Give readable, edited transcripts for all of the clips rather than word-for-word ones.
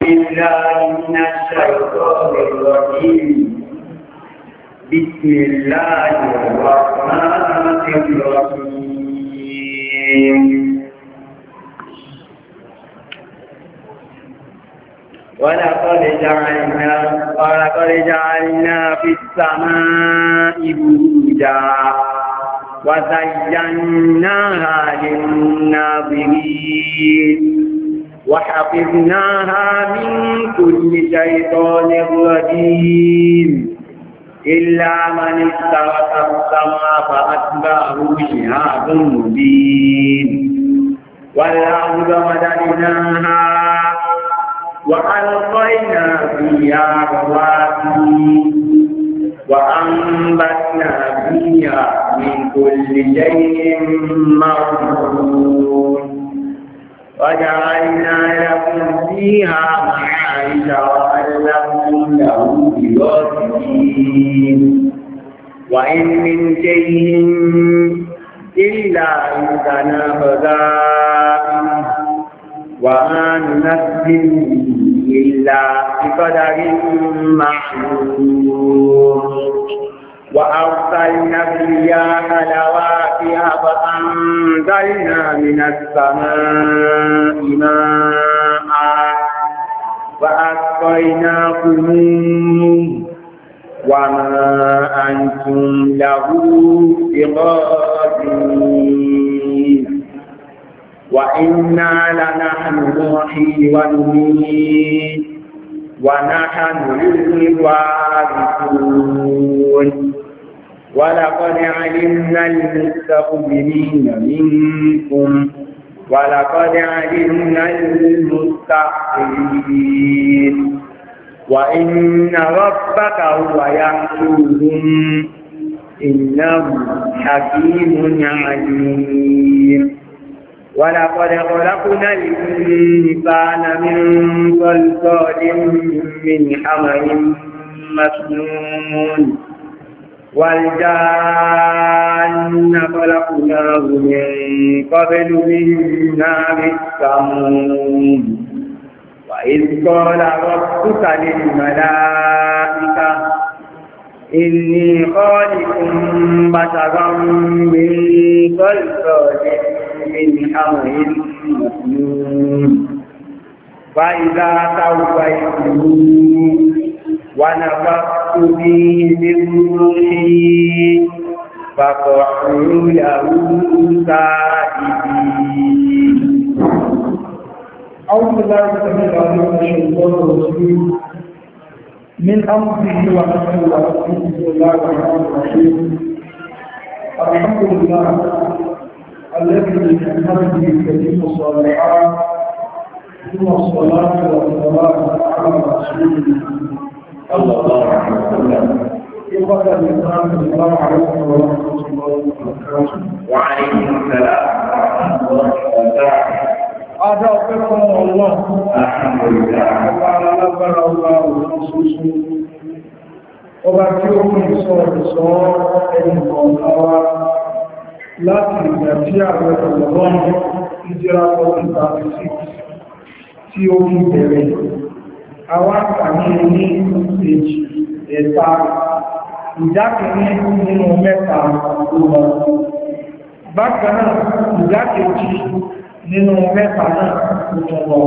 بالله من الشيطان الرجيم. بسم الله الرحمن الرحيم. ولقد جعلنا في السماء بروجا وزيناها للناظرين وحفظناها من كل شيطان رجيم إلا من استرق السمع فأتبعه شهاب مبين. والأرض مددناها وألقينا فيها رواسي وأنبتنا فيها من كل شيء موجود وجعلنا لكم فيها معايش وألكم له براسين وإن من شيء إلا عندنا خزائنه وما ننزل إلا بقدر معلوم. وأرسلنا الرياح لواقح فأنزلنا من السماء ماء فأسقيناكموه وما أنتم له بخازنين. وإنا لنحن نحيي ونميت ونحن الوارثون. ولقد علمنا المستقدمين منكم ولقد علمنا المستأخرين وإن ربك هو يحشرهم إنه حكيم عليم. ولقد خلقنا الإنسان من صلصال من حمأ مسنون والجان خلقناه من قبل من نار السموم. وإذ قال ربك للملائكة إني خالق بشرا من صلصال من حمأ مسنون فإذا سويته ونفخت فيه من روحي فقعوا له ساجدين. أعوذ بالله من الشيطان الرجيم من أمره ونفسه ونفسه. بسم الله الرحمن الرحيم. الحمد لله الذي بنعمته تتم الصالحات ثم الصلاة والسلام على رسوله صلى الله عليه وسلم. إخوة الإسلام السلام عليكم ورحمة الله وبركاته. وعليكم السلام ورحمة الله وبركاته. هذا أكبر الله. الحمد لله. وعلى نبر الله ورسوله. وبركاته من صور الله láti ìgbà tí àwọn ọ̀rọ̀lọ́rùn ìjírá 1436 tí ó ń bẹ̀rẹ̀. Àwọn àkàní ní ìpèjì ẹ̀ta ìdákẹ̀ní nínú mẹ́ta lọ. Bákan náà ìdákẹ̀jì nínú mẹ́ta náà lọ.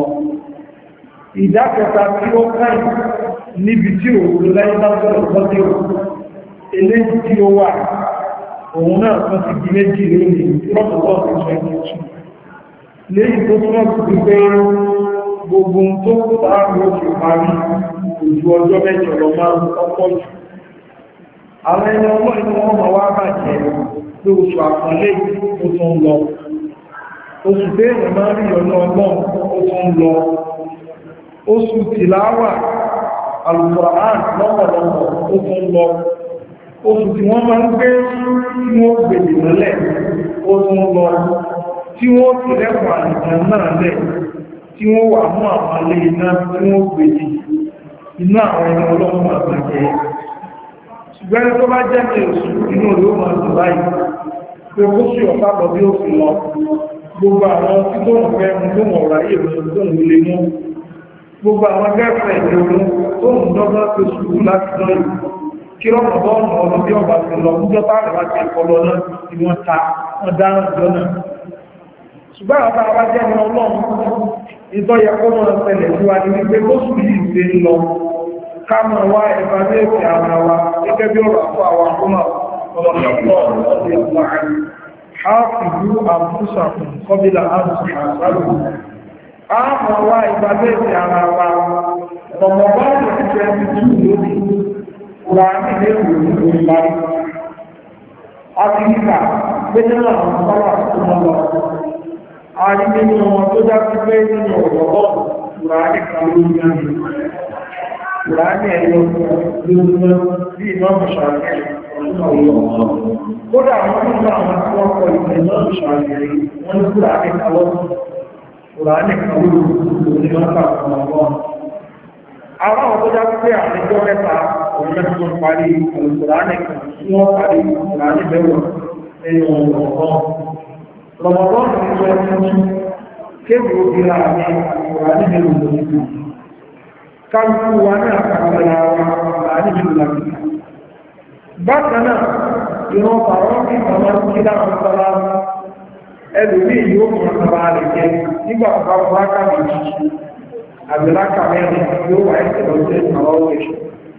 Ìdákẹta tí ó káì níbi tí òun lẹ́yìn lọ́sọ̀rọ̀ lọ́dẹ̀ eléyìí tí ó wà òun náà kan ti di méjì lónìí lọ́pọ̀lọpọ̀ ìṣẹ́jú léyìí tó túnmọ̀ sí pé gbogbo tó tààrù ó fi parí ojú ọjọ́ mẹ́jọ lọ máa ń kọ́kọ́ jù. Àwọn ẹni ọmọ inú wọn máa wá bàjẹ́ pé oṣù àpọ̀lé ó tún lọ, oṣù téèyàn máa rí ọ̀nà ọgbọ́n ó tún lọ, oṣù tìláwà Al-Qur'an lọ́pọ̀lọpọ̀ ó tún lọ, oṣù tí wọ́n máa ń gbé tí wọ́n gbèdè mọ́lẹ̀ ó tún lọ, tí wọ́n ti lẹ́kọ̀ọ́ àìjàn náà lẹ̀ tí wọ́n wà mú àwọn alé iná tí wọ́n gbèdè inú àwọn ẹni ọlọ́run àgbàjẹ́. Ṣùgbọ́n tó bá jẹ́ ní oṣù inú olóò máa dùn báyìí pé ó sì ọ̀pá lọ bí ó fi lọ gbogbo àwọn tí tó ń fẹ́ mú tó wọ̀n ráyè lọ tó ń lè mú gbogbo àwọn gẹ́fẹ̀ ìdòwò tó ń dọ́gbọ́n tó ṣùgbù láti lọ yìí kí rọ́pọ̀bọ́ọ̀nù ọdún bí ọba ti lọ níjọ́ bá rẹ̀ láti ẹ̀kọ́lọ náà tí wọ́n ta wọ́n dáhùn ìjọ náà ṣùgbọ́n àwọn ará jẹ́ ní ọlọ́run ìtọ́yẹ kó mọ́ ṣẹlẹ̀ sí wa ní wípé lóṣù yìí ṣe ń lọ ká mọ̀ wá ẹ̀fà ní èsì ara wa gẹ́gẹ́ bí ọ̀rọ̀ àpò àwọn akọ́mọ̀ حافظوا أنفسكم قبل أن تحاسبوا àmọ́ wá ìgbàlẹ́sì ara wa ọmọbáàlù 22 lórí wà nílé ìwòrán ìparí afirika gbẹ́nà àwọn ọmọbáwà tó mọ́ lọ a rí nínú wọn tó dájú pé nínú ọ̀pọ̀pọ̀ kùránì kan lórí ẹni kùránì ẹ̀yọ lórí bí iná mọ̀ṣàlẹ̀ kódà àwọn nínú àwọn tí wọ́n kọ ìpínlẹ̀ náà mọ̀ṣàlẹ̀ wọ́n ní kùránì kan lọ́wọ́ Kùránì kan ló ní mọ́ta ọmọ àwọn ọ̀tọ́já pé àlejò mẹ́ta òun mẹ́ta tó parí Kùránì kan tí wọ́n parí Kùránì mẹ́wàá nínú ọ̀rọ̀ Ramadan ní ìjọ ẹni kébì obìnrin àmì Kùránì mẹ́wàá lórí kálukú wa ní àkàkàrà Kùránì mẹ́wàá lórí bákan náà ìran pàrọ̀ ní àwọn kílá ọ̀sọ́lá ẹlùmí yóò mú ọ̀nà rẹ̀ jẹ́ nígbà ọ̀pá ọ̀pá méjì àbìláka mẹ́rin yóò wà ẹ́sẹ̀ lọ́sẹ̀ àwọn oṣù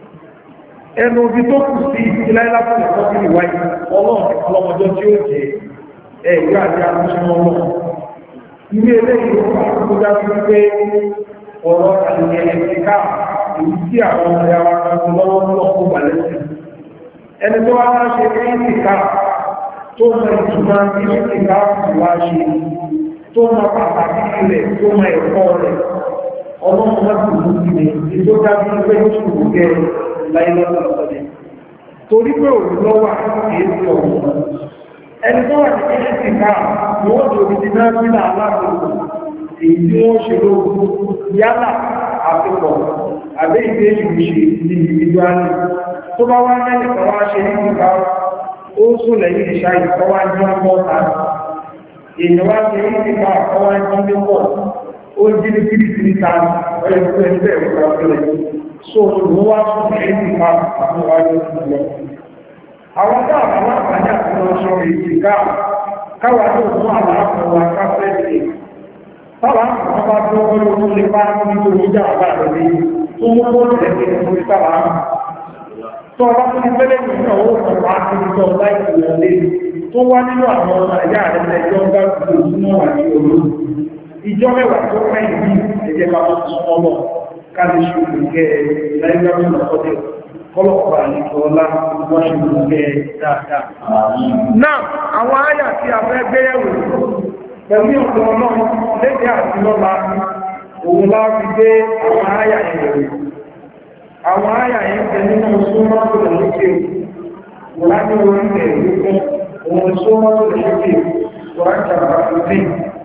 ẹnu obi tó kù sí ìláìlápù ẹ̀kọ́ sí ìwáyé ọlọ́run ọlọ́mọjọ́ tí ó jẹ́ ẹ̀yọ́ àti àmúṣẹ́ ọlọ́run ilé eléyìí ó wà tó dájú wípé ọ̀rọ̀ àlùyẹ ẹ̀ka èyí tí àwọn ọmọ ẹ̀yà kan lọ́wọ́ lọ́kọ̀ balẹ̀ sí ẹni tó wá ṣe ẹ̀ka tó mọ ìtumọ̀ ilé ìgbà wá ṣe tó mọ pàtàkì rẹ̀ tó mọ ẹ̀kọ́ rẹ̀ ọlọ́run láti mú ilé tó dájú pé ó ṣùgbọ́n gẹ́ láìlọ́tọ̀ ọ̀sọ̀dẹ̀ torí pé òun lọ́wọ́ èéfì ọ̀hún ẹni tó wà ní ilé ìgbà ni wọ́n tó ti náà sílẹ̀ aláàbò èyí tí wọ́n ṣe lóògùn yálà àfikọ̀ àbẹ́ ìgbé ìṣe ní ìgbìgbàlì tó bá wá mẹ́lẹ̀ kan wá ṣe ní ìgbà ó sún lẹ́yìn ìṣá ìkọwà ní ọmọ ọ̀tá èèyàn wá ṣe ní ìgbà àkọwà ní ọmọ pọ̀ ó jí ní kìrìtìrìta ọ̀yẹ́ fún ẹni bẹ́ẹ̀ rúra sílẹ̀ so ló wá sún lẹ́yìn ìgbà àkọwàjú lọ àwọn táàbà láǹfààní àti wọn ṣọ ìjìká káwà tó fún àlàáfẹ́ wa káfẹ́ sí táwà àwọn bá tó wọ́n ló lè bá nítorí ìjà àbá rẹ̀ tó mú kó tẹ̀lé fún ìtàwà tó ọba tó ní pẹ́lẹ̀ nínú ọwọ́ ọ̀pọ̀ àtúntò láìpẹ́ ìrọ̀lé tó wá nínú àwọn ọmọ ẹ̀yà rẹ̀ lẹ́jọ́ bá gbogbo ìsúná wà ní olú ìjọ mẹ́wàá tó mẹ́yìn bí ẹ̀jẹ̀ bá tó tún ọmọ káàdì ṣùgbọ́n ìgẹ́ láìpẹ́ ìrọ̀lẹ́ kọ́lọ̀pọ̀ àlejò ọlá wọ́n ṣe mú gẹ́ dáadáa. Náà, àwọn áyà tí a fẹ́ gbéyẹ̀wò pẹ̀lú ọ̀pọ̀ ọlọ́run léde àti lọ́la òun láti gbé àwọn áyà ẹ̀rẹ̀. Àwọn áyà yẹn tẹ nínú súnmọ́ tó lè lókè wò láti orí ẹ̀rùkún òun súnmọ́ tó lè lókè wò láti àbàtúntì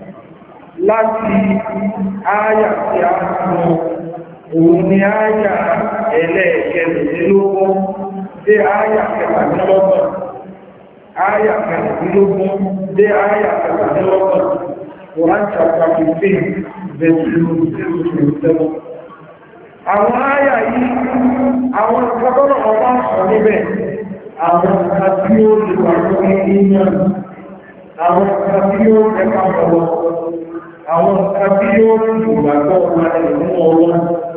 láti áyà tí a mú òun ni áyà ẹlẹ́ẹ̀kẹ́lẹ̀dínlógún dé áyà kẹtàdínlọ́gbọ̀n áyà kẹtàdínlógún dé áyà kẹtàdínlọ́gbọ̀n Quran chapter 15 verse 2-7. Àwọn áyà yìí àwọn ìfọ́tọ́nà ọba sọ níbẹ̀ àwọn ìka tí ó lè wà lórí ìyàn àwọn ìka tí ó lẹ́ka ọwọ́ àwọn ìka tí ó lè gbàgbọ́ ọmọ ẹ̀rọ ọwọ́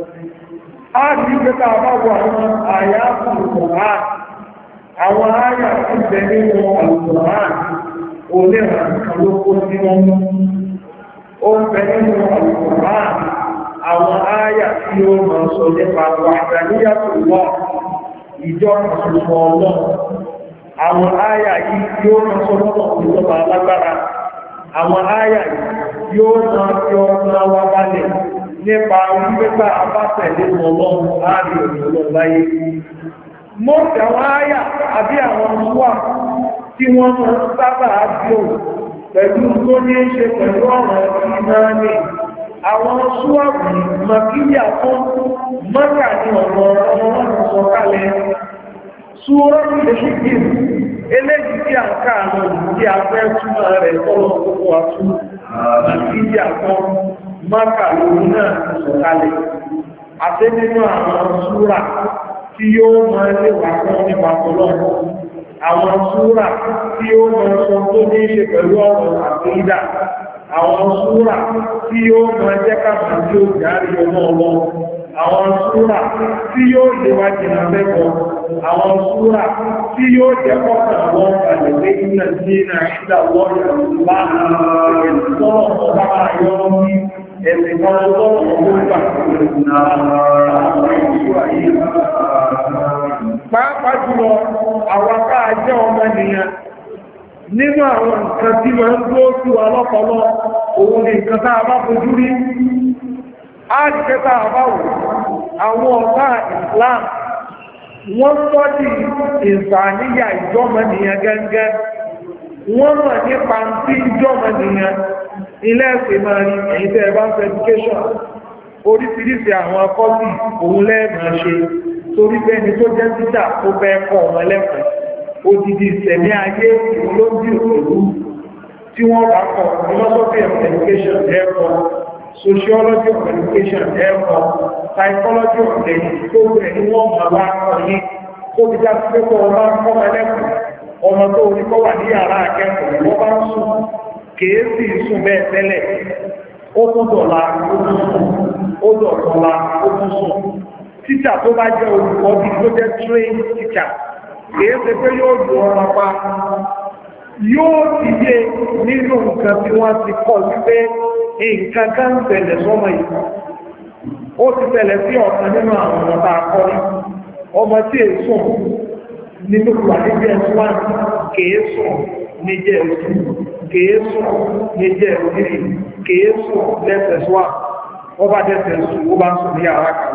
a ti pẹ́ta àbáwọ̀ àwọn àyà Al-Qur'an àwọn àyà tí bẹ nínú Al-Qur'an olèrà olókó sí wọn ó bẹ nínú Al-Qur'an àwọn àyà tí ó mọ̀ sọ nípa wahdaniyatullah ìjọ àṣùsọ ọlọ́ àwọn àyà yìí yóò mọ̀ sọ lọ́pọ̀ ìjọba alágbára àwọn àyà yìí yóò mọ̀ tí ọmọ wa balẹ̀ nípa wípẹ́ta àbátẹ̀lé ọlọ́run láàrin òṣèlú láyé. Mọ́sí àwọn áyà àbí àwọn ọmọ tí wọ́n mọ́ sábà ábíò pẹ̀lú tó ní ṣe pẹ̀lú ọ̀rọ̀ ìmáni. Àwọn ṣúwàbí màkíyà fún mọ́kà ní ọ̀rọ̀ ọlọ́run sọ kalẹ̀. Súwọ́rọ̀ lè ṣíkì eléjì tí a ń káàlọ̀ tí a fẹ́ túnmọ̀ rẹ̀ tọ́lọ̀ gbogbo àtún màkíyà fún Mákà lórí náà sọ̀kalẹ̀ àti nínú àwọn súrà tí yóò máa lè wà fún nípa tọ́lọ́pọ̀ àwọn súrà tí yóò máa sọ tó ní ṣe pẹ̀lú ọ̀rọ̀ àkídà àwọn súrà tí yóò máa jẹ́ káàkiri tí ó járí ọmọ ọlọ́run àwọn súrà tí yóò lè wá jìnà mẹ́kọ̀ọ́ àwọn súrà tí yóò jẹ́ kọ́kà wọ́n pàdé pé iná sí iná ìdá wọ́yà láàrín ẹ̀sìn kan lọ́wọ́ ọgbọ́gbà pàápàá jùlọ àwọn akáà jẹ́ ọmọ ènìyàn nínú àwọn nǹkan tí wọ́n ń gbó sí wa lọ́pọ̀lọ́ òun ni nǹkan tá a bá fojú rí áàdìkẹ́ tá a bá wò àwọn ọ̀tá Islam wọ́n tọ́jú ìsàníyà ìjọ́mọ̀nìyàn gẹ́gẹ́ wọ́n mọ̀ nípa tí ìjọ́mọ̀nìyàn ilé ẹ̀sẹ̀ máa rí ẹ̀yìn tẹ́ advanced education oríṣiríṣi àwọn akọ́sí òun lẹ́ẹ̀mọ̀ ṣe torí bẹ́ni tó jẹ́ títà tó bẹ́ kọ́ ọmọ lẹ́kọ̀ọ́ odidi ìsẹ̀mí ayé olóòdì òṣèlú tí wọ́n bá kọ́ philosophy of education ẹ̀kọ́ sociology of education ẹ̀kọ́ psychology of education tó rẹ̀ ní wọ́n máa wá kọ́ yín kó bí já sí pé ọmọ kọ́ ẹlẹ́kọ̀ọ́ ọmọ tó orí kọ́ wà ní yàrá akẹ́kọ̀ọ́ wọ́n bá ń sùn kèésì sùn bẹ́ẹ̀ tẹ́lẹ̀ ó tún dọ̀la ó tún sùn ó dọ̀tọ̀la ó tún sùn tíṣà tó bá jẹ́ olùkọ́ bí ló jẹ́ train teacher kìí ṣe pé yóò lù ọ̀rọ̀ pa yóò ti yé nínú nǹkan tí wọ́n ti kọ́ wípé nǹkan kan tẹ̀lẹ̀ sọ́mọ yìí ó ti tẹ̀lẹ̀ sí ọ̀kan nínú àwọn ọmọ tá a kọ́ ní ọmọ tí è sùn nínú wà ní js1 kìí sùn ní js2 kìí sùn ní js3 kìí sùn lẹ́sẹ̀sọ́ ọba dẹ́sẹ̀sù ó bá sùn ní yàrá kan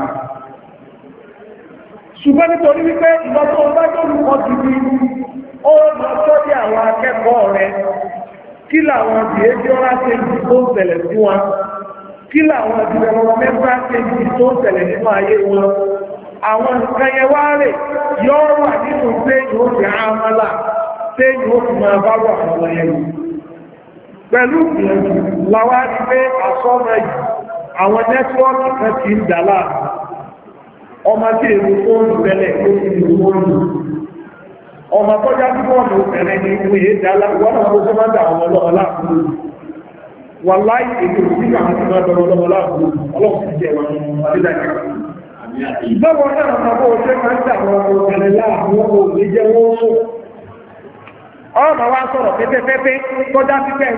ṣùgbọ́n nítorí wípé ìlọ́tọ́ ọba tó lùkọ́ ti bí ó lọ sọ́dí àwọn akẹ́kọ̀ọ́ rẹ̀ kí làwọn behavioral changes tó ń ṣẹlẹ̀ sí wọn kí làwọn developmental changes tó ń ṣẹlẹ̀ nínú ayé wọn àwọn nǹkan yẹn wá rè yọ́ wà nínú pé yóò fi àmàlà pé yóò fi máa bá wà àwọn yẹn pẹ̀lú ìgbìyànjú làwọn rí pé àsọ́mọ yìí àwọn nẹ́tíwọ́ọ̀kì kan ti ń dà láàbù ọmọ tí èrò fóònù tẹ́lẹ̀ ó ti rí fóònù ọmọ tó já sí fóònù tẹ́lẹ̀ ní ìwé ìdálá wọ́n náà tó máa dà ọmọ ọlọ́mọ láàbùrú wà láì èdè òsì àwọn tí máa dọ̀rọ̀ ọlọ́mọ láàbùrú ọlọ́mọ ti jẹ wọn nílẹ̀ ìgbọ́wọ́ náà máa bọ́ ṣe máa ń dà ọmọ tẹ́lẹ̀ láàbùrú kò lè jẹ́ wọ́n sọ ọmọ wa sọ̀rọ̀ pẹ́pẹ́pẹ́ tó já sí pẹ́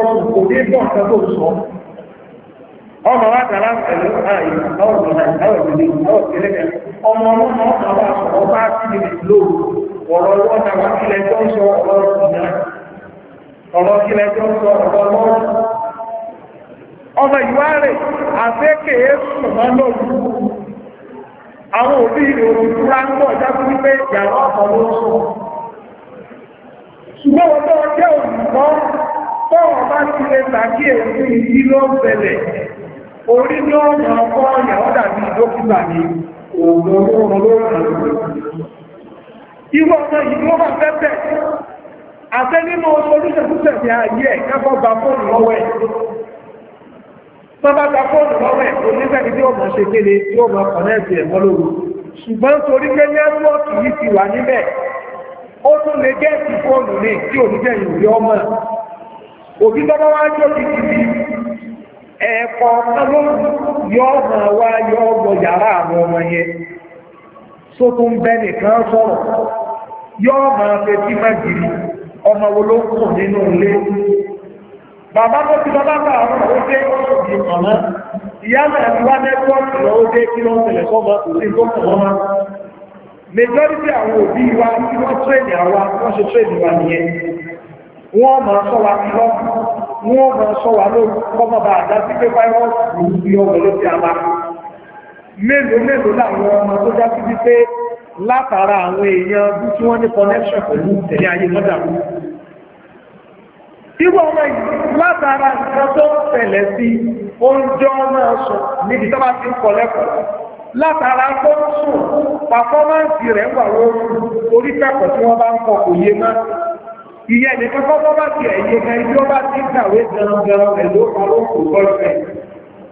ọmọ wa tàrà pẹ̀lú ààyè ọmọ ọmọ ọba ọba sí ìlú ọ̀rọ̀ ọ̀nà wà kílẹ̀ tó ń sọ ọ̀rọ̀ kílẹ̀ tó ń sọ ọ̀rọ̀ lọ́rọ̀ ọmọ ìwá rẹ̀ àfẹ́kẹ̀ẹ́ sùnmọ́ lọ́rù àwọn òbí ìròyìn tó rá ń bọ̀ jábú wípé yàrá ọ̀pọ̀ ló sọ ṣùgbọ́n wọ́n tó jẹ́ olùkọ́ tọ́wọ́ bá ti lè ṣàkíyèsí ìdí ló ń bẹ̀lẹ̀ orí ní ọ̀nà ọkọ̀ ìyàwó dàbí dókítà ní òògùn olóòrùn olóòrùn ìwọ̀n ọmọ ìlú ọmọ pẹ́pẹ́ àtẹ́ nínú olóṣèlúṣẹ̀ ní ayé ẹ̀ kẹ́kọ̀ọ́ gba fóònù lọ́wọ́ ẹ̀ tọ́bá gba fóònù lọ́wọ́ ẹ̀ oníṣẹ́ni tí ó mọ̀ ṣe kéde tí ó mọ̀ kọ̀nẹ́ẹ̀tì ẹ̀mọ́ lóru ṣùgbọ́n torí pé nẹ́tíwọ́ọ̀kì yìí ti wà níbẹ̀ ó tún lè gẹ́ẹ̀tì fóònù ní tí oníṣẹ́ ìwé ọmọ òbí tọ́bá wá jó kìkìkì ẹ̀ẹ̀kọ́ ọlọ́run yọ́ ọmọ wá yọ́ ọgbọ̀ yàrá àwọn ọmọ yẹn tó tún bẹ́ nìkan sọ̀rọ̀ yọ́ ọmọ afẹ́ tí má gìrì ọmọ wo ló ń kùn nínú ilé bàbá tó ti bàbá bá àwọn ọdẹ ọdún ọmọ ìyá náà ti wá nẹ́tíwọ́ọ̀kì lọ ó dé kí ló ń tẹ̀lẹ̀ sọ́mọ òsì tó kùn ọmọ majority àwọn òbí wa tí wọ́n tírẹ̀nì àwa wọ́n ṣe tírẹ̀nì wa nìyẹn wọ́n máa sọ wa lọ wọ́n máa sọ wa lórí kọ́mọ bá àdá sí pé fáírọ́ọ̀sì ní ọmọ ló ti àmà mélòó láwọn ọmọ tó já sí pé látara àwọn èèyàn bí tí wọ́n ní connection pẹ̀lú tẹ̀lé ayé mọ́dà irú ọmọ yìí látara nǹkan tó tẹ̀lẹ̀ sí oúnjẹ ọmọ sùn níbi tó bá ti ń kọ lẹ́kọ̀ọ́ látara tó ń sùn pàfọ́mánsì rẹ̀ wà lórí orí kẹ́kọ̀ọ́ tí wọ́n bá ń kọ kò yé máa ìyẹn nìkan kọ́kọ́ bá ti ẹ̀yẹ kan ibi ó bá ti ń kàwé gan-an pẹ̀lú ọlọ́pù gọ́ọ̀fẹ́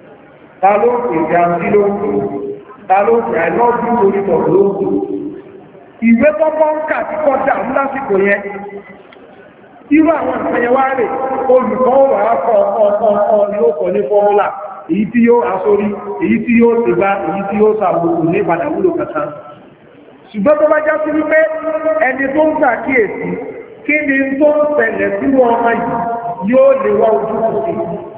ta ló pè jáde lóòkù ta ló pè àìlọ́dún orítọ̀ lóòkù ìwé tọ́kọ́ ń kà tí kọ́ dà ní lásìkò yẹn irú àwọn ìpẹ̀yẹ wá rè olùkọ́ wà á kọ́ ọ̀pọ̀ ní ó kọ̀ ní fọ́múlà èyí tí yóò asórí èyí tí yóò tìgbà èyí tí yóò sàbòkù ní ìpadà wúlò kàtà ṣùgbọ́n tó bá já sí wípé ẹni tó ń ṣàkíyèsí kí ni tó ń ṣẹlẹ̀ sí wọn ọmọ yìí yóò lè wá ojú sí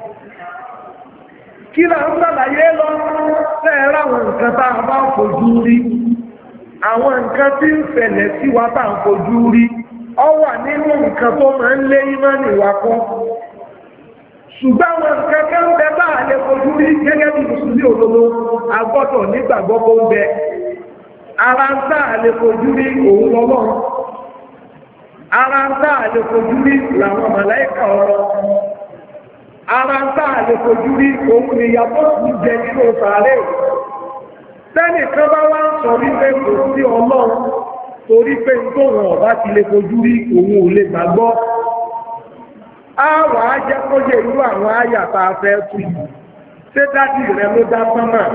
kí là ń ṣàlàyé lọ sẹ́ẹ̀rọ àwọn nǹkan tá a bá ń fojú rí àwọn nǹkan tí ń ṣẹlẹ̀ sí wa tá à ń fojú rí ọ wà nínú nǹkan tó máa ń lé ìmánì wa kún ṣùgbọ́n àwọn nǹkan kan ń bẹ bá a lè fojú rí gẹ́gẹ́ bí mùsùlùmí òdodo a gbọ́dọ̀ nígbàgbọ́ kó ń bẹ ara ń tá a lè fojú rí òun lọ́wọ́ ara ń tá a lè fojú rí làwọn màláìkà ọ̀rọ̀ ara ń tá a lè fojú rí òun ni yàtọ̀ sí jẹ nínú sàárè sẹ́nìkan bá wá ń sọ wípé kò sí ọlọ́run torí pé tó wọn ọ̀bá ti lè fojú rí òun ò lè gbàgbọ́ á wà á jẹ́ kó yẹ irú àwọn àyàtà afẹ́ tù yìí ṣé dádì rẹ ló dá sánmà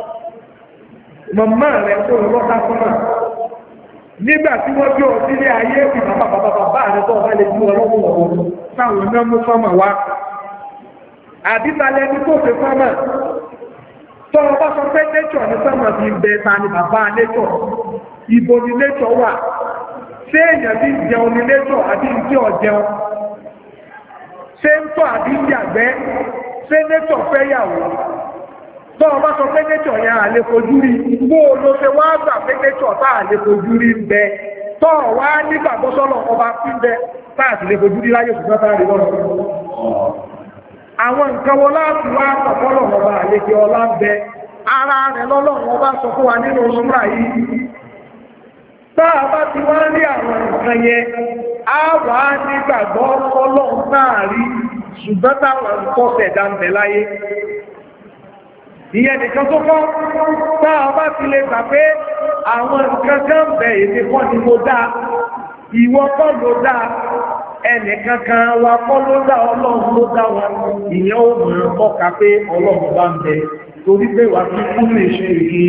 màmá rẹ tó lọ dá sánmà nígbà tí wọ́n bí ọ sílé ayé bí bàbá rẹ tó ọba lè bí ọlọ́run ọ̀hún táwọn náà mú sánmà wá àbíbalẹ̀ ní kò fẹ́ sánmà tọ́wọ́ bá sọ pé nature ní sánmà fi ń bẹ ta ni bàbá nature ibo ni nature wà ṣé èèyàn bí jẹun ní nature àbí ń tí ọ̀ jẹun ṣé ń tọ́ àbí ń yàgbẹ́ ṣé nature fẹ́ yàwó tọ́wọ́ bá sọ pé nature yẹn àlè fojú rí bó o ló ṣe wá gbà pé nature tá àlè fojú rí ń bẹ tọ́ọ̀ wá nígbàgbọ́ sọ́lọ̀ ọba fi ń bẹ tá àti lè fojú rí láyé òṣùpá tá a rí lọ́rọ̀ àwọn nǹkan wo láti wá àpapọ̀lọ̀ ọba àlejò ọlá ń bẹ ara rẹ̀ lọ́lọ́run ọba sọ fún wa nínú súrà yìí táà bá ti wá rí àwọn nǹkan yẹn á wà á nígbàgbọ́ ọlọ́run náà rí ṣùgbọ́n táwọn nǹkan ṣẹ̀dá ń bẹ láyé ìyẹn nìkan tó kọ́ táà bá ti lè gbà pé àwọn nǹkan kan ń bẹ èdè kọ́ ni mo dá ìwọ kọ́ ló dá ẹnìkankan wa kọ́ ló dá ọlọ́run ló dá wa ìyẹn ó mọ̀ ọ́ka pé ọlọ́run bá ń bẹ torí pé wà fún fún lè ṣe ìgbì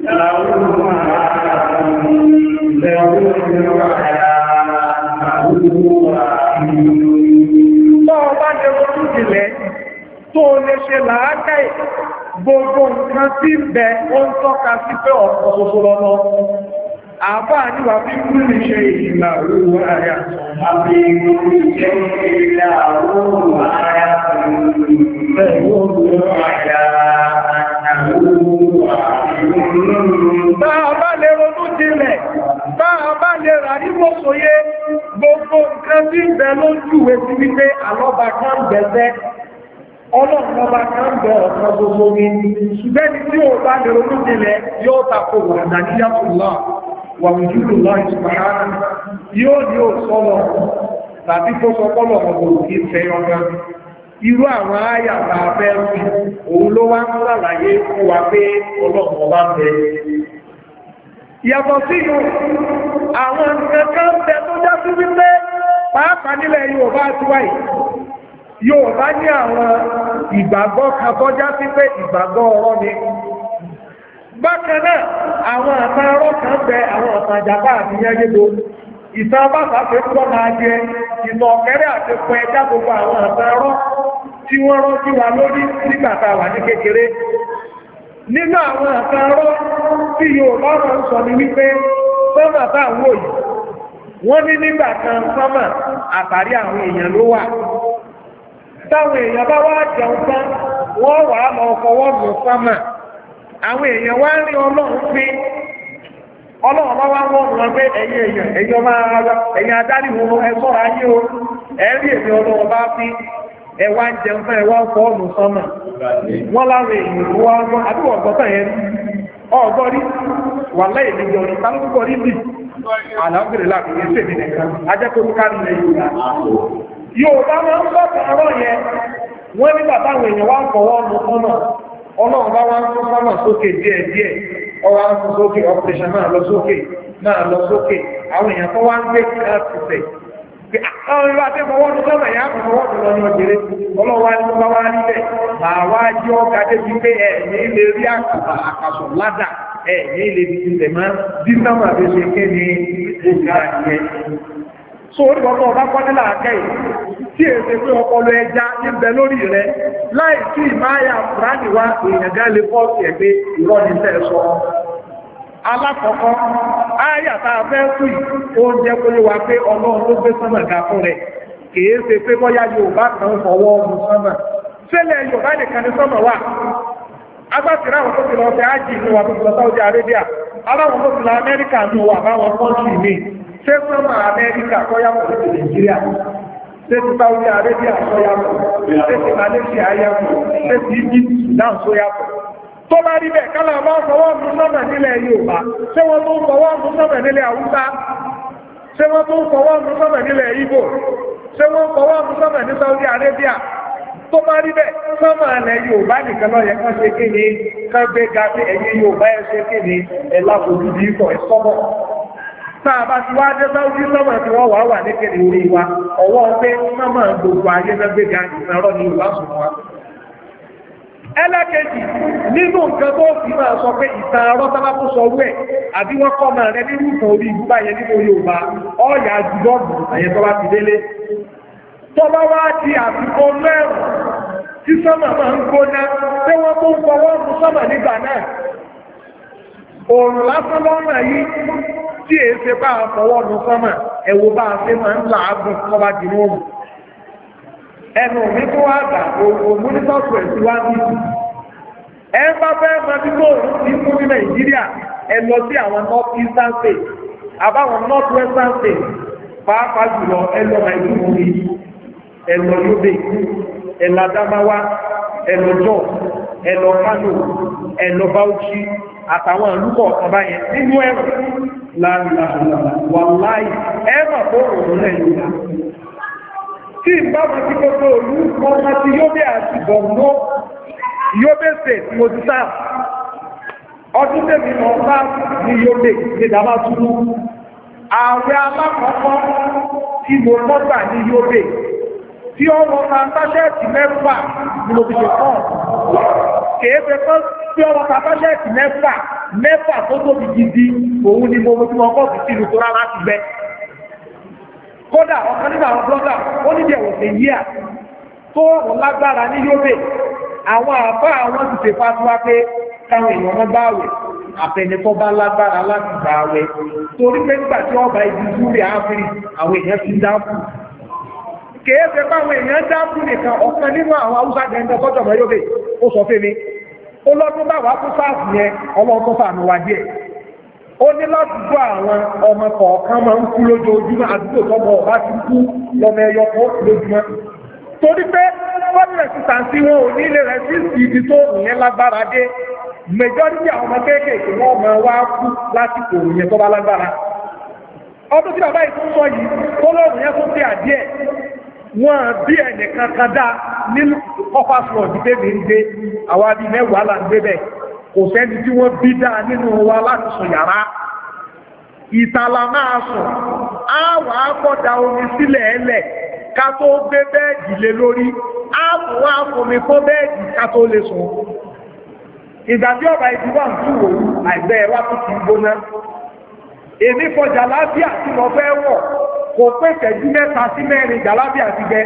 tó lè ṣe làákàí gbogbo nǹkan tí ń bẹ ó ń tọ́ka sí pé ọ̀pọ̀ ṣoṣo lọ́nà àbá níwà bí kúrò lè ṣe ìlà owó àyà àbí ìṣẹ́ ìlà owó àyà pẹ̀lú owó àyà Báa bá lè ronú jinlẹ̀, báa bá lè rà ní mọ́sòye, gbogbo nǹkan tí ń bẹ lójúwé sí wípé àlọ́bà kan bẹ̀ẹ́sẹ́, ọlọ́pàá kan bẹ ọ̀kan gbogbo ní, ṣùgbẹ́ni tí ó bá lè ronú jinlẹ̀ yóò tako wàdàníyàtùlá, wàwùjúlùlá ìsìnkàrá, yóò ní ò sọ́lọ̀ tàbí kó sọ pọ́lọ̀ ọ̀gbọ̀n kí fẹ́ ọgbọ̀n. Irú àwọn àyàbà abẹ́rù òun ló wá ń sàlàyé fún wa pé ọlọ́pọ̀ bá bẹ. Yàtọ̀ sí yóò, àwọn nǹkan bẹ tó já sí wípé pàápàá nílẹ̀ Yorùbá ti wáyé. Yorùbá ní àwọn ìgbàgbọ́ kan tó já sí pé ìgbàgbọ́ ọ̀rọ̀ ni. Bákan náà, àwọn àtàn ọ̀rọ̀ kan bẹ àwọn àtàn àjàbá àti yẹ́gẹ́gbò. Ìtàn bá sàfẹ́ pọ́ máa jẹ, ìtàn ọ̀kẹ́rẹ́ àti pọ̀ ẹjá gbogbo àwọn àtàn ọ̀rọ̀ tí wọ́n rán sí wa lórí nígbàtà wà ní kékeré. Nínú àwọn àtàrọ tí Yorùbá rán ń sọ ní wípé sọ́mà táwọn òyì, wọ́n ní nígbàkan sọ́mà àtàrí àwọn èèyàn ló wà. Táwọn èèyàn bá wá jẹun tán, wọ́n wà á lọ fọwọ́ lù sọ́mà. Àwọn èèyàn wá rí Ọlọ́run pín. Ọlọ́run bá wá wọ́n wọn pé ẹ̀yin adarí wọn ẹ ṣọ́ra yín o, ẹ̀rí èmi Ọlọ́run bá pín. Ẹwà ń jẹun fún ẹwà ọkọ̀ ọ̀nù sọ́mà. Wọ́n láwọn èèyàn tó wá ọgbọ́n, àbúwọ̀ ọgbọ́ta yẹn rí. Ọgbọ́n rí, wà láì lè jọ ní tálùkọ́ rí bí. Àlàáfíìrì láti ní ṣèmì nìkan, ajẹ́kọ̀ọ́ ká nílẹ̀ Yorùbá. Yorùbá máa ń bọ́ ọ̀rọ̀ yẹn, wọ́n nígbà táwọn èèyàn wá ń fọwọ́ ọ̀nù sọ́mà. Ọlọ́run bá wá ń fún sọ́mà sókè díẹ̀díẹ̀. Ọwá ń fún sókè, operation náà lọ sókè. Àwọn èèyàn tó wá ń gbé kíláàsì àwọn ìwà tí fọwọ́ tó sọ́nà ìyá fọwọ́ tó lọ ní ọjẹ́rẹ́ ọlọ́wà ní bá wá nílẹ̀ máa wá jẹ́ ọ̀gá débi pé ẹ̀yìn ilé rí àkàsọ̀ ládà ẹ̀yìn ilé ti ti tẹ̀mọ́ bí sọ́mà tó ṣe ké ní ìgbà yẹn. so orí ọmọ ọba kọ́ nílà akẹ́yìn tí èsè pé ọpọlọ ẹja níbẹ̀ lórí rẹ láì tí ìmáyà fúrádì wá èèyàn gán lè pọ̀ sí ẹgbẹ́ ìrọ́ni tẹ́ sọ. alákọ̀ọ́kọ́ ayàtà fẹ́ kú oúnjẹ kó lè wá pé ọlọ́run ló gbé sọ́mà ga fún rẹ̀ kìí ṣe pé bọ́yá Yorùbá kan fọwọ́ ọmọ sọ́mà ṣẹlẹ̀ Yorùbá nìkan ní sọ́mà wà agbátìrá àwọn tó ti lọ fẹ́ ájì ní wà tó ti lọ Saudi Arabia aláwọn tó ti lọ Amẹ́ríkà ní wà báwọn kọ́ńtì mi ṣé sọ́mà Amẹ́ríkà kọ́yàwó ti Nàìjíríà ṣé ti Saudi Arabia sọ́yàwó ṣé ti Malaysia yàwó ṣé ti Egypt Sudan sọ́yàwó tó bá rí bẹ́ẹ̀ kálá bá fọwọ́ mú sọ́mà nílẹ̀ Yorùbá ṣé wọ́n tó ń fọwọ́ mú sọ́mà nílẹ̀ Haúsá ṣé wọ́n tó ń fọwọ́ mú sọ́mà nílẹ̀ Ìgbò ṣé wọ́n fọwọ́ mú sọ́mà ní Saudi Arabia tó bá rí bẹ́ẹ̀ sọ́mà ilẹ̀ Yorùbá nìkan lọ́yẹ kan ṣe kí ni kan gbé ga pé ẹ̀yìn Yorùbá ẹ̀ ṣe kí ni ẹ̀là fojú bí ikọ̀ ẹ̀ sọ́mọ̀ tá a bá ti wá dé Saudi sọ́mà tí wọ́n wà ní kéde orí wa ọwọ́ pé sọ́mà gbogbo ayé lẹ́gbẹ́ ga ìrànlọ́ ní Yorùbá sùn wa. Ẹlẹ́kejì nínú nǹkan tó fi máa sọ pé ìtàn arọ́tọ́lá tó sọ wẹ̀ àbí wọ́n kọ́ máa rẹ nínú ìtàn orí ìgbúgbà yẹn nínú Yorùbá ọ̀yà àjùbọ́ọ̀bù àyẹ̀ tó bá ti délé. Tó bá wá di àsìkò mẹ́rùn tí sọ́mà máa ń gbóná tí wọ́n tó ń fọwọ́ mú sọ́mà nígbà náà. Òòrùn lásán lọ́nà yìí tí èé ṣe bá a fọwọ́ mú sọ́mà ẹ̀wò bá a ṣe máa ń làágùn tó bá di nóòmù. Ẹnu mi tó wá gbà òmúnítọ́sù ẹ̀sí wá ní ìlú. Ẹ bá fẹ́ mọ bí lóòrùn ti mú ní Nàìjíríà, ẹ lọ sí àwọn North Eastern States, àbáwọn North Western States, pàápàá jùlọ ẹ lọ Maiduguri, ẹ lọ Yobe, ẹ lọ Adamawa, ẹ lọ Jos, ẹ lọ Kano, ẹ lọ Bauchi, àtàwọn àlùkọ̀ ọ̀kan yẹn nínú ẹ̀rọ láàrin wàláì ẹ̀rọ tó rọrùn lẹ́yìn tí ìbámu ti gbogbo òlú ọmọ ti Yobe àti Borno Yobe State mo ti sáà ọdún tèmi lọ bá ní Yobe ní Damaturu ààrẹ alákọ̀ọ́kọ́ tí mo lọ́gbà ní Yobe tí ọwọ́ ta sáṣẹ́ẹ̀tì mẹ́fà ni mo fi ṣe kọ́ kèéfẹ́ kọ́ tí ọwọ́ ta sáṣẹ́ẹ̀tì mẹ́fà tó tóbi gidi òun ni mo tí wọ́n kọ́ sí sínú tó rárá ti gbẹ kódà ọ̀kan nínú àwọn blọ́gà ó ní ìdẹ̀wò sí yíà tó ọ̀rọ̀ lágbára ní Yobe àwọn àbá àwọn ti ṣe fásitì pé káwọn èèyàn wọn bá wẹ̀ àfẹnitọ́ bá lágbára láti gbà wẹ̀ torí pé nígbà tí ọba ibi súrì áfírí àwọn èèyàn ti dákú kèéfẹ́ báwọn èèyàn dákú nìkan ọ̀kan nínú àwọn Haúsá gẹ̀ẹ́gẹ́ tọ́jọ̀ mọ́ Yobe ó sọ fún mi ó lọ́dún bá wà fún sáàfù yẹn ọlọ́ọ̀tọ́ fàánù wá díẹ̀ ó ní ládùúgbò àwọn ọmọ kọ̀ọ̀kan máa ń kú lójoojúmọ́ àdúgbò tọ́mọ ọba ti kú lọ́mọ ẹyọ kan lójúmọ́ torí pé fọ́nrẹ̀ sísàǹsí wọn ò ní ilé rẹ̀ sí ibi tó ìyẹn lágbára dé majority àwọn ọmọ kéékèèké wọn máa wá kú lásìkò ìyẹn tó bá lágbára ọdún tí bàbá ìtún sọ yìí tó lọ́rùn yẹn tó fi àdíẹ̀ wọn bí ẹnìkan kan dá nínú upper floor ní bébì ń gbé àwọn abí mẹ́wàá là ń gbé bẹ́ẹ̀ kò sẹ́ni tí wọ́n bí dáa nínú wa láti sùn yàrá ìtàlà máa sùn á wà á kọ́da omi sílẹ̀ ẹlẹ̀ ká tó gbé bẹ́ẹ̀dì lé lórí á fún wá fomi fún bẹ́ẹ̀dì ká tó lè sùn ìgbà tí ọba ìdíwà ń túwò àìgbẹ́ ẹwà tó ti gbóná èmi fọ jàlábíà tí mo fẹ́ wọ̀ kò pé ìṣẹ́jú 3 sí 4 jàlábíà ti gbẹ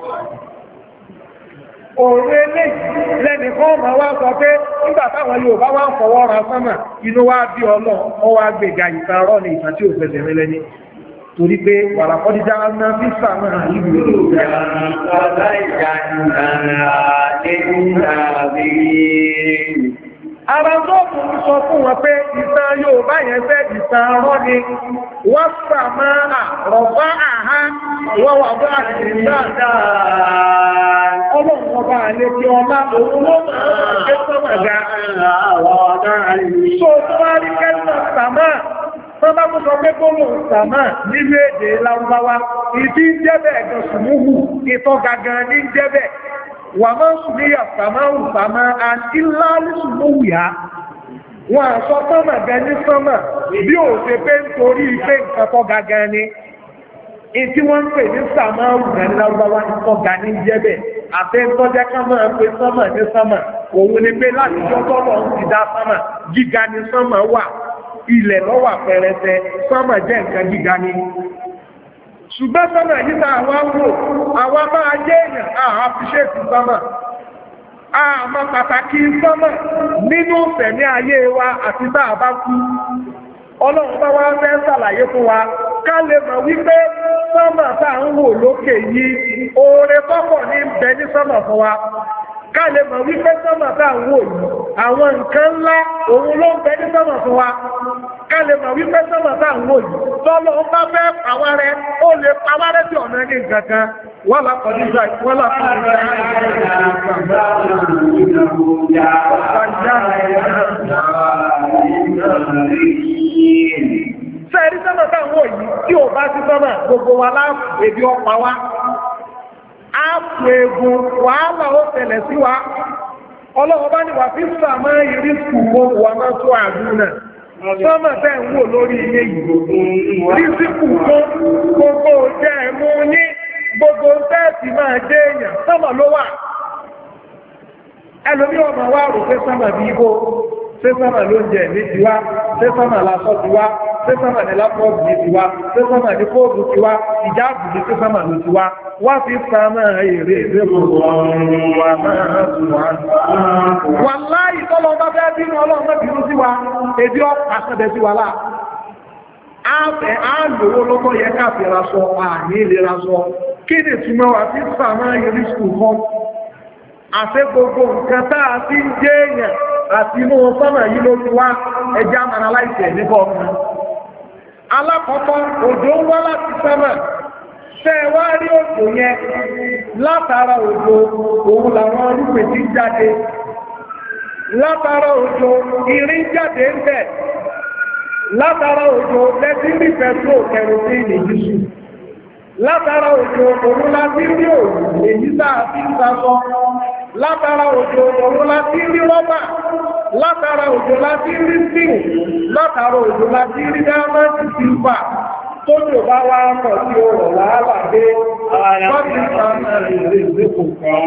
òun eléyìí lẹ́nìkan ọmọ wa sọ pé nígbà táwọn Yorùbá wá ń fọwọ́ ra sánmà inú wa bí ọlọ́ wọ́n wá gbèga ìtarọ́ ní ìtàn tí ò fẹsẹ̀ rẹ lẹ́ni torí pé wàrà kọ́díjá ná fi sàmà ìlú ara tó kùn sọ fún wọn pé ìtàn Yorùbá yẹn fẹ́ ìtàn arọ́ ni wọ́n sàmà rọ̀fá àhá wọ́n wà bá àtìsá ọlọ́run ọba àlejò ọlá òun ló máa ń gbé sọ́mọ̀gá so tó wá rí kẹ́lọ̀ sàmà wọ́n bá mú sọ pé gbóòlò sàmà nínú èdè Lárúbáwá ìdí ń jẹ́bẹ̀ ẹ̀gàn sùmúhù ìtọ́ gangan ní jẹ́bẹ̀ wà máa ń sùn ní yàtàmáhù sàmà àti láàrín sùmúhù yá wọ́n àṣọ sọ́mà gan ní sọ́mà bí ò ṣe pé nítorí pé nǹkan tọ́ gangan ni ìtí wọ́n ń pè ní sàmáàrù ní lárúbáwá ní kọ́ga ní jẹ́bẹ̀ àtẹ́ńtọ́jẹ́ ká máa pe sánmà ní sánmà òun ni pé láti jọ́tọ́ lọ ń ti dá sánmà gíga ni sánmà wà ilẹ̀ lọ́wà pẹrẹsẹ sánmà jẹ́ nǹkan gíga ni ṣùgbọ́n sánmà yíta àwọn wò àwọn máa jẹ́ èèyàn àfiṣẹ́sì sánmà àmọ́ pàtàkì sánmà nínú ìfẹ̀mí ayé wa àti tá a bá kú ọlọ́run bá wá fẹ́ ṣàlàyé fún wa ká lè mọ̀ wípé sánmà tá ń wò lókè yìí oore pọ́pọ̀ ní bẹ ní sánmà fún wa ká lè mọ̀ wípé sánmà tá ń wò yìí àwọn nǹkan ńlá òun ló ń bẹ ní sánmà fún wa ká lè mọ̀ wípé sánmà tá ń wò yìí tọ́lọ́ ń bá fẹ́ pàwárẹ́ ó lè pàwárẹ́ sí ọ̀nà ní nǹkan kan wọ́n lápọ̀dé Fẹ́rí sọ́mọ̀ táwọn yìí tí ò bá sí sọ́mọ̀ gbogbo wa láàpù ebi ọpa wá. Áàpù egun wàhálà ó tẹ̀lẹ̀ sí wa. Ọlọ́run bá ní wà fi sàmọ́ ìrí skùgbó wà máa tó àdúnà. Sọ́mọ̀ tẹ́ ń wò lórí ilé yìí. Rí sí kùgbó gbogbo jẹ́ ẹ̀mú ní gbogbo tẹ́ẹ̀tì máa jẹ́ èèyàn sọ́mọ̀ ló wà. Ẹlòmí ọmọ wa rò pé sọ́mọ̀ bí ibò. Ṣé sọ́mà ló ń jẹ ní tiwa, ṣé sọ́mà lásọ tiwa, ṣé sọ́mà ní lápọ́ọ̀bù ní tiwa, ṣé sọ́mà ní fóònù tiwa, ìjáàbù ní ṣé sọ́mà ló tiwa, wá fi sàmà èrè ìrẹ́kùn wà máa tún wá. Wà láì tọ́lọ bá fẹ́ bínú ọlọ́run bínú sí wa, ebi ọ̀pàṣẹ́bẹ̀ sí wa láà. Àfẹ́ àlòwó lọ́tọ́ yẹ káàfẹ́ raṣọ, àní ilé raṣọ. Kí ni túnmọ̀ wà fi sàmà èrè skùl kan? Àfẹ́ gbogbo nǹkan tá a ti ń jẹ́ èèyàn àti inú sọ́nà yìí ló ti wá ẹjá mana láìsẹ̀ níbọ̀ ọmọ. Alákọ̀ọ́kọ́ òjò ń wá láti sọ́nà tẹ́ wá rí òjò yẹn látara òjò òun làwọn olùpè ti jáde látara òjò irin jáde ń bẹ̀ látara òjò lẹ́tí rí pẹ̀tró kẹròsíìnì yíṣù látara òjò òun láti rí òòrùn èyí sáà fi ń sasọ látara òjò òun láti rí rọ́bà látara òjò láti rí síù látara òjò láti rí dámẹ́sì sílvà tó jò bá wá mọ̀ sí ọ̀rọ̀ láàbàdé wọ́n ti sàmà ìrìn ìgbèkò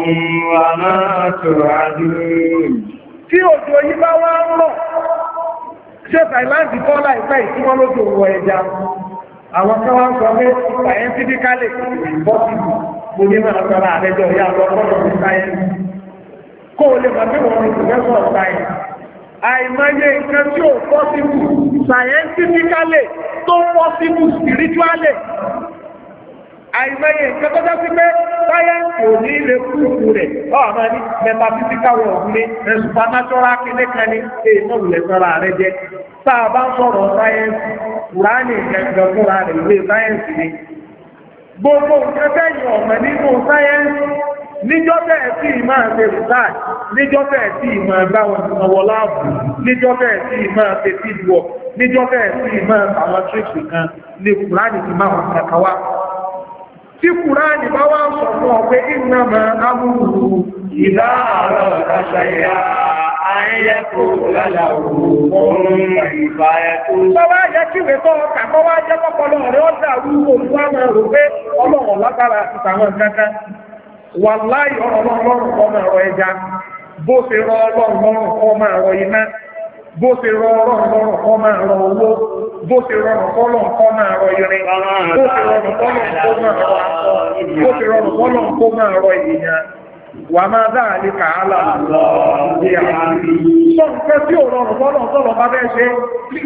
tí òjò yí bá wá ń rọ̀ ṣe Thailand kọ́ láìpẹ́ ìtíwọ́n lójú òwò ẹja àwọn kan wá ń sọ pé scientifically impossible mo ní máa sọ́ra àrẹjọ ìyá lọ́pọ̀lọpọ̀ ní sáyẹ́ǹsì kó o lè máa bí wọn ní professor of science àìmọye nǹkan tí ò possible scientifically tó possible spiritually àìmọye nǹkan tó dá sí pé sáyẹ́ǹsì ò ní ilé kúrúkú rẹ̀ àmọ́ ní metaphysical world ní supernatural kìnnìkan ní èèmọ̀ ìlẹ̀ sọ́ra àrẹjẹ tá a bá ń sọ̀rọ̀ sáyẹ́ǹsì Kùránì gẹ̀gẹ̀ fúnra rẹ̀ ìwé sáyẹ́ǹsì ni. Gbogbo nǹkan tẹ́yìn ọ̀mọ̀ nínú sáyẹ́ǹsì níjọ́ bẹ́ẹ̀ tí ìmọ̀ ṣe research, níjọ́ bẹ́ẹ̀ tí ìmọ̀ ẹgbà wọn ti mọ̀ láàbù, níjọ́ bẹ́ẹ̀ tí ìmọ̀ ṣe fieldwork, níjọ́ bẹ́ẹ̀ tí ìmọ̀ àwọn tricks kan ní Kùránì ti máa wọn kàkà wá. Tí Kùránì bá wá sọ fún ọ pé innama amruhu idha arada shay'an ayẹ́kù lálàrú oòrùn ìfàyẹ̀kù. Bọ́wá jẹ́ kí ìwé kọ́ ọkà kọ́ wá jẹ́ pọ́pọ́lọ́ rẹ̀ ó dàrú olúwà máa rò pé ọlọ́run lágbára àti tàwọn kankan. Wà láì ọ̀rọ̀ ọlọ́run kọ́ máa rọ ẹja, bó ṣe rọ ọlọ́run lọ́rùn kọ́ máa rọ iná, bó ṣe rọ ọlọ́run lọ́rùn kọ́ máa rọ owó, bó ṣe rọrùn kọ́lọ́run kọ́ máa rọ irin, bó ṣe rọrùn kọ́lọ́run kó máa rọ aṣọ, bó ṣe rọrùn kọ́lọ́run kó máa rọ èèyàn. Wà máa dáa lè kàálà ìdí àmì. Sọ nǹkan tí ò rọrùn fọ́lọ̀ tọ́lọ̀ bá bẹ́ ṣe.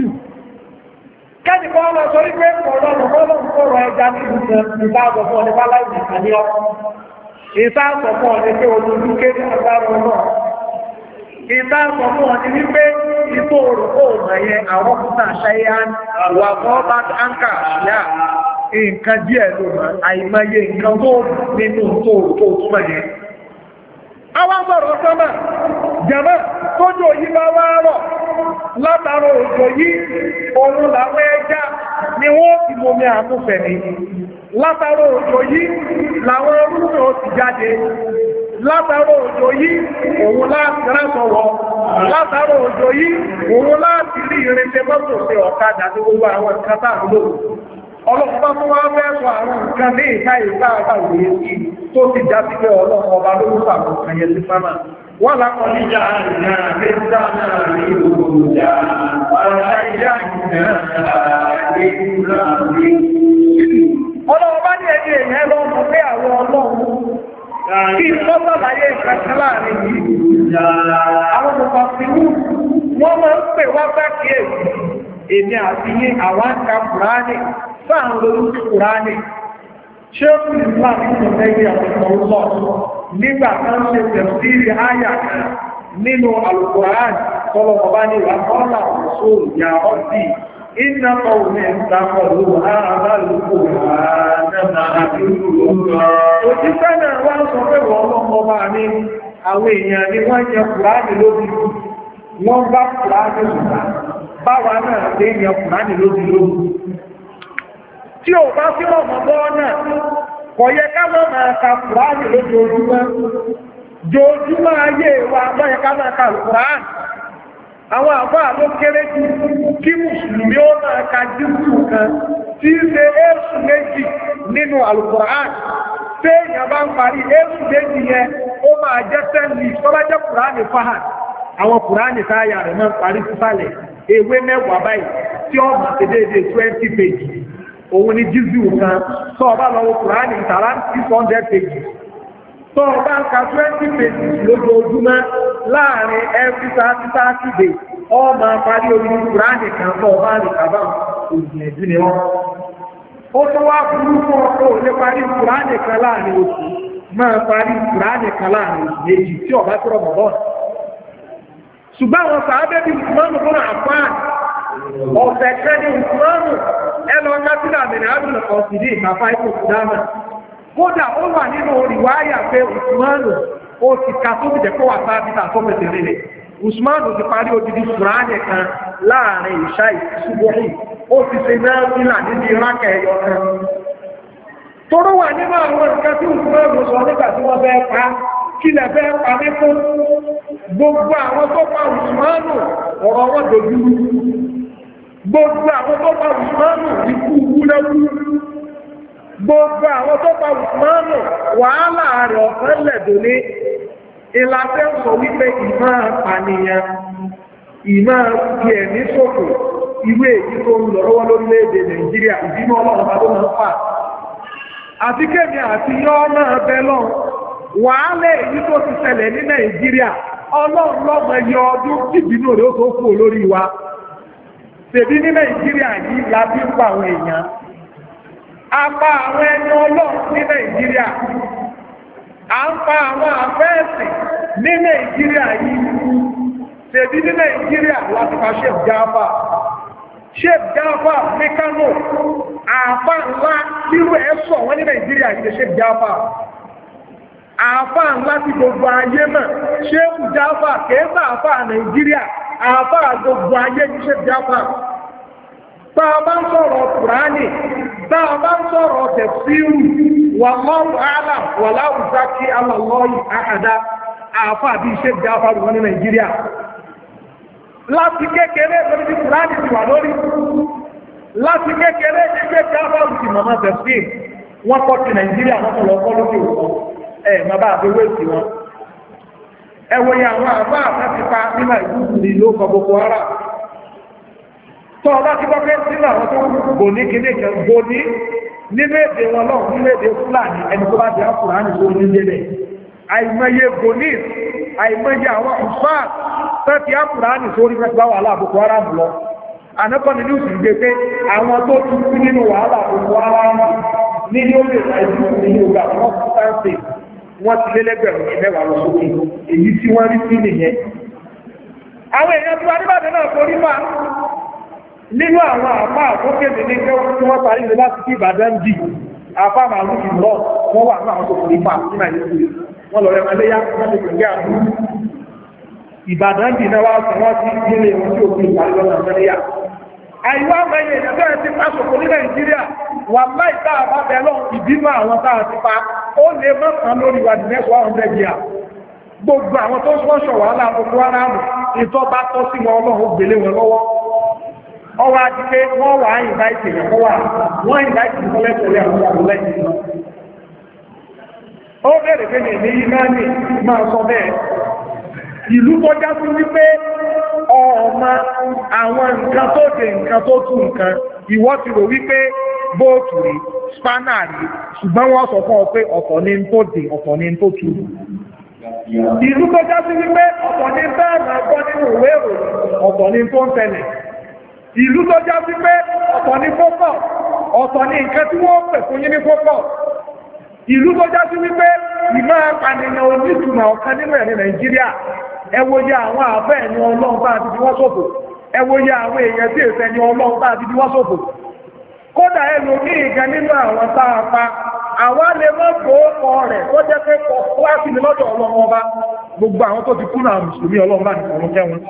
Kẹ́ni kọ́ lọ sọ wípé ọ̀rọ̀rùn fọ́lọ̀ ń kọ́rọ̀ ẹja ní ìbáàbọ̀ fún ọdún bálá ìdìkàní ọ́. Ìbáàbọ̀ fún ọdún pé olóòrùn kéde agbára náà. Ìbáàbọ̀ fún ọdún wípé ipò òrùkó ọmọ yẹn àwọn kúta ṣayá wà kọ́ bá táǹkà yá. Nǹkan díẹ̀ ló mọ̀ àìmọye nǹkan tó nínú tó túmọ̀ yẹn. Àwọn sọ̀rọ̀ sọ́mà, jẹ̀mọ́, tójò yí bá wá rọ̀, látara òjò yí, òun làwọn ẹja ni wọ́n ti momi àmúfẹ̀ ní. Látara òjò yí, làwọn orúkọ ti jáde. Látara òjò yí, òun láti rásọ̀wọ̀. Látara òjò yí, òun láti rí irinṣẹ́ mọ́tò sí ọ̀kadà tí gbogbo àwọn ìkátà lò. ọlọ́pàá tó wá fẹ́ sọ àwọn nǹkan ní ìka ìta àtàwòye sí tó ti já sí pé ọlọ́pàá ọba ló ń pàmò kan yẹn sí sámà wọ́n lápọ̀ níjà àrìnà mẹ́ta náà ní òòjà ọ̀rọ̀ ìjà ọlọ́pàá ní ẹni èèyàn lọ mọ̀ pé àwọn ọlọ́run kí sọ́sàlàyé ìfẹ̀sẹ̀ láàrin yìí àwọn ọmọ ìlú wọ́n máa ń pè wá bá kíyèsí èmi àti yí àwọn aka Kùránì sáà lórí sí Kùránì ṣé ó fi ìsìlá nínú ẹgbẹ́ àwọn ọlọ́ nígbà kan ṣe tẹ̀síìrì áyà kan nínú Al-Kùránì tọ́lọ̀ ọba ní wà kọ́lá òṣò ìyá ọdí iná ọ̀rùn ìtàkọ̀ ló ààbá lókò òjíṣẹ́ náà wá sọ pé wọ́n lọ́mọba ní àwọn èèyàn ni wọ́n jẹ Kùránì lóbi wọ́n bá Kùránì lùgbà báwa náà lè yẹ Kùránì lóbi lóbi tí ò bá sí ọmọbọ́ náà kò yẹ ká mọ́ máa ka Kùránì lójoojúmọ́ jojúmọ́ ayé wa lọ́yẹ ká máa ka Kùránì àwọn àbá ló kéré jù kí mùsùlùmí ó máa ka jíjù kan tí í ṣe éṣù méjì nínú Al-Kùránì tí èèyàn bá ń parí éṣù méjì yẹn ó máa jẹ́ tẹ́lì tó bá jẹ́ Kùránì fáhàn àwọn Kùránì táyà rẹ̀ máa ń parí sísàlẹ̀ ewé mẹ́wàá báyìí tí ó máa ṣe déédéé 20 pages òun ni jíjù kan tó ọba lọ́wọ́ Kùránì ìtàrà 600 pages tó ọba ń ka 20 pages lójoojúmọ́ láàrin every 30 days ọ máa parí orí Kùránì kan tó ọba rí kàbá òjìyànjú ni wọ́n ó tó wá burú fún ọkọ̀ òlé parí Kùránì kan láàrin oṣù máa parí Kùránì kan láàrin oṣù méjì tí ọba tó rọ̀ mọ́ ṣùgbọ́n àwọn sàábẹ́ bí Usmanu fún àfáàn ọ̀sẹ̀ kẹ́ni Usmanu ẹlọ kátìlà mẹ́rin àdúnà kọ̀ọ̀sìdí ìgbàfà ipò kùdámà kódà ó wà nínú ìwáyà pé Usmanu ó ti ká tó ti jẹ́kọ́ wà sáàbítà tó mẹ́sẹ̀ rẹ̀ Usmanu ti parí odidi Kùránì kan láàrin ìṣá ìṣúgbóhì ó ti ṣe náà nílà níbi ìrákẹ̀ ẹyọ kan toró wà nínú àwọn nǹkan tí Usmanu sọ nígbà tí wọ́n bẹ́ẹ̀ pa kí lẹ fẹ́ pa mí fún gbogbo àwọn tó pa Usmanu ọ̀rọ̀ wọn dojú gbogbo àwọn tó pa Usmanu ikú wúlẹ́wú gbogbo àwọn tó pa Usmanu wàhálà rẹ̀ ọ̀fẹ́ lẹ̀dọ̀lé ìlàfẹ́ sọ wípé ìmọ̀ àpànìyàn ìmọ̀ ti ẹ̀mí ṣòfò ìwé èyí tó ń lọ lọ́wọ́ lórílẹ̀-èdè Nàìjíríà ìbínú ọlọ́run bá ló máa ń fà àti kéde àti yọ́ náà bẹ́ lọ́n wàhálà èyí tó ti ṣẹlẹ̀ ní Nàìjíríà ọlọ́run lọ́mọ ẹyọ ọdún ìbínú rẹ̀ ó tó kú olórí wa tèbí ní Nàìjíríà yìí lábí pa àwọn èèyàn apá àwọn ẹni ọlọ́run ní Nàìjíríà à ń pa àwọn àfẹ́ẹ̀sì ní Nàìjíríà yìí tèbí ní Nàìjíríà láti pa Sheikh Jafar ní Kánò àfá ńlá nírú ẹ̀sọ̀ wọn ní Nàìjíríà yìí Sheikh Jafar àfá ńlá tí gbogbo ayé mọ̀ Sheikh Jafar kèésà àfá Nàìjíríà àfá gbogbo ayé ní Sheikh Jafar tá a bá ń sọ̀rọ̀ Kùránì tá a bá ń sọ̀rọ̀ tẹ̀síìrù wallahu a'lam wala uzakki ala Allahi ahada àfá bí Sheikh Jafar wọn ní Nàìjíríà láti kékeré lórí bí Kùránì ti wà lórí láti kékeré ní Sheikh Jafar ti mọ̀mọ́ tẹ̀síìrù wọ́n kọ́ ti Nàìjíríà wọ́n kọ́ lọ kọ́ lókè òkun ma bá àbẹ̀wé sí wọn ẹwọ ya àwọn àbá àtàtìpa nínú ìgbùgbùrì ló kọ Boko Haram tó ọba ti kọ́kẹ́ sínú àwọn tó bò ní kíní kan bò ní nínú èdè wọn náà nínú èdè Fúlàní ẹni tó bá jẹ́ Kùránì tó ní lélẹ̀ àìmọye bonis àìmọye àwọn ọ̀fà tẹ́tí Kùránì tó rí mẹ́ta wàhálà Boko Haram lọ ànákọ́ni ní òsì gbé pé àwọn tó tún kú nínú wàhálà Boko Haram ní ní ó lè ṣàìsí ní Yorùbá wọn kú sáńsì wọ́n ti lé lẹ́gbẹ̀rún ní mẹ́wàá lọ sókè èyí tí wọ́n rí sí nìyẹn. àwọn èèyàn tí wọ́n níbàdàn náà forí fà nínú àwọn àpá àkókèdè ní pé wọ́n parí ilé láti kí Ìbàdàn dì àpá màálù ìlọ wọ́n wà ní àwọn tó forí fà ní Nàìjíríà wọ́n lọ rẹ̀mọ́ léyà wọ́n ti pèsè àbúrú Ìbàdàn dì náà wá sọ wọ́n sí nílé wọn tí òfin ìparí lọ́nà mẹ́lẹ́yà àìwá àmẹ́yẹ ìdájọ́ ẹ̀ ti pàṣọpọ̀ ní Nàìjíríà wà láì táà bá bẹ̀lọ́ ìbímọ àwọn táà ti pa ó lè mọ́kàn lórí wà ní 100 years gbogbo àwọn tó ṣọ́ṣọ̀ wà láàbùkú aráàmù ìtọ́ bá tọ́ sí wọn Ọlọ́run gbélé wọn lọ́wọ́ ọwọ́ àti pé wọ́n wà á ìbáìtì rẹ̀ wọ́n ìbáìtì kọ́lẹ́tọ̀ọ́lẹ́ àwọn àbúlẹ́yìn ó bẹ̀rẹ̀ pé ní ìmáàní máa sọ bẹ́ẹ̀ ìlú tó já sí wípé ọmọ àwọn nǹkan tó dé nǹkan tó tú nǹkan ìwọ ti rò wípé bóòtù rí spanner rí ṣùgbọ́n wọ́n sọ fún ọ pé ọ̀tọ̀ ní tó dé ọ̀tọ̀ ní tó tú ìlú tó já sí wípé ọ̀tọ̀ ní bẹ́ẹ̀ máa gbọ́ nínú ìwé ìròyìn ọ̀tọ̀ ní tó ń tẹ̀lẹ̀ ìlú tó já sí pé ọ̀tọ̀ ní fọ́pọ̀ ọ̀tọ̀ ní nǹkan tí wọ́n pè fún yín ní fọ́pọ̀ ìlú tó já sí wípé ìmọ̀ apànìyàn onítùmọ̀ ọ̀kan nínú ẹ̀ ní Nàìjíríà ẹ wo iye àwọn àbẹ́ ẹni Ọlọ́run bá ti fi wọ́n ṣòfò ẹ wo iye àwọn èèyàn tí èsẹ̀ ni Ọlọ́run bá ti fi wọ́n ṣòfò kódà ẹlò ní ìgan nínú àwọn táàpá àwọn lè mọ́ gbòókọ rẹ̀ tó jẹ́ pé kọ wá sí mi lọ́dọ̀ Ọlọ́run ọba gbogbo àwọn tó ti kú náà mùsùlùmí Ọlọ́run bá nìkan ló kẹ́wọn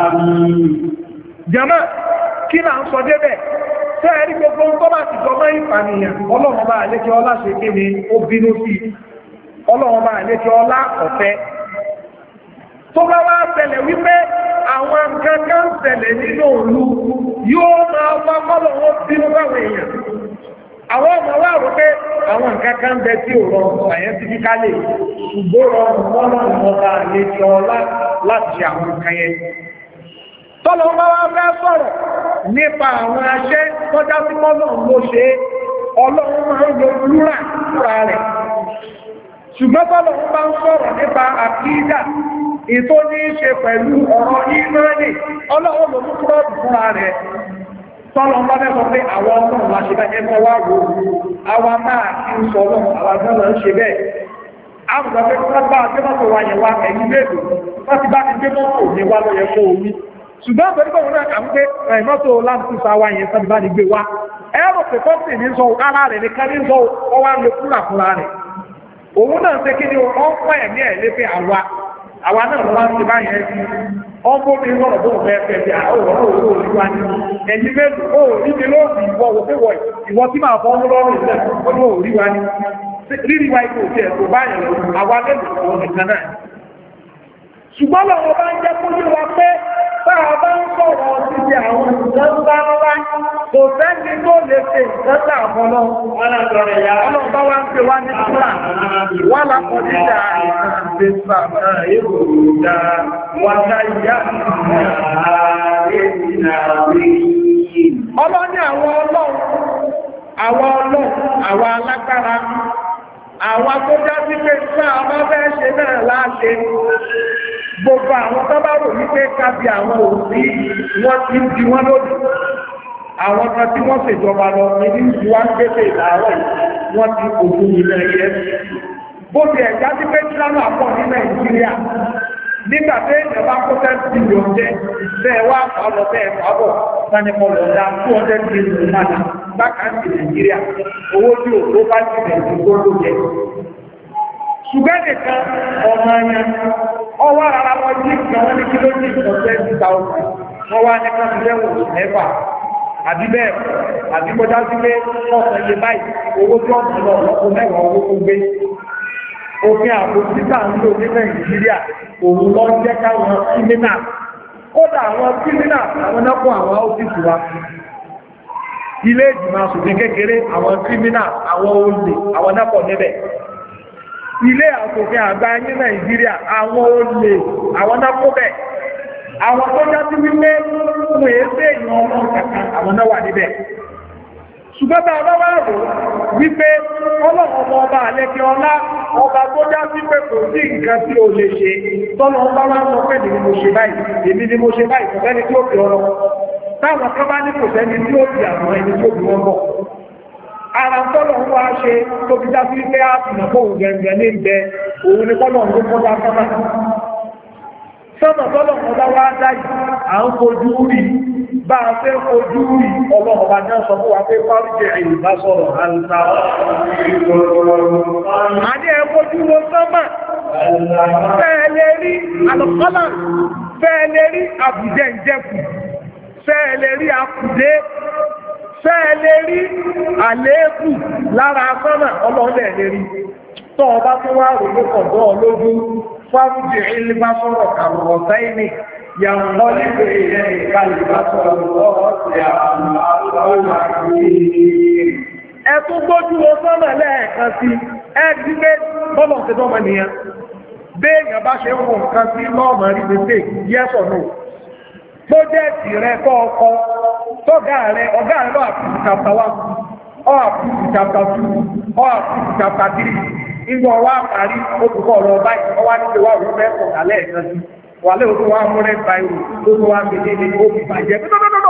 jàmá kí là ń sọ débẹ̀ tẹ́ ẹ̀rí gbogbo tó bá ti jọmọ́ ìpànìyàn Ọlọ́run bá àlékẹ́ ọlá ṣe kí ni ó bínú sí Ọlọ́run bá àlékẹ́ ọlá ọ̀fẹ́ tó bá wá ṣẹlẹ̀ wípé àwọn nǹkan kan ṣẹlẹ̀ nínú òlu yóò máa bá kọ́lọ̀ wọn bínú báwọn èèyàn àwọn ọmọ wa rò pé àwọn nǹkan kan bẹ tí ò rọrùn scientifically ṣùgbọ́n rọrùn Ọlọ́run ọba àlékẹ́ ọlá láti ṣe àwọn nǹkan yẹn tọ́lọ bá wá fẹ́ sọ̀rọ̀ nípa àwọn aṣẹ́ tọ́já sí mọ́lọ̀ ló ṣe Ọlọ́run máa ń lo lúrà fúra rẹ̀ ṣùgbọ́n tọ́lọ bá ń sọ̀rọ̀ nípa àkídà ètò ní í ṣe pẹ̀lú ọ̀rọ̀ ìmánì Ọlọ́run ló mú kúrọ̀dù fúra rẹ̀ tọ́lọ bá fẹ́ sọ pé àwọn Ọlọ́run la ṣe bá ẹgbẹ́ wá wò àwa máa kí ń sọ Ọlọ́run àwọn agbọ́n ń ṣe bẹ́ẹ̀ àbùdó pé wọ́n bá gbẹ́mọ́tò wa yẹn wá ẹ̀yìn mélòó wọ́n ti bá ti gbẹ́mọ́tò ní wá lọ́yẹ kó omi ṣùgbọ́n pẹ̀lú pẹ̀lú náà kà ń pé ẹ̀mọ́tò láńtúsá wa yẹn sábì bá ní gbé wá ẹ̀rọ pẹ̀kọ́sì ní sọ ara rẹ̀ ní kárí sọ ọwá lè kúrà fúnra rẹ̀ òun náà ṣe kí ni wọ́n pọ̀ ẹ̀mí ẹ̀ lé pé àwa náà lọ́wọ́ ti bá yẹn sí ọmọ mi lọ́rọ̀ bó fẹ́ fẹ́ bí àwọn òwúrọ̀ òwúrọ̀ òwúrọ̀ ní ẹni mélòó ó rí mi lóòbí ìwọ wò pé ìwọ tí máa fọ́ ọmọ lọ́rùn ilẹ̀ ọdún òrí wa ní rírí wa ikú òkè ẹ̀kọ́ báyìí àwa mélòó nìkan náà ṣùgbọ́n lọ́wọ́ bá ń jẹ́ kó ní wa pé táà bá ń sọ̀rọ̀ síbi àwọn ìjọba ńlá kò sẹ́ni tó lè ṣe ìjọba àmọ́lọ́ ọlọ́run bá wá ń pè wá ní ṣúra wà lápọ̀ nígbà ìgbàgbé sàmà èròjà wàtá ìyá ọlọ́ni àwọn alágbára àwọn akójá sí pé sáà bá fẹ́ ṣe náà láṣẹ gbogbo àwọn tó bá rò wípé kábí àwọn òbí wọ́n ti ń di wọ́n lójú àwọn kan tí wọ́n ṣèjọba lọ ní ìlú wá ń gbèsè ìlàárọ̀ wọ́n ti òjú ilẹ̀ yẹn bó ti ẹ̀já sí pé tíráàmù àpọ̀ ní Nàìjíríà nígbà tí ìjọba kó 10 billion jẹ́ bẹ́ẹ̀ wá ọ̀lọ́ bẹ́ẹ̀ pàbọ̀ sanimọ̀ lọ́dá 200 billion padà bákàtí Nàìjíríà owó tí òkú bá ti bẹ̀rẹ̀ gbogbo jẹ ṣùgbẹ́ nìkan ọmọ ẹ̀yàn ọwọ́ ara wọn jí ìgbà wọn ní kí ló jí ìtọ́sẹ́ 2000 wọ́n wá ní kan lẹ́wọ̀n oṣù mẹ́fà àbí bẹ́ẹ̀ àbí kọjá sí pé ọ̀sán iye báyìí owó tí ọ̀sán lọ lọ́kọ́ mẹ́wàá owó tó gbé òfin àbò títà ń lò ní Nàìjíríà òun lọ jẹ́ káwọn kírímínà kódà àwọn kírímínà àwọn nápọ̀ àwọn ọ́fíìsì wa ilé ìgbìmọ̀ aṣòfin kékeré àwọn kírímínà àwọn olè àwọn nápọ̀ níbẹ̀ ilé aṣòfin àgbà ní Nàìjíríà àwọn olè àwọn nápọ̀ bẹ̀ àwọn tó já sí wípé fún èéfé èèyàn ọmọ kàkà àwọn náà wà níbẹ̀ ṣùgbọ́n bá ọba wá rò wípé ọlọ́run ọba àlẹ́kẹ́ ọlá ọba tó já sí pé kò sí nǹkan tí ó lè ṣe tọ́lọ ọba wá sọ pé èmi ni mo ṣe báyìí kò sẹ́ni tí ó fi ọ̀rọ̀ táwọn kan bá ní kò sẹ́ni tí ó fi àwọn ẹni tó fi wọ́n bọ̀ ara tọ́lọ̀ ń wá ṣe tó fi já sí pé á fi nà fóun gẹ̀ǹgẹ̀ ní ìbẹ òun ni kọ́lọ̀ ń kọ́ bá sábà sọ́nà tọ́lọ̀ ọba wá dáyì à ń fojú rí bá a fẹ́ fojú rí ọlọ́ọ̀bá náà sọ fún wa pé fáríjẹ̀ ìbá sọ̀rọ̀ àlùsà àní ẹ fojú wo sọ́mà fẹ́ẹ̀lẹ̀ rí àlùkọ́là fẹ́ẹ̀lẹ̀ rí àbùjẹ́ ìjẹ́kù fẹ́ẹ̀lẹ̀ rí àkùdé fẹ́ẹ̀lẹ̀ rí àléébù lára sọ́nà ọlọ́ọ̀lẹ̀ lè rí tọ́ ọba tó wá rò ló kọ̀dọ́ lójú fáríjì ìlbá sọ̀rọ̀ àrùn ọ̀sáìní yàmọ́ nígbè ilẹ̀ ìkàlùbá sọ̀rọ̀ ọ̀rọ̀ sí àwọn بصير ẹ̀tún gbójú wo sọ́nà lẹ́ẹ̀kan sí ẹgbẹ́ bọ́lọ̀ ti dọ́mọ nìyẹn béèyàn bá ṣe ń wo nǹkan sí lọ́ọ̀mọ̀ rí pé yes or no pọ́jẹ́ẹ̀tì rẹ kọ́ ọkọ tọ́gá rẹ ọ̀gá rẹ lọ́wọ́ àpùpù chapter 1 ọ́ àpùpù chapter 2 ọ́ àpùpù chapter 3 ìgbọ̀ wá parí òkùnkọ̀ ọ̀rọ̀ báyìí ọwá nípe wà wọ́n fẹ́ kọ̀ọ̀kà lẹ́ẹ̀kan sí wà lé òkú wa mú rẹ̀ báyìí tó tó wá gbé ní òkú bàjẹ́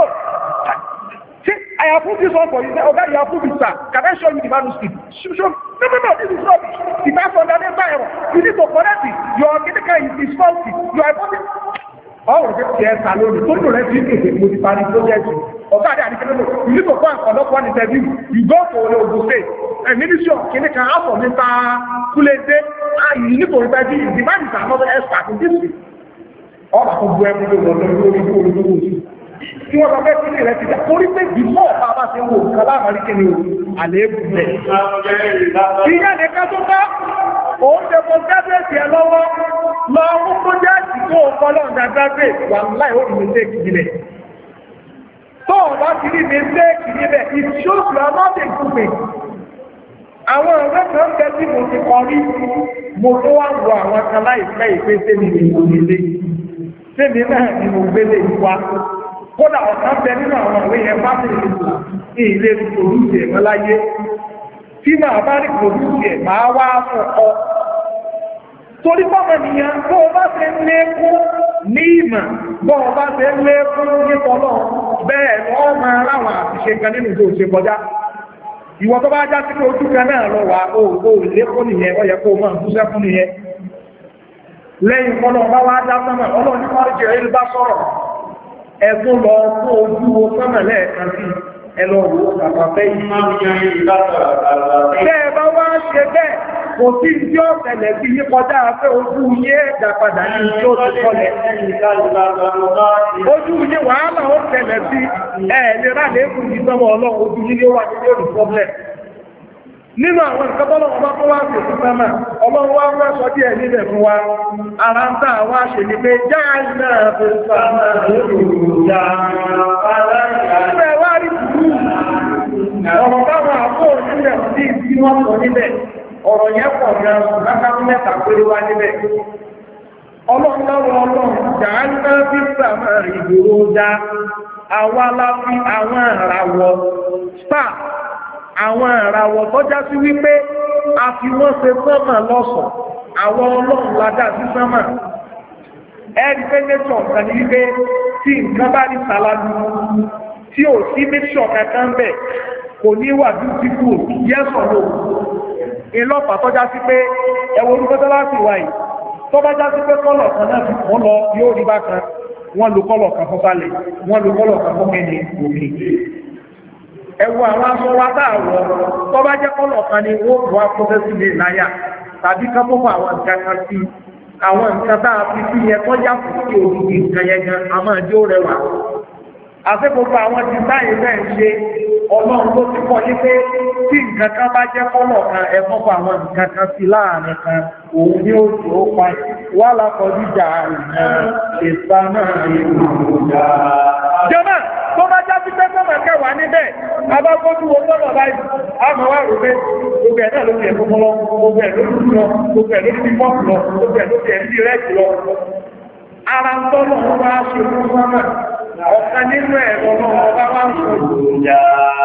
I approve this one for you. Okay, you approve it, sir. Can I show you the manuscript? Show. No, this is rubbish. The pastor that never error. You need to correct it. Your medical is faulty. You are not. Oh, yes, alone. Don't do that. You the party project. Okay, you need to go and conduct one interview. You go to Ogun State. And Ministry of Clinical Health for Mr. Kulede. You need to interview. The man is another expert in this field. All that will go everywhere. Tí wọ́n bá fẹ́ sí ilẹ̀ ti dà torí pé bímọ́ ọ̀pá bá ṣe ń wò kálá àmàríkẹ́ ni àléébù rẹ̀. Ìyá nìkan tó bá òun ṣe fún gábẹ́ẹ̀sì ẹ lọ́wọ́ lọ mú pọ́jẹ́ẹ̀tì tó kọ́lọ̀ dágbàgbé wà láì ó ìwé tẹ́ẹ̀kì níbẹ̀. Tó ọ̀bá ti rí ní tẹ́ẹ̀kì níbẹ̀, ìṣòṣù ọlọ́dẹ̀ gbùgbé. Àwọn ọ̀rẹ́ kan bẹ tí mo ti kọ rí, mo tó wá wọ àwọn kan láìpẹ́ ìpé sẹ́mi ní onílé. Sẹ́mi náà ni mo gbélé wá. Kódà ọ̀kan bẹ nínú àwọn ìwé yẹn bá ti rí ilé pòlúùsì ẹ̀mọ́ láyé. Tí máa bá rí pòlúùsì ẹ̀ máa wá fún ọ. Torí pọ́pọ̀ nìyàn bó o bá ṣe ń lékún ní ìmọ̀, bó o bá ṣe ń lékún nítọ́lọ́ bẹ́ẹ̀ wọ́n máa ráwọn àṣìṣe kan nínú tó ṣe kọjá. Ìwọ tó bá já sí pé ojú kan náà lọ wà ó lékún nìyẹn, ó yẹ kó máa ń túṣẹ́ fún nìyẹn. Lẹ́yìn kọ́lọ́ bá wá dá sọ́mà, ọlọ́run ní kọ́rọ̀ jẹ́ ìlú bá sọ̀rọ̀. Ẹ̀tún lọ fún ojú wo sọ́mà lẹ́ẹ̀kan sí ẹlọ́rù àpapẹ́ yìí. Bẹ́ẹ̀ bá wá ṣe bẹ́ẹ̀, kò sí tí ó tẹ̀lẹ̀ sí yí kọjá pé ojú yé ẹ̀dà padà ní tí ó ti kọlẹ̀. Ojú yé wàhálà ó tẹ̀lẹ̀ sí ẹ̀ẹ̀lera lẹ́kùn yìí sọ́mọ̀ ọlọ́run ojú yí ló wà ní lórí problem. Nínú àwọn nǹkan tọ́lọ́wọ́ bá tó wá sí ìfúnfẹ́mà, ọlọ́run wá rẹ́ sọ díẹ̀ nílẹ̀ fún wa, ara ń tàà wá ṣe ní pé já iná fún sàmà lóòrùn-ún-já. Ẹgbẹ́ wá rí bùrú, ọ̀rọ̀ táwọn àpò nílẹ̀ sí tí wọ́n sọ níbẹ̀, ọ̀rọ̀ yẹn pọ̀ gan lákàtún mẹ́ta péré wá níbẹ̀. Ọlọ́run já iná fún sàmà ìgbòho-já, àwa la fi àwọn àràwọ̀ star àwọn ìràwọ̀ tó já sí wípé a fi wọ́n ṣe sánmà lọ́ṣọ̀ọ́ àwọn ọlọ́run ládá sí sánmà ẹ̀rí pé nẹ́tọ̀ nǹkan ní wípé tí nǹkan bá ní sàlálù tí ò sí mẹ́ṣọ̀ kankan bẹ̀ kò ní wà beautiful yes or no ìlọ́pàá tó já sí pé ẹwọ orúkọ tó láti wà yìí tó bá já sí pé kọ́lọ̀ kan náà fi wọ́n lọ yóò rí bákan wọ́n lo kọ́lọ̀ kan fún balẹ̀ wọ́n lo kọ́lọ̀ kan fún mẹ́ni òkè ẹwọ àwọn aṣọ wa táàwọ̀ tó bá jẹ́ kọ́lọ̀ kan ni ó wà pọ́sẹ́ sí lè láyà tàbí ká pọ́pọ̀ àwọn nǹkan kan sí àwọn nǹkan táà fi sí yẹ tó já fún sí òdìdí nǹkan yẹn gan a máa jó rẹwà àti gbogbo àwọn ti táyé bẹ́ẹ̀ ṣe ọlọ́run ló ti kọ́ ní pé tí nǹkan kan bá jẹ́ kọ́lọ̀ kan ẹ pọ́pọ̀ àwọn nǹkan kan sí láàrin kan òun ni ó sì ó pa wà lákọ̀ọ́dí jà ìsáná ìrùjà jọmọ́ tó bá já sí pé sọ́mọ̀ kẹwàá níbẹ̀ abágbójú wo sọ́mọ̀ báyìí àmọ́ wà rò pé gbogbo ẹ̀ náà ló ti ẹ̀kọ́ lọ gbogbo ẹ̀ ló ti lọ gbogbo ẹ̀ ló ti pọ́ọ̀pù lọ gbogbo ẹ̀ ló ti ẹ̀rí rẹ́ẹ̀kì lọ ara ń tọ́lọ̀ wọn wá ṣe fún sọ́mọ̀ ọ̀kan nínú ẹ̀rọ náà ọba wá ń sọ ìròyìn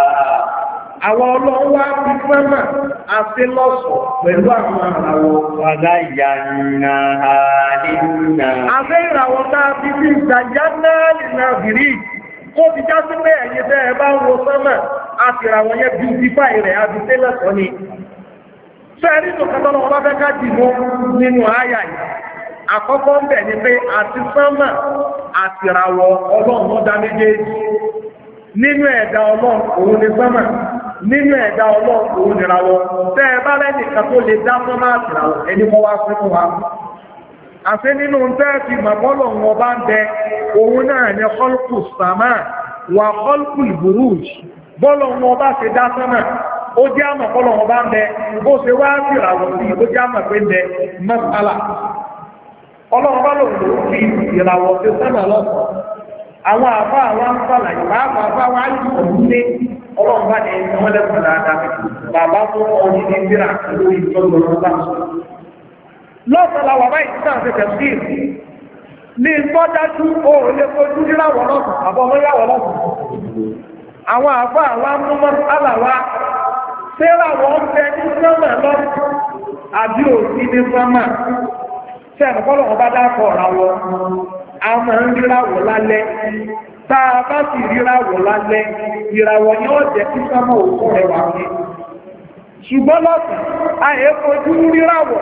àwọn ọlọ́wọ́ fi sọ́mọ̀ àti lọ́sọ̀ pẹ̀lú àwọn àwọ̀ wàdá ìyànà àdínà àfẹ́ ìràwọ̀ tá a fi bí ìjàjá náà nìna bìrì kó ti já sí pé ẹ̀yẹ tẹ́ ẹ bá ń wo sọ́mọ̀ àti ìràwọ̀ yẹn beautify rẹ̀ àti tẹ́lẹ̀sọ́ ni fẹ́ẹ̀rí tó kẹtọ́lọ́ wọn bá fẹ́ ká dìbò nínú àyà yìí àkọ́kọ́ ń bẹ̀ ni pé àti sọ́mọ̀ àti ìràwọ̀ ọlọ́run ló dá méjèèjì nínú ẹ̀dá ọlọ́run òun ni sọ́mọ̀ nínú ẹ̀dá ọlọ́run òun ni ìràwọ̀ tẹ́ ẹ bá lẹ́nìkan tó lè dá sọ́mọ̀ àti ìràwọ̀ ẹni kọ́ wá fún wa àti nínú tẹ́ẹ̀fì màbọ́lọ̀ wọn bá ń bẹ òun náà ní kọlùkù sàmà wà kọlùkù ìbúrúj bọ́lọ̀ wọn bá ṣe dá sánmà ó jẹ́ àmà bọ́lọ̀ wọn bá ń bẹ bó ṣe wá sí ìràwọ̀ sí ó jẹ́ àmà pé ń bẹ mọ́sálà ọlọ́run bá lòun ló fi ìràwọ̀ sí sánmà lọ́sọ̀ àwọn àbá àwọn àǹfààní bàbá wa yìí ọ̀hún lé ọlọ́run bá ní wọ́n lẹ́kọ̀ọ́ dáadáa bàbá tó kọ́ ní nàìjíríà lórí ìtọ́jú ọ̀rọ̀ bá sọ. lọ́sọ̀lá wà báyìí sáà ṣe tẹ̀sí ní ìtọ́jájú ó lè fojú ríráwọ̀ lọ́sùn àbọ̀mọ́ yàwọ̀ lọ́sùn. àwọn àbá àwọn amúmọ́ aláwa séráwọ̀ ń bẹ ní sọ́mà lọ́sùn àbí òsì ní sọ́mà sẹ́ẹ̀nù kọ́lọ̀ ọba dákọ̀ ọ̀ràwọ̀ àwọn ń ríráwọ̀ lálẹ́ tá a bá sì ríráwọ̀ lálẹ́ ìràwọ̀ ni ó jẹ́ kí sọ́mà òkú rẹ̀ wà ní. ṣùgbọ́n lọ́sùn àyè fojú ríráwọ̀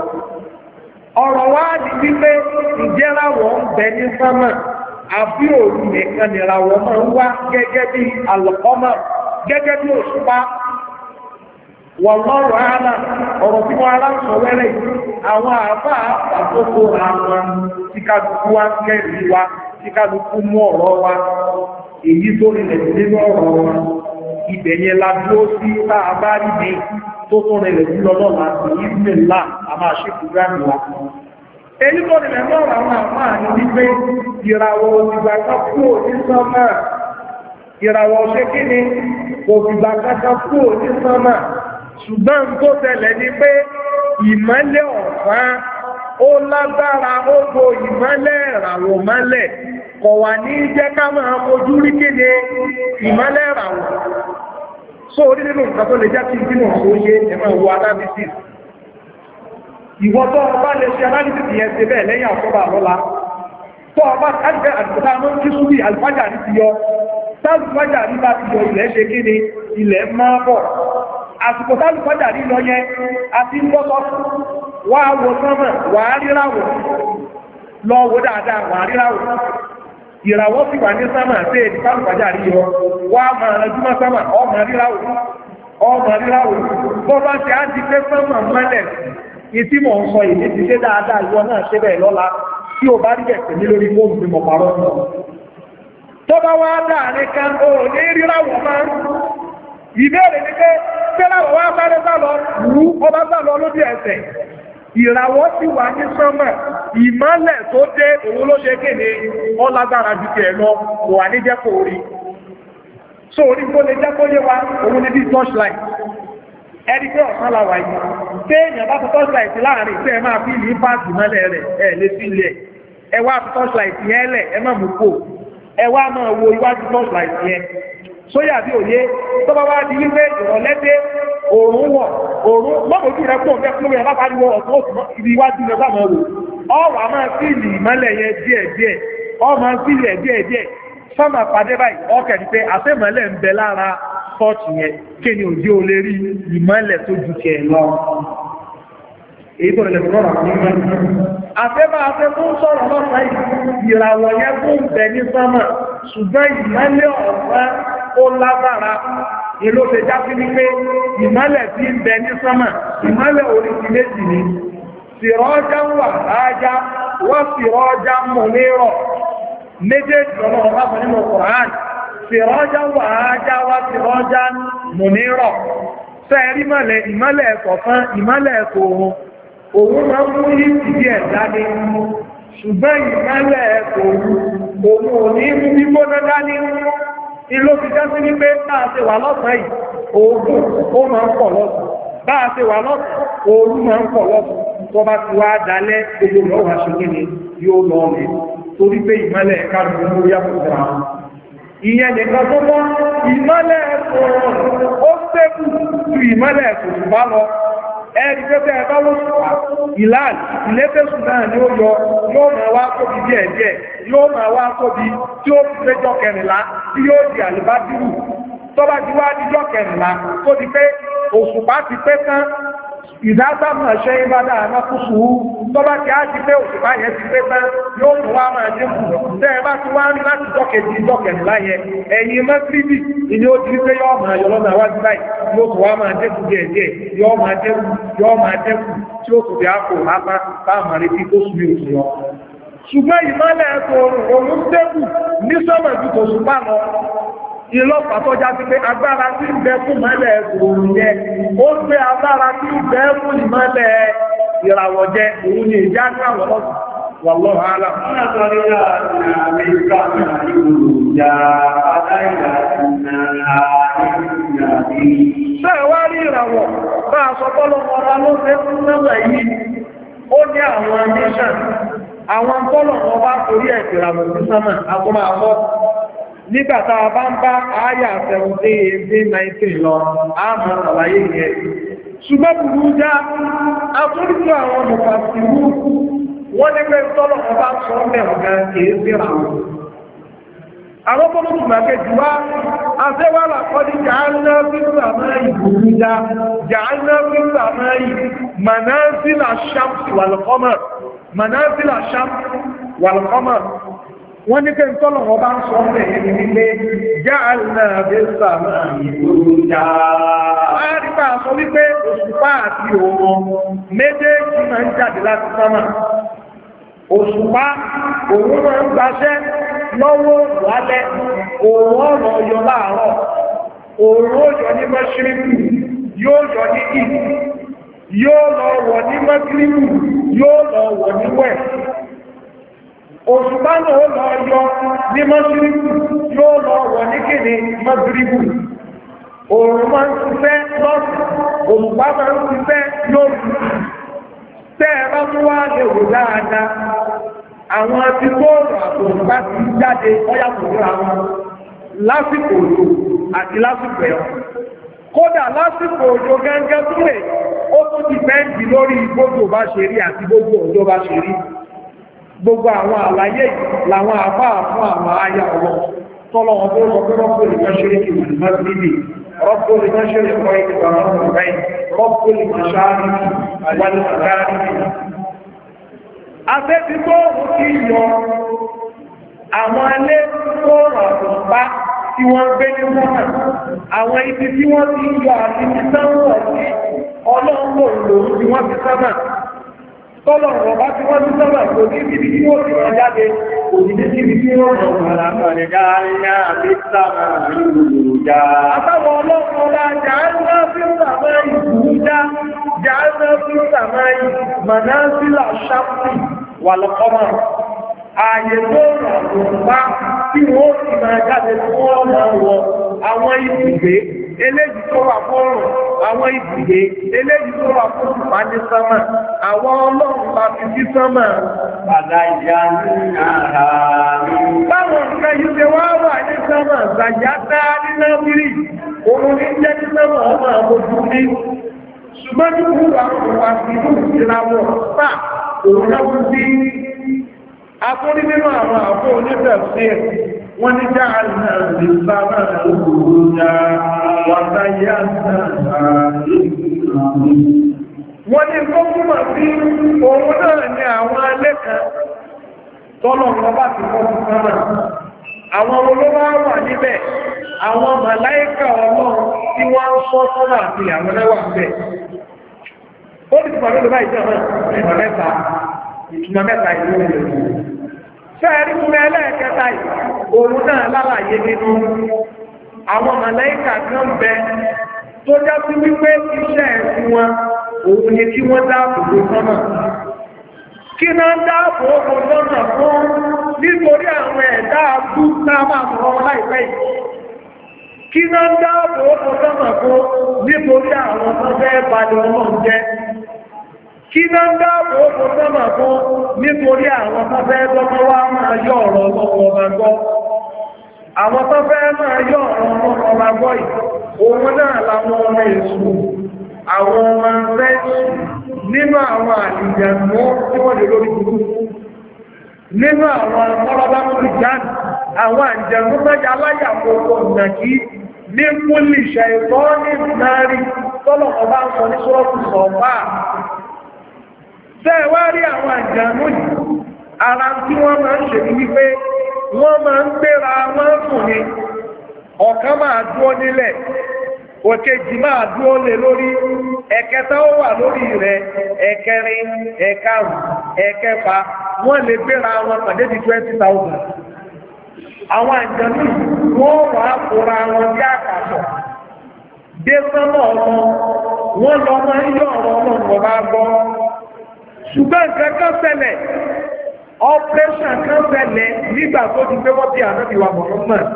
ọ̀rọ̀ wá ní wípé ìjẹ́ráwọ̀ ń bẹ ní sánmà àbí òru nìkan nìràwọ̀ máa ń wá gẹ́gẹ́ bí àlùkọ́mà gẹ́gẹ́ bí òṣùpá wallahu a'lam ọ̀rọ̀ tí wọ́n ará ń sọ wẹ́rẹ́ àwọn àbá àkókò àwọn tí kálukú wá kẹ́rì wa tí kálukú mú ọ̀rọ̀ wa èyí tó rìnlẹ̀ nínú ọ̀rọ̀ wa ibẹ̀ yẹn la dúró sí tá a bá rí mi tó tún rẹ̀ sí lọ́lọ́la sí ìsìnlá a máa ṣe kúránì wa. Èyí tó rẹ̀ mọ́ àwọn àmáà ní wípé ìràwọ̀ òfìgbà kan kúrò ní sánmà. Ìràwọ̀ ṣe kí ni òfìgbà kan kúrò ní sánmà. Ṣùgbọ́n tó tẹ̀lẹ̀ ni pé ìmọ́lẹ̀ ọ̀sán ó lágbára ó bo ìmọ́lẹ̀ ìràwọ̀ mọ́lẹ̀ kò wà ní jẹ́ ká máa fojú rí kéde ìmọ́lẹ̀ ìràwọ̀. So orí nínú nǹkan tó lè jẹ́ kí ìdínà tó yé ẹ̀mọ̀ ìwọ analysis. Ìwọ́n tó ọba lè ṣe analysis yẹn ṣe bẹ́ẹ̀ lẹ́yìn àkọ́bà lọ́la. Tó ọba kájẹ́ àdìsọ́ta mọ́ kí súbì alfájà ní ti yọ. Tálùfájà ní bá ti yọ ilẹ̀ ṣe kí ni ilẹ̀ máa bọ̀. Àsìkò tálùfájà ní lọ yẹn àti ń bọ́sọ́ wá wo sánmà wà á ríráwọ̀. Lọ wo dáadáa wà á ríráwọ̀. Ìràwọ̀ sì wà ní sámà tí èdè sáàlùfàjà rí yọ, wá máa rẹjúmọ́ sámà, ọmọ ríráwò. Bọ́ bá ti á di pé sámà mọ́lẹ̀ ìtí mọ̀ ń sọ ìdí ti ṣe dáadáa ìwọ náà ṣe bẹ́ẹ̀ lọ́la tí ó bá rí ẹ̀sẹ̀ ní lórí fóònù bí mọ̀ parọ́ náà. Tó bá wá dáàrin kan ó ní ríráwọ̀ máa ń ìbéèrè ní pé fẹ́láwọ̀ wá sáré sálọ wú ọba sálọ lójú ẹsẹ̀. Ìràwọ̀ sì wà ní sánmà, ìmọ́lẹ̀ tó dé òun ló ṣe kéde ọlágbára jù tẹ̀ lọ, kò wà ní jẹ́ kó rí. So orí kó lè jẹ́ kó yé wa, òun ní bí torchlight. Ẹni pé ọ̀sán la wà yìí. Tí èèyàn bá fi torchlight láàrin tí ẹ máa fi ní páàkì mọ́lẹ̀ rẹ̀, ẹ lè fi ilẹ̀. Ẹ wá fi torchlight yẹn lẹ̀, ẹ má mú kò. Ẹ wá máa wo iwájú torchlight yẹn. Sóyà bí òye, tó bá wá di wípé ìrọ̀lẹ́dẹ́ òòrùn wọ̀, òòrùn mọ́bòjú rẹ̀ pọ̀ mẹ́ fún ẹ̀rọ pàdíwọ̀ ọ̀tún ibi iwájú rẹ̀ sáàmà rò. Ọwà máa fíìlì ìmọ́lẹ̀ yẹn díẹ̀díẹ̀, ọmọ fíìlì díẹ̀díẹ̀, sọ́mà pàdé báyìí, ọkẹ̀ ní pé àfẹ́mọ́lẹ̀ ń bẹ lára fọ́ọ̀tì yẹn, kí ni òjì ó lè rí ìmọ́lẹ̀ tó ju tiẹ̀ lọ. Èyí tó lè fọ́nà ní mọ́lẹ̀. Àfẹ́bá afẹ́ tó ń sọ̀rọ̀ lọ́sàn ìràwọ̀ yẹn tó ń bẹ ní sọ́mà, ṣùgbọ́n ìmọ́lẹ̀ ọ̀sán ó lágbára ìlú ṣe já sí ní pé ìmọ́lẹ̀ tí ń bẹ ní sánmà ìmọ́lẹ̀ oríṣi méjì ni sìrọ́jà wà ájá wọ́n sìrọ́jà mọ̀lẹ́rọ̀ méjèèjì ọ̀nà ọ̀pá nínú Kùránì sìrọ́jà wà ájá wọ́n sìrọ́jà mọ̀lẹ́rọ̀ sẹ́ẹ̀rí ìmọ́lẹ̀ ẹ̀kọ̀kan ìmọ́lẹ̀ ẹ̀kọ̀ òun máa ń mú yí ìdí ẹ̀dá ní ṣùgbọ́n ìmọ́lẹ̀ ẹ̀kọ̀ òun ò ní mú gbígbóná dání ìlú fi já sí wípé báa ṣe wà lọ́sàn yìí oògùn ó máa ń pọ̀ lọ́sàn báa ṣe wà lọ́sàn oòrùn máa ń pọ̀ lọ́sàn tó bá ti wá dalẹ́ gbogbo lọ́wọ́ aṣojú ni yóò lọ rẹ̀ torí pé ìmọ́lẹ̀ ẹ̀ka ló ń yàtọ̀ síra ìyẹn nìkan tó mọ́ ìmọ́lẹ̀ ẹ̀kọ́ ó ṣẹ́kù ju ìmọ́lẹ̀ ẹ̀kọ́ bá lọ ẹni pẹ́pẹ́ ẹ̀bá ló ṣùpá ìlànà ìlẹ́fẹ́sùn náà ni ó yọ yóò máa wá tóbi díẹ̀díẹ̀ yóò máa wá tóbi tí ó fi péjọ kẹrìnlá tí yóò di àlùbádìrù tọ́bá ti wá díjọ́ kẹrìnlá tó di pé òṣùpá ti pé tán ìdásámọ̀ ṣe ìbádà àmọ́kúsù tọ́bá ti á ti pé òṣùpá yẹn ti pé tán yóò tún wá máa dínkù tẹ́ ẹ bá ti wá rí láti jọ́kejì ìjọ kẹrìnlá yẹn ẹ̀yìn mọ́sílì ìní ó ti rí pé yóò máa yọ lọ́nà àwájú báyìí yóò tún wá máa dínkù díẹ̀díẹ̀ yóò máa dínkù tí ó tún fi àpò apá táàmà retí tó súnmí òṣù yọ. Ṣùgbọ́n ìmọ́lẹ̀ ẹ̀kọ́ òun dẹ́kù ní sọ́mọ̀ ju tòṣùpá lọ. Ìlọ́pàá tó já sí pé agbára tí ń bẹ fún ìmọ́lẹ̀ ẹ̀kọ́ yẹ, ó gbé agbára tí ń bẹ fún ìmọ́lẹ̀ ìràwọ̀ jẹ, òun ni ìjà káwọ̀ lọ́sùn. wallahu a'lam. Sẹ́ẹ̀wá rí ìràwọ̀ bá aṣọ tọ́lọ́mọ ọ̀rá ló fẹ́ fún mẹ́wàá yìí, ó ní àwọn nation, àwọn tọ́lọ́mọ bá torí ẹ̀kìràwọ̀ sí sánmà, agbọ́mọ àwọ́. Nígbàtà bá ń bá àyà 17-18-19 lọ, a mọ̀ àlàyé yẹn. Ṣùgbọ́n burú já, àtúrúkú àwọn mùfàsírù, wọ́n ní pé tọ́lọ́mọ bá sọ mẹ́wàá gan kìí síra wọn. Àwọn tó lókùn mẹ́kẹ́ jù wá, àṣẹ́wàlà kọ́dí jàálẹ́ fífà mẹ́rin ìbòrújá, jàálẹ́ fífà mẹ́rin manazila shamsi wal-qamar, manazila shamsi wal-qamar. Wọ́n ní pé tọ́lọ̀ wọ́n bá ń sọ mẹ́rin nílé, jàálẹ́ fífà mẹ́rin ìbòrújá. A rí bá sọ wípé òṣùpá àti òun méjèèjì máa ń jáde láti sánmà. Òṣùpá òun máa ń gbaṣẹ́ lọ́wọ́ wálẹ̀, òun ọ̀rọ̀ yọ láàárọ̀, òun ó yọ ní mọ́ṣíríkù, yóò yọ ní ìlú, yóò lọ wọ̀ ní mọ́kíríkù, yóò lọ wọ̀ ní wẹ̀. Òṣùpá náà ó lọ yọ ní mọ́ṣíríkù, yóò lọ wọ̀ ní kìíní mọ́kíríkù. Òun máa ń ṣiṣẹ́ lọ́sùn, òṣùpá máa ń ṣiṣẹ́ lóru. Tẹ́ ẹ bá tún wá lè wò dáadáa, àwọn tí bóòrùn àtòrùbá ti jáde ọyàtọ̀ sí àwọn lásìkò òjò àti lásìkò ẹ̀rọ. Kódà lásìkò òjò gẹ́gẹ́ tó lè ó tó ti bẹ́ǹdì lórí gbogbo bá ṣe rí àti gbogbo òjò bá ṣe rí. Gbogbo àwọn àlàyé làwọn àfáà fún àwọn àyà ọlọ́ tọ́lọ̀ wọn tó sọ pé rọ́pò lè máa ṣe kí wọ́n máa níbi rọ́pò lè máa ṣe lè kọ́ ìgbà wọn rẹ̀ rọ́pò lè máa ṣáárí wọ́n ṣáárí. Afẹ́bí tó mú kí yọ àwọn ilé tó rọ̀ àtùpá tí wọ́n gbé ní wọ́n àwọn ibi tí wọ́n ti yọ àti ní sánwọ̀ sí ọlọ́run lòun tí wọ́n ti sábà. Tọ́lọ̀rọ̀ bá tí wọ́n ti sábà kò ní síbi tí wọ́n ti rọ̀ jáde, kò ní síbi tí wọ́n rọ̀ àlàmọ̀rẹ̀ dáríyá àti sábà ìrùjà. Àtàwọn ọlọ́run ọlá jàálá fi ń sàmà ìrùjà, jàálá fi ń sàmà ìmọ̀násílà ṣápì wà lọ́kọ́mọ̀. Ààyè tó rọ̀ àtùpá tí wọ́n ti máa jáde tí wọ́n máa wọ àwọn ibùgbé eléyìí tó wà fọ́rùn, àwọn ibùgbé eléyìí tó wà fún ìpá ní sánmà, àwọn ọlọ́run bá fi sí sánmà. Bàdá ìyá ní àrà. Báwọn nǹkan yìí ṣe wá wà ní sánmà, zàjátá ní nábírì, òun ní jẹ́ ní sánmà ọmọ àbójú ní. Ṣùgbọ́n ní kúrò àwọn òwà sí ìlú ìlàwọ̀ pà, òun náà wú sí. Akúrí nínú àwọn àbó oníbẹ̀ẹ́sì wọ́n ní já àrìnà lè bá máa lóòrùn wàtàyà wọ́n ní kó túnmọ̀ sí òun náà ní àwọn alẹ́kàn tọ́lọ̀ wọn bá ti kọ́ fún sánmà. Àwọn olówó wà níbẹ̀, àwọn màláíkà ọlọ́run tí wọ́n ń sọ sọ́nà àti àwọn ẹwà bẹ̀. Ó ti túnmọ̀ lórí báyìí jẹ́ ìtumọ̀ mẹ́ta ìlú rẹ̀. Fẹ́ẹ̀rí fún ẹlẹ́ẹ̀kẹta òun náà lálàyé nínú àwọn màláíkà kan bẹ tó já sí wípé iṣẹ́ ẹ̀sìn wọn òun ni kí wọ́n dáàbò bò sọ́nà. Kí náà dáàbò bò sọ́nà fún nítorí àwọn ẹ̀dá àbú náà máa sọ̀rọ̀ láìpẹ́ yìí. Kí náà dáàbò bò sọ́nà fún nítorí àwọn tó fẹ́ balẹ̀ ọlọ́run jẹ́. Kí náà dáàbò ó sọ́mà fún nítorí àwọn tó fẹ́ lọ́mọ wá máa yọ ọ̀rọ̀ ọlọ́pọ̀ ọba gbọ́. Àwọn tó fẹ́ máa yọ ọ̀rọ̀ ọlọ́pọ̀ ọba gbọ́ yìí, òun náà láwọn ọmọ èṣù, àwọn ọmọ fẹ́ṣù nínú àwọn àlìjànú tí wọ́n lè lórí burúkú. Nínú àwọn ọlọ́bákùnrin jáde, àwọn àjẹ̀mú mẹ́jà aláyàwó nàkí ní kúlì ṣẹ̀tọ́ ní náàrí tọ́lọ̀ ọba ń sọ ní sọ́ọ̀tù sọ̀fà. Tẹ́ wá rí àwọn àjàmú yìí, ara tí wọ́n máa ń ṣe ní wípé wọ́n máa ń gbéra wọn sùn ní ọ̀kan máa dúó nílẹ̀, òkèjì máa dúó lé lórí, ẹ̀kẹta ó wà lórí rẹ̀, ẹ̀kẹrin, ẹ̀karùn, ẹ̀kẹfà, wọ́n lè gbéra wọn pàdé di 20,000. Àwọn àjàmú yìí wọ́n wà á kóra wọn bí àkàsọ̀. Dé sánmọ̀ ọmọ, wọ́n lọ máa ń yọ ọ̀rọ̀ ọlọ́run ọba gbọ́. Ṣùgbọ́n nǹkan kan ṣẹlẹ̀ operation kan ṣẹlẹ̀ nígbà tó ti pé wọ́n bí ànábì wa Muhammad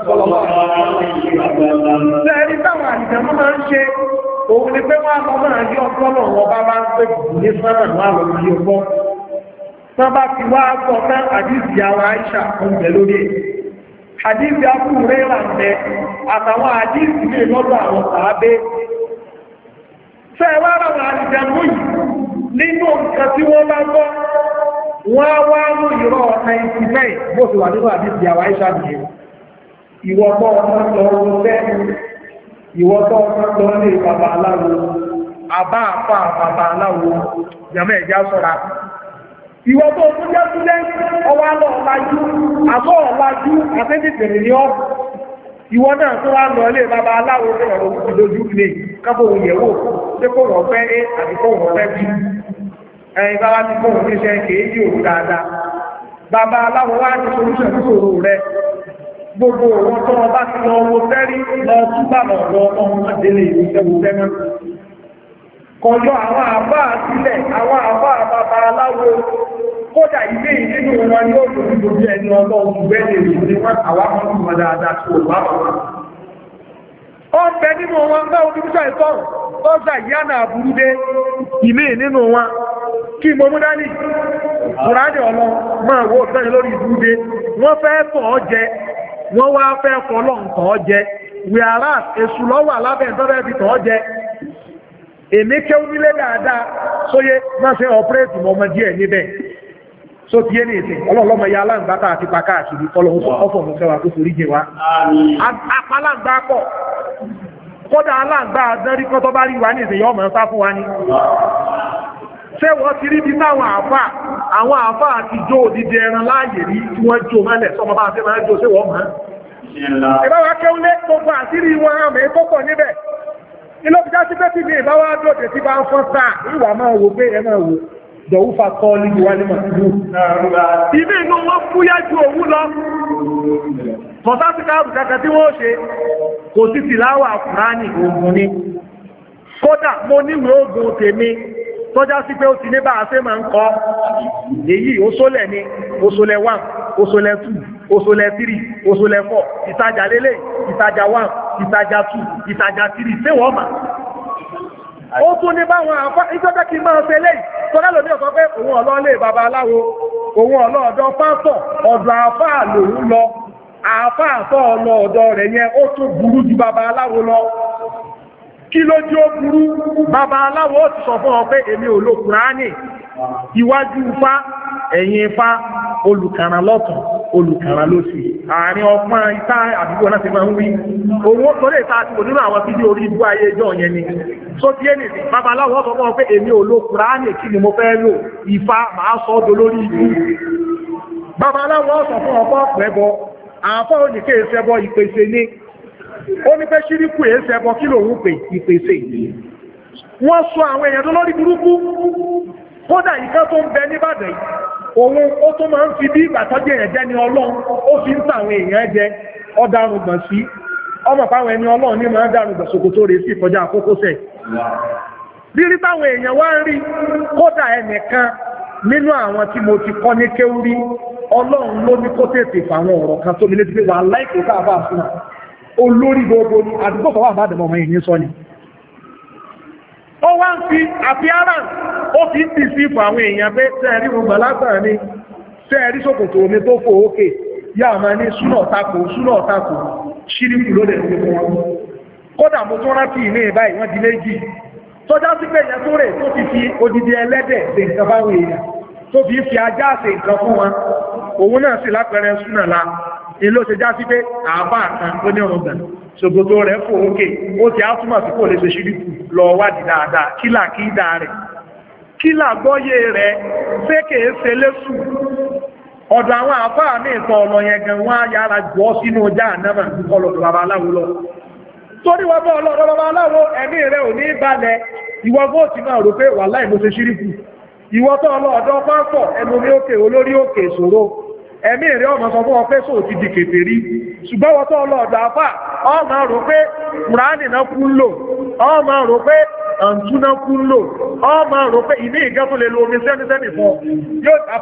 sẹ́ẹ̀rí táwọn àdìjàmọ́ máa ń ṣe òun ni pé wọ́n á lọ máa yọ ọpọlọ wọn bá máa ń pè ní sánà wọn á lọ sí ọgbọ́ tán bá ti wá sọ tán àdìsí àwọn Aisha ń bẹ lórí àdìsí Abu Hurairah ń bẹ àtàwọn àdìsí lè lọ́dọ̀ àwọn sàábé sẹ́ẹ̀ wá ráwọn àdìjàmọ́ yìí nínú nǹkan tí wọ́n bá gbọ́ wọ́n á wá mú ìrọ̀ 99 bó ti wà nínú àdìsí àwọn Aisha nìyẹn ìwọ̀tọ́ ọmọ lọ́rọ̀ fẹ́ ìwọ́tọ́ ọ̀pọ̀ ní bàbá aláwo àbá àpá bàbá aláwo jàmẹ́ ẹ̀já sọ́ra ìwọ́tọ́ tó jẹ́ sílẹ̀ ọwá lọ ọlájú àbọ́ ọlájú àtẹ́dìtìrì ní ọ́ ìwọ́ náà tó wá lọ ilé bàbá aláwo ní ọ̀rọ̀ ìdójú ilé kábò òyẹ̀wò tí kò wọ́n fẹ́ é àti kò wọ́n fẹ́ bí ẹ̀yìn bá wá ti kò wọ́n níṣẹ́ kéèjì òun dáadáa bàbá aláwo wá ní solúṣẹ̀ nítorò rẹ̀ gbogbo wọn tó wọn bá ti lọ owó fẹ́rí lọ túbà lọ ọmọ délé ìwòsẹ́wò fẹ́mọ́ kọjọ àwọn àbá sílẹ̀ àwọn àbá bàbá aláwo kódà ilé nínú wọn ni ó lòrí lórí ẹni ọlọ́run gbẹ́lẹ̀ ní wọn àwọn ọmọ dáadáa tí ó wà wọn ó ń bẹ nínú wọn bá oníbíṣà ìtọ́rùn ọ́sà ìyánà àbúrúdé ìmí nínú wọn kí mo mú dání kùránì ọlọ máa wó sẹ́ni lórí ìbúrúdé wọ́n fẹ́ tọ̀ ọ́ jẹ wọ́n wá fẹ́ fọ́lọ́ ǹkan ọjẹ́ wíárá èṣù lọ́wọ́ alábẹ́ ìtọ́rẹ́ fi tọ́ jẹ èmi kéwú nílé dáadáa sóyé máa ṣe ọ̀pẹ́rẹ́tì mọ́ ọmọ díẹ̀ níbẹ̀ só ti yé ní ìsìn ọlọ́lọ́mọ ya aláǹgbátà àti pàká àṣìrí fọ́lọ́hún ọ̀fọ̀ mú fẹ́wà tó forí jẹ wá apáláǹgbá pọ̀ kódà aláǹgbá adánrí kọ́ tó bá rí wa ní ìsìn yọ́ mọ̀ ń sá fún wa ní ṣé wọ́n ti rí bí táwọn àfà àti jó òdìdí ẹran láàyè rí tí wọ́n jó mẹ́lẹ̀ sọmọ bá ṣe máa jó ṣé wọ́n mọ́ ìbáwá kéúnlé gbogbo àṣírí wọn àmì tó pọ̀ níbẹ̀ ilé òfìjá sí pé tí ní ìbáwá dòdè tí bá ń fọ́n sáà ìwà máa wò pé ẹ máa wò dọ̀wúfà kọ́ lílu wá ní màtúrù ìbí inú wọn fúyá ju òwú lọ mọ̀sásíkàrù kankan tí wọ́n ṣe kò sí tìláwà Kùránì ogun ni kódà mo níwèé ogun tèmi tọ́já sí pé ó ti ní bá a ṣe máa ń kọ́ èyí òṣòlẹ̀ ni òṣòlẹ̀ 1 òṣòlẹ̀ 2 òṣòlẹ̀ 3 òṣòlẹ̀ 4 ìtajà lélẹ̀ ìtajà 1 ìtajà 2 ìtajà 3 ṣé wọ́n mà ó tún ní báwọn àfá ìjọba kí máa ṣe lẹ́yìn tọ́lá lòdí ọ̀sọ́ pé òun ọlọ́lé bàbá aláwo òun ọlọ́ọ̀dọ́ pásọ̀ ọ̀dọ̀ àfáà lòun lọ àfáà tọ́ ọlọ́ ọ̀dọ̀ rẹ̀ yẹn ó tún burú ju bàbá aláwo lọ kí ló jí ó burú bàbá aláwo ó ti sọ fún ọ pé èmi ò lo Kùránì iwájú Ifá ẹ̀yìn Ifá olùkàrà lọ́tún olùkàrà lósì àárín ọpọ́n ìta àdúgbò náà ti máa ń wí owó tó lè ta àti kò nínú àwọn fídíò orí ibú ayé ẹjọ́ yẹn ni tó tí ẹnì bàbá aláwo ó sọ fún ọ pé èmi ò lo Kùránì kí ni mo fẹ́ lò Ifá máa sọ ọ́ dolórí ibú bàbá aláwo ó sọ fún ọpọ́ pẹ́bọ àfọ́ òníkè ìṣẹ́bọ ìpèsè ní ó ní pé ṣíríkù èéṣẹ́ ẹbọ kí lòun pè ìpèsè wọ́n sọ àwọn èèyàn tó lórí burúkú kódà ìkẹ́ tó ń bẹ níbàdàn òun ó tó máa ń fi bí ìgbà tọ́jú èèyàn jẹ́ ní Ọlọ́run ó fi ń tàwọn èèyàn jẹ ọ̀darùngbọ̀n sí ọmọ pàwọn ẹni Ọlọ́run ní máa ń dàrùngbọ̀n ṣòkòtò rẹ̀ sí ìkọjá àkókòsẹ̀ rírí táwọn èèyàn wá ń rí kódà ẹnìkan nínú àwọn tí mo ti kọ́ ní kéwúrí Ọlọ́run ló ní kó tètè fàwọn ọ̀rọ̀ kan tó mi létí pé wà láìpẹ́ káàbà fún olórí gbogbo ní àdúgbò tó wà bá dẹ̀mọ̀ ọmọ ìní sọ ni ó wá ń fi appearance ó fi ń tìsí fún àwọn èèyàn pé tẹ́ẹ̀rí gbogbo alágbàrá ní tẹ́ẹ̀rí ṣòkòtò omi tó fò ókè yà máa ní súnà ọ̀tàkù ṣíríkù ló dẹ̀ sí fún wọn kódà mo tún rántí ilé ìbáyìí wọ́n di méjì tọ́já sí pé ìyẹn tó rè tó ti fi odidi ẹlẹ́dẹ̀ ṣe nǹkan fáwọn èèyàn tó fi fi ajá ṣe nǹkan fún wọn òun náà sì lápẹẹrẹ súnà la ilé ó ṣe já sí pé àbá kan tó ní ọ̀rọ̀ gbẹ̀rẹ̀ ṣògbòtò rẹ̀ fò ókè ó ti á túnmọ̀ sí kò lè ṣe ṣíríkù lọ wádìí dáadáa kílà kí dáa rẹ̀ kílà gbọ́yé rẹ̀ fẹ́kẹ̀ẹ́ ṣe lésù ọ̀dọ̀ àwọn àfáà ní ìtọ̀ ọ̀nà yẹn gan wọ́n á yára jọ́ sínú ọjà ànámà ọlọ́dọ̀ babaláwo lọ torí wọ́n bọ́ ọlọ́dọ̀ babaláwo ẹ̀mí rẹ̀ ò ní balẹ̀ ìwọ góòtì náà rò pé wàláhì mo ṣe ṣíríkù ìwọ tó ọlọ́dọ̀ pásọ̀ ẹnu orí òkè olórí òkè ìṣòro ẹ̀mí rẹ̀ ọmọ sọ fún ọ pé sóò ti di kèfèrí ṣùgbọ́n wọ́n tó ọlọ́dọ̀ àfà ọmọ rò pé Kùránì náà kú ń lò ọmọ rò pé àǹtú náà kú ń lò ọmọ rò pé ìní ìgẹ́ tó lè lo omi sẹ́nìsẹ́nì fún yóò àfà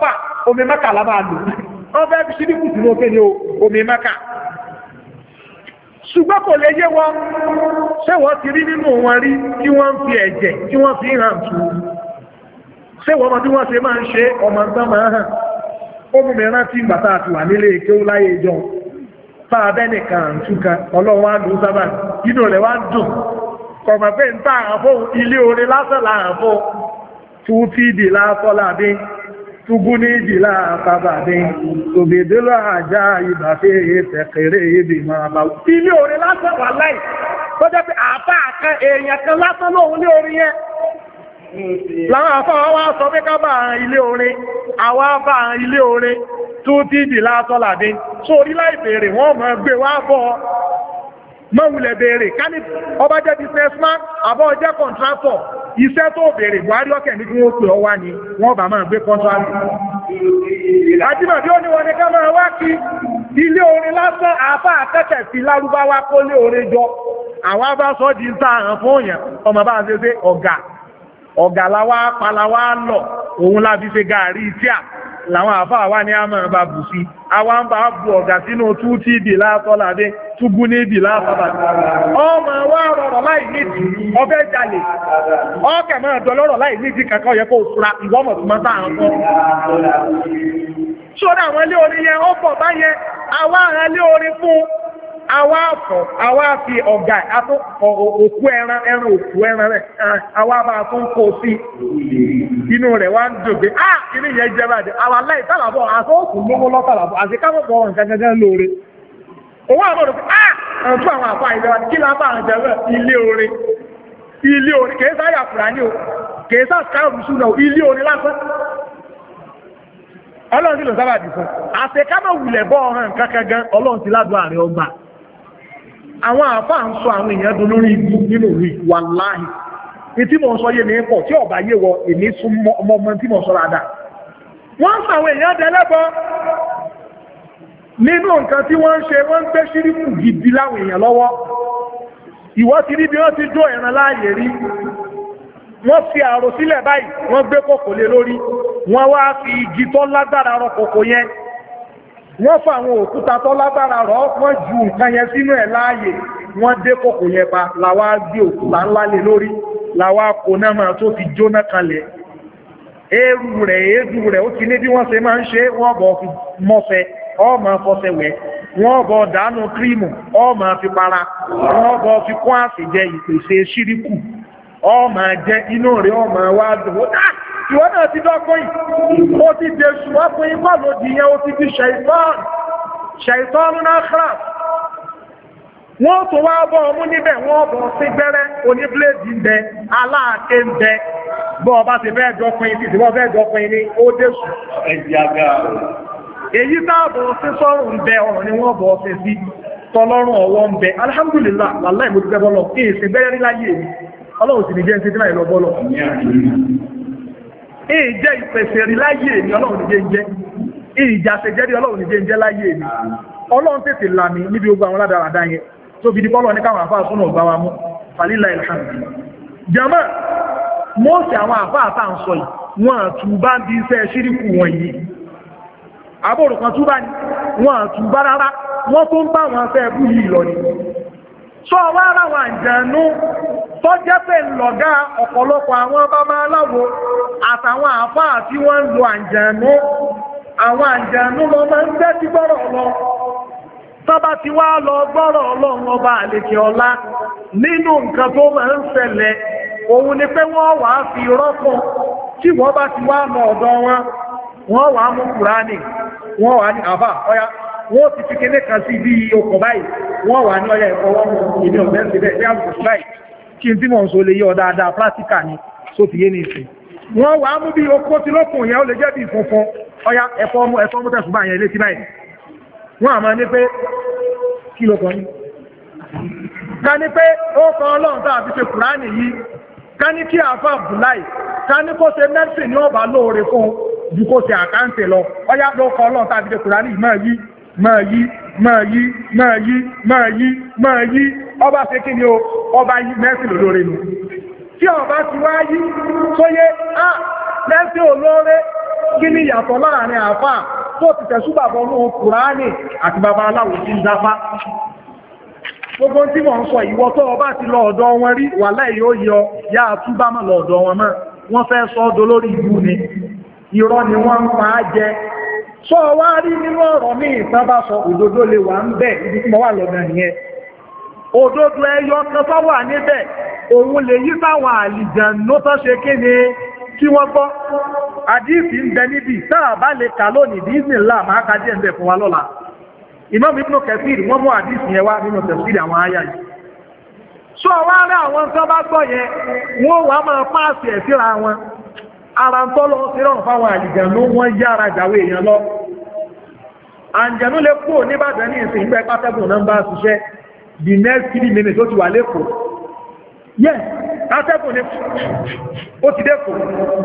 omi Mẹ́kà la máa lò wọ́n fẹ́ fi ṣíríkù sínú òkè ní omi Mẹ́kà ṣùgbọ́n kò lè yé wọn ṣé wọ́n ti rí nínú wọn rí tí wọ́n ń fi ẹ̀jẹ̀ tí wọ́n fi hàn tù ṣé wọ́n mọ̀ bí wọ́n ṣe máa ń ṣe ọmọ tán máa hàn ó mú mi rántí ìgbà tá a ti wà nílé èké ó láyé ìjọ tá a bẹ́ nìkan àǹtúkà ọlọ́run wá dùn sábà inú rẹ̀ wá dùn kọ̀mọ̀ pé ń tà àfó ilé orin lásán láàfó tún tí ìdì láàfọ́ láàbí túgún ní ìdì láàfábàdé òbèdélò àjá ìbàfẹ́ tẹ̀kẹ̀rẹ̀ ìbì máa bá ilé orin lásán wà láì tó jẹ́ pé àfá àkan èèyàn kan lásán lóhun lé orin yẹn láwọn àfá wá sọ pé ká bá ilé orin àwa bá ilé orin tún tí ìdì láàfọ́ láàbí sórí láì bèèrè wọ́n máa gbé wá bọ́ mọ́wulẹ̀ bèèrè ká ní ọba jẹ́ businessman àbọ̀ jẹ́ contractor iṣẹ́ tó bèèrè Buhari ọkẹ̀ ní kí wọ́n pè ọ wá ní wọ́n bá máa gbé contract àjíbàbí ó ní wọn ní ká máa wá kí ilé orin lásán àbá àtẹ́kẹ̀ sí lárúbáwá kó lé orin jọ àwọn bá sọ di ń ta àrùn fún òyìn ọmọ bá ṣe pé ọ̀gà láwá paláwá lọ òun láti ṣe gàárì tíà làwọn àfáà wá ní àmà bá bù sí àwọn ń bá bù ọ̀gá sínú tú tí ìdì látọ́ládé túgún ní ìdì látọ́ládé ọmọ wá rọrọ̀ láì nídìí ọfẹ́ jalè ọkẹ̀ máa dọlọ́rọ̀ láì nídìí kankan yẹ kó fura ìwọ́mọ̀ tó máa sáà ń kọ́ ṣọ́dá àwọn ilé orin yẹn ó pọ̀ báyẹn àwọn ará ilé orin fún àwa àfọ̀ àwa fi ọ̀gá òkú ẹran òkú ẹran rẹ̀ àwa bá tún kó sí inú rẹ̀ wá ń dògbé kìí yẹn jẹ́ báyìí àwọn aláì tàbàbọ̀ àtọ́kù lówó lọ́tàbàbọ̀ àti kábọ̀bọ̀ nǹkan gẹ́gẹ́ lóore owó àbọ̀dọ̀ pé ọ̀tún àwọn àpá ìlera kí lábà àjẹ́rẹ̀ ilé orin kìí sáyà fúrání o kìí sá skáàrù súnà ilé orin lásán ọlọ́run sí lọ sábàdì fún àṣekámọ̀ wùlẹ̀ bọ́ ọ̀hán kankan ọlọ́run sí ládùn àárín ọgbà àwọn àfáà ń sọ àwọn èèyàn dún lórí ibu nínú rí wàláhì tí mo ń sọ yé ní pọ̀ tí ọba yé wọ èmi sún ọmọ tí mo sọ rádà wọ́n ń sọ àwọn èèyàn dẹlẹ́bọ nínú nǹkan tí wọ́n ń ṣe wọ́n ń gbé ṣíríkù gidi láwọn èèyàn lọ́wọ́ ìwọ ti rí bí wọ́n ti jó ẹran láàyè rí wọ́n fi àrò sílẹ̀ báyìí wọ́n gbé kòkò lé lórí wọ́n wá fi igi tó lágbára rọ kòkò yẹn wọ́n fa àwọn òkúta tó lágbára rọ wọ́n ju nǹkan yẹn sínú ẹ̀ láàyè wọ́n dé kòkò yẹn pa làwa gbé òkúta ńlá lé lórí làwa kò náà máa tó fi jóná kalẹ̀ èédú rẹ̀ ó ti ní bí wọ́n ṣe máa ń ṣe wọ́n bọ̀ fi mọ́fẹ́ ọmọ fọ́sẹ̀ wẹ̀ wọ́n bọ̀ dánú krímù ọmọ fi para wọ́n bọ̀ fi kún àṣìjẹ ìpèsè ṣíríkù ọmọ jẹ inú rẹ̀ ọmọ wá dùn ìwọ́n náà ti dọ́kọ́ yìí ó ti dé ṣùgbọ́n fún ipá ló di yẹn ó ti fi ṣẹ̀ìtọ́nù náà kra wọ́n tó wá bọ́ ọmú níbẹ̀ wọ́n bọ̀ sí gbẹ́rẹ́ oníbléèdì ń bẹ aláàké ń bẹ bọ́ ọba ti bẹ́ẹ̀ dọ́kọ́ yìí tí wọ́n bẹ́ẹ̀ dọ́kọ́ yìí ní ó dé sùn èyí táàbọ̀ sí sọ́rùn ń bẹ ọ̀rọ̀ ni wọ́n bọ̀ sí sí tọlọ́rùn ọwọ́ ń bẹ alhamdulillah wàláì mo ti bẹ́ bọ́lọ̀ kí èsì gbẹ́rẹ́ rí láyé mi ọlọ́run sì ní jẹ́ ń ṣe tí láì lọ bọ́lọ̀ ìjẹ́ ìpèsè rí láyé èmi ọlọ́run ní jẹ́ ìjà ṣẹjẹ́rí ọlọ́run ní jẹ́ láyé èmi ọlọ́run tètè làmì níbi ogun àwọn ládàradà yẹn tó fi di bọ́lọ̀ ní káwọn àfáà súnà ọgbà wa mú falila ilhamdu jama mọ́ọ̀sì àwọn àfáà tá ń sọ yìí wọ́n àtúbá bí iṣẹ́ ṣíríkù wọn yìí àbòrò kan túbá ní wọ́n àtúbá rárá wọ́n tó ń bá wọn fẹ́ bú yìí lọ ni sọ wá ara wọn àjẹ̀nú tó jẹ́ pé lọ̀gá ọ̀pọ̀lọpọ̀ àwọn bàbá aláwo àtàwọn àfáà tí wọ́n ń lo àjẹ̀nú àwọn àjẹ̀nú lọ máa ń tẹ́ sí gbọ́rọ̀ lọ tọ́bá ti wá lọ gbọ́rọ̀ ọlọ́run ọba àlèkè ọlá nínú nǹkan tó máa ń ṣẹlẹ̀ òun ni pé wọ́n wà á fi rọ́pọ̀ tí wọ́n bá ti wá lọ ọ̀dọ̀ wọn wọ́n wà á mú kùránì wọ́n wà ní àbá ọya wọ́n ti fi kéde kan sí bí okùn báyìí wọ́n wà ní ọya ẹ̀kọ́ wọn ìní ọ̀gbẹ́ ń sebẹ̀ bí àbùkù báyìí kí n tí mọ̀ ń so lè yọ dáadáa plátíkà ni só ti yé ní ìsìn wọ́n wà á mú bí okó tí lókùn yẹn ó lè jẹ́ bí funfun ọya ẹ̀fọ́ mú tẹ̀sùn bá yẹn létí báyìí wọ́n àmọ́ ní pé kí ló kọ́ ní ká ní pé ó kọ́ ọlọ́run tó àfi ṣe kùránì yìí ká ní kí àfà Abdullahi ká ní kó ṣe mẹ́sìn ní ọba lóore fún ju kó ṣe àkáǹtì lọ ọyá ló kọ́ ọlọ́run tó àfi ṣe kùránì máa yí ọba ṣe kí ni o ọba yí mẹ́sìn olóore nù tí ọba ti wá yí tó yé mẹ́sìn olóore kí ni ìyàtọ̀ láàrin àfà tó ti tẹ̀súbàbọ̀ ní Kùránì àti bàbá aláwò tí ń dáfá. Gbogbo tí wọ́n ń sọ ìwọ tó ọba ti lọ ọ̀dọ̀ wọn rí wà láì yóò yọ yá àtúbá mọ́ lọ ọ̀dọ̀ wọn mọ́. Wọ́n fẹ́ sọ ọdọ lórí ìlú ni. Irọ́ ni wọ́n ń pa á jẹ. Sọ wá rí nínú ọ̀rọ̀ ní ìtàbá sọ òdodo lè wà ń bẹ̀ ibi tí mo wà lọ́dọ̀ nìyẹn. Òdodo ẹyọ kan tó wà níbẹ̀, òun lè yí sáwọn àlìjànnú tó ṣe kéde kí wọ́n gbọ́. Àdíìsì ń bẹ níbi táà bá lè kà lónìí Bismillah máa ka díẹ̀ ń bẹ fún wa lọ́la. Imam Ibn Kathir wọ́n mú àdíìsì yẹn wá nínú tafsir àwọn àyà yìí. Sọ wá rí àwọn tó bá gbọ́ yẹn, wọ́n wá máa pàṣẹ ẹ̀ síra wọn. Ara ń tọ́lọ sí rọrùn fáwọn àlìjànnú wọ́n yára jàwé èèyàn lọ. Àǹjànnú lè kúrò níbàdàn ní ìsìn ìgbẹ́ pátẹ́gùn náà ń bá ṣiṣẹ́ the next 3 minutes ó ti wà lẹ́kọ̀ọ́. Yes, pátẹ́gùn ni ó ti dẹ́kọ̀ọ́.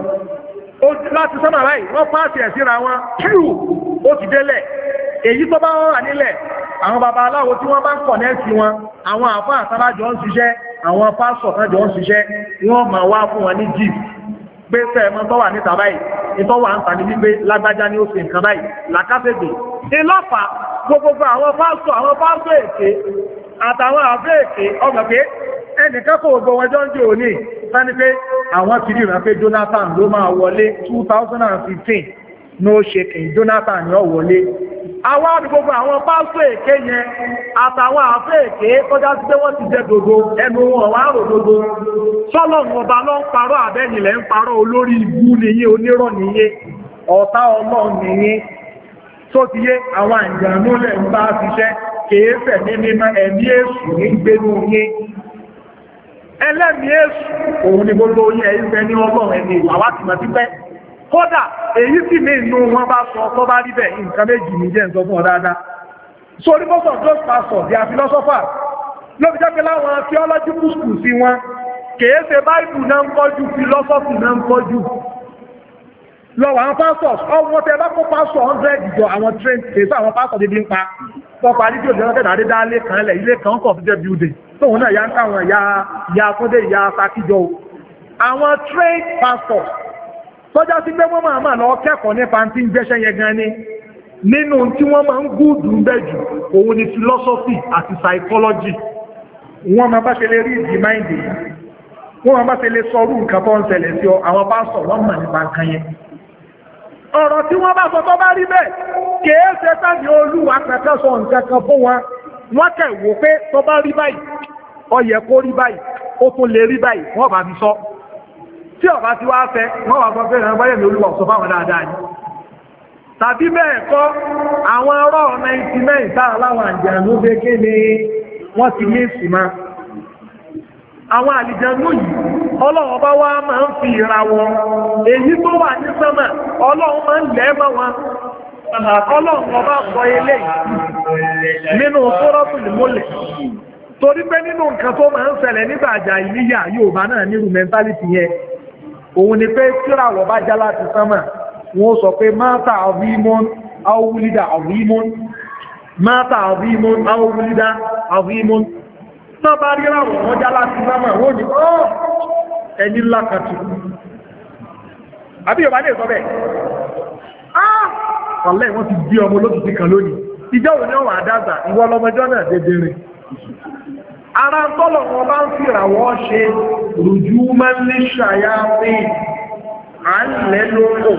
Láti sọ́nà ráì, wọ́n pàṣẹ ẹ̀ síra wọn, kíù ó ti délẹ̀. Èyí tó bá wọ́n wà nílẹ̀, àwọn bàbá aláwo tí wọ́n bá ń kọ̀nẹ́ẹ̀tì wọn, àwọn àfáà àtàlájọ ń ṣiṣẹ́, àwọn pásọ̀ tájọ ń ṣiṣẹ́, wọ́n máa wá fún wọn ní jíìp. Gbé sẹ́ẹ̀mọ́ tó wà níta báyìí, ìtọ́ wà ń tà ní wípé lágbájá ní ó ṣe nǹkan báyìí, làkásẹ̀gbè. Ìlọ́fà gbogbo àwọn pásọ̀ èké àtàwọn àfẹ́ èké ọgbà pé ẹnìkan kò gbogbo wọn jọ ń jẹ́ òní, sáni pé àwọn ti rí ìrànpé Jonathan ló máa wọlé 2015 no shaking Jonathan yóò wọlé. Àwọn àdúgbò àwọn pásọ̀ èké yẹn àtàwọn àfẹ́ èké kọjá sí pé wọ́n ti jẹ dòdò ẹnu wọn wá rò dòdò. Sọ́lọ́run ọba ló ń parọ́ àbẹ́yìnlẹ̀ ń parọ́ olórí ibú nìyí onírọ̀ nìyí ọ̀tá Ọlọ́run nìyí tó ti yé àwọn àjànú lẹ̀ ń bá ṣiṣẹ́ kèéfẹ̀ ní mímọ́ ẹ̀mí èṣù ní gbénú yé. Ẹlẹ́mí èṣù òun ni gbogbo yẹ ìfẹ́ ní Ọlọ́run ẹni ìwà wá ti mọ̀ sí pẹ́. Kódà èyí sì ní inú wọn bá sọ tó bá rí bẹ̀ nǹkan méjì ní jẹ́ ǹsọ fún ọ dáadáa. So the most of those pastors, they are philosophers. Ló fi jẹ́ pé láwọn theological school sí wọn, kèé ṣe Bible náà ń kọjú, philosophy náà ń kọjú. Lọ́wọ́ àwọn pastors, ọwọ́ tẹ bá kó pastor 100 ìjọ àwọn trained kèsà àwọn pastors débi ń pa. Tọ́pọ̀ àdíjò ìjọba tẹ̀dá dé dálé kan lẹ̀ ilé kan kọ̀ fíjẹ́ building. Tóun náà yá ń káwọn ìyá Akúndé ìyá Sakíjọ. Àwọn trained pastors tọ́já sí pé wọ́n máa lọ kẹ́kọ̀ọ́ nípa tí ń jẹ́ṣẹ́ yẹn gan ni nínú tí wọ́n máa ń gúùdù ń bẹ̀ jù òun ni philosophy àti psychology. Wọ́n máa bá ṣe lè rí ìdí máìndì, wọ́n máa bá ṣe lè sọrú nǹkan tó ń ṣẹlẹ̀ sí ọ àwọn pásọ̀ wọ́n mọ̀ nípa nǹkan yẹn. Ọ̀rọ̀ tí wọ́n bá sọ tó bá rí bẹ́ẹ̀ kèé ṣe tàbí olúwa kẹ̀kẹ́ sọ nǹkan kan fún wọn, wọ́n kẹ̀ wò pé tó bá rí báyìí ó yẹ kó rí báyìí ó tún lè rí báyìí wọ́n bá fi sọ. Tí ọba ti wá fẹ́ wọ́n wà sọ pé ẹ̀rọ ní olúwa sọ fáwọn dáadáa ni. Tàbí bẹ́ẹ̀ kọ́ àwọn ọ̀rọ̀ 99 táà láwọn àjẹ̀nú béké ni wọ́n ti ní ìsìnmá. Àwọn àlìjẹ̀nú yìí Ọlọ́run bá wá máa ń fi ìràwọ̀ èyí tó wà ní sánmà Ọlọ́run máa ń lẹ́ẹ̀mọ́ wọn. Ọlọ́run ọba sọ eléyìí nínú Suratul Mulk. Torí pé nínú nǹkan tó máa ń ṣẹlẹ̀ nígbà àjà ìníyà Yorùbá náà nírú mẹ́ntálítì yẹn. Òun ni pé tíràwọ̀ bá já láti sánmà, wọ́n sọ pé máta àwímọ́n áwúlídà àwímọ́n, máta àwímọ́n áwúlídà àwímọ́n. Náà bá rí ràwọ̀ wọ́n já láti sánmà, wọ́n ni ọ́ ẹni ńlá kàtù. Àbí Yorùbá lè sọ bẹ́ẹ̀. Ọ̀lẹ́ wọ́n ti bí ọmọ olókìkí kan lónìí. Ìjọ́ òní ọ̀wà àdágbà, ìwọ lọmọjọ́ náà dédéré. Ara tọ́lọ̀ wọn bá ń fi ìràwọ̀ ṣe rùjú máa ń lè ṣàyà pé à ń lẹ́ lóòrò.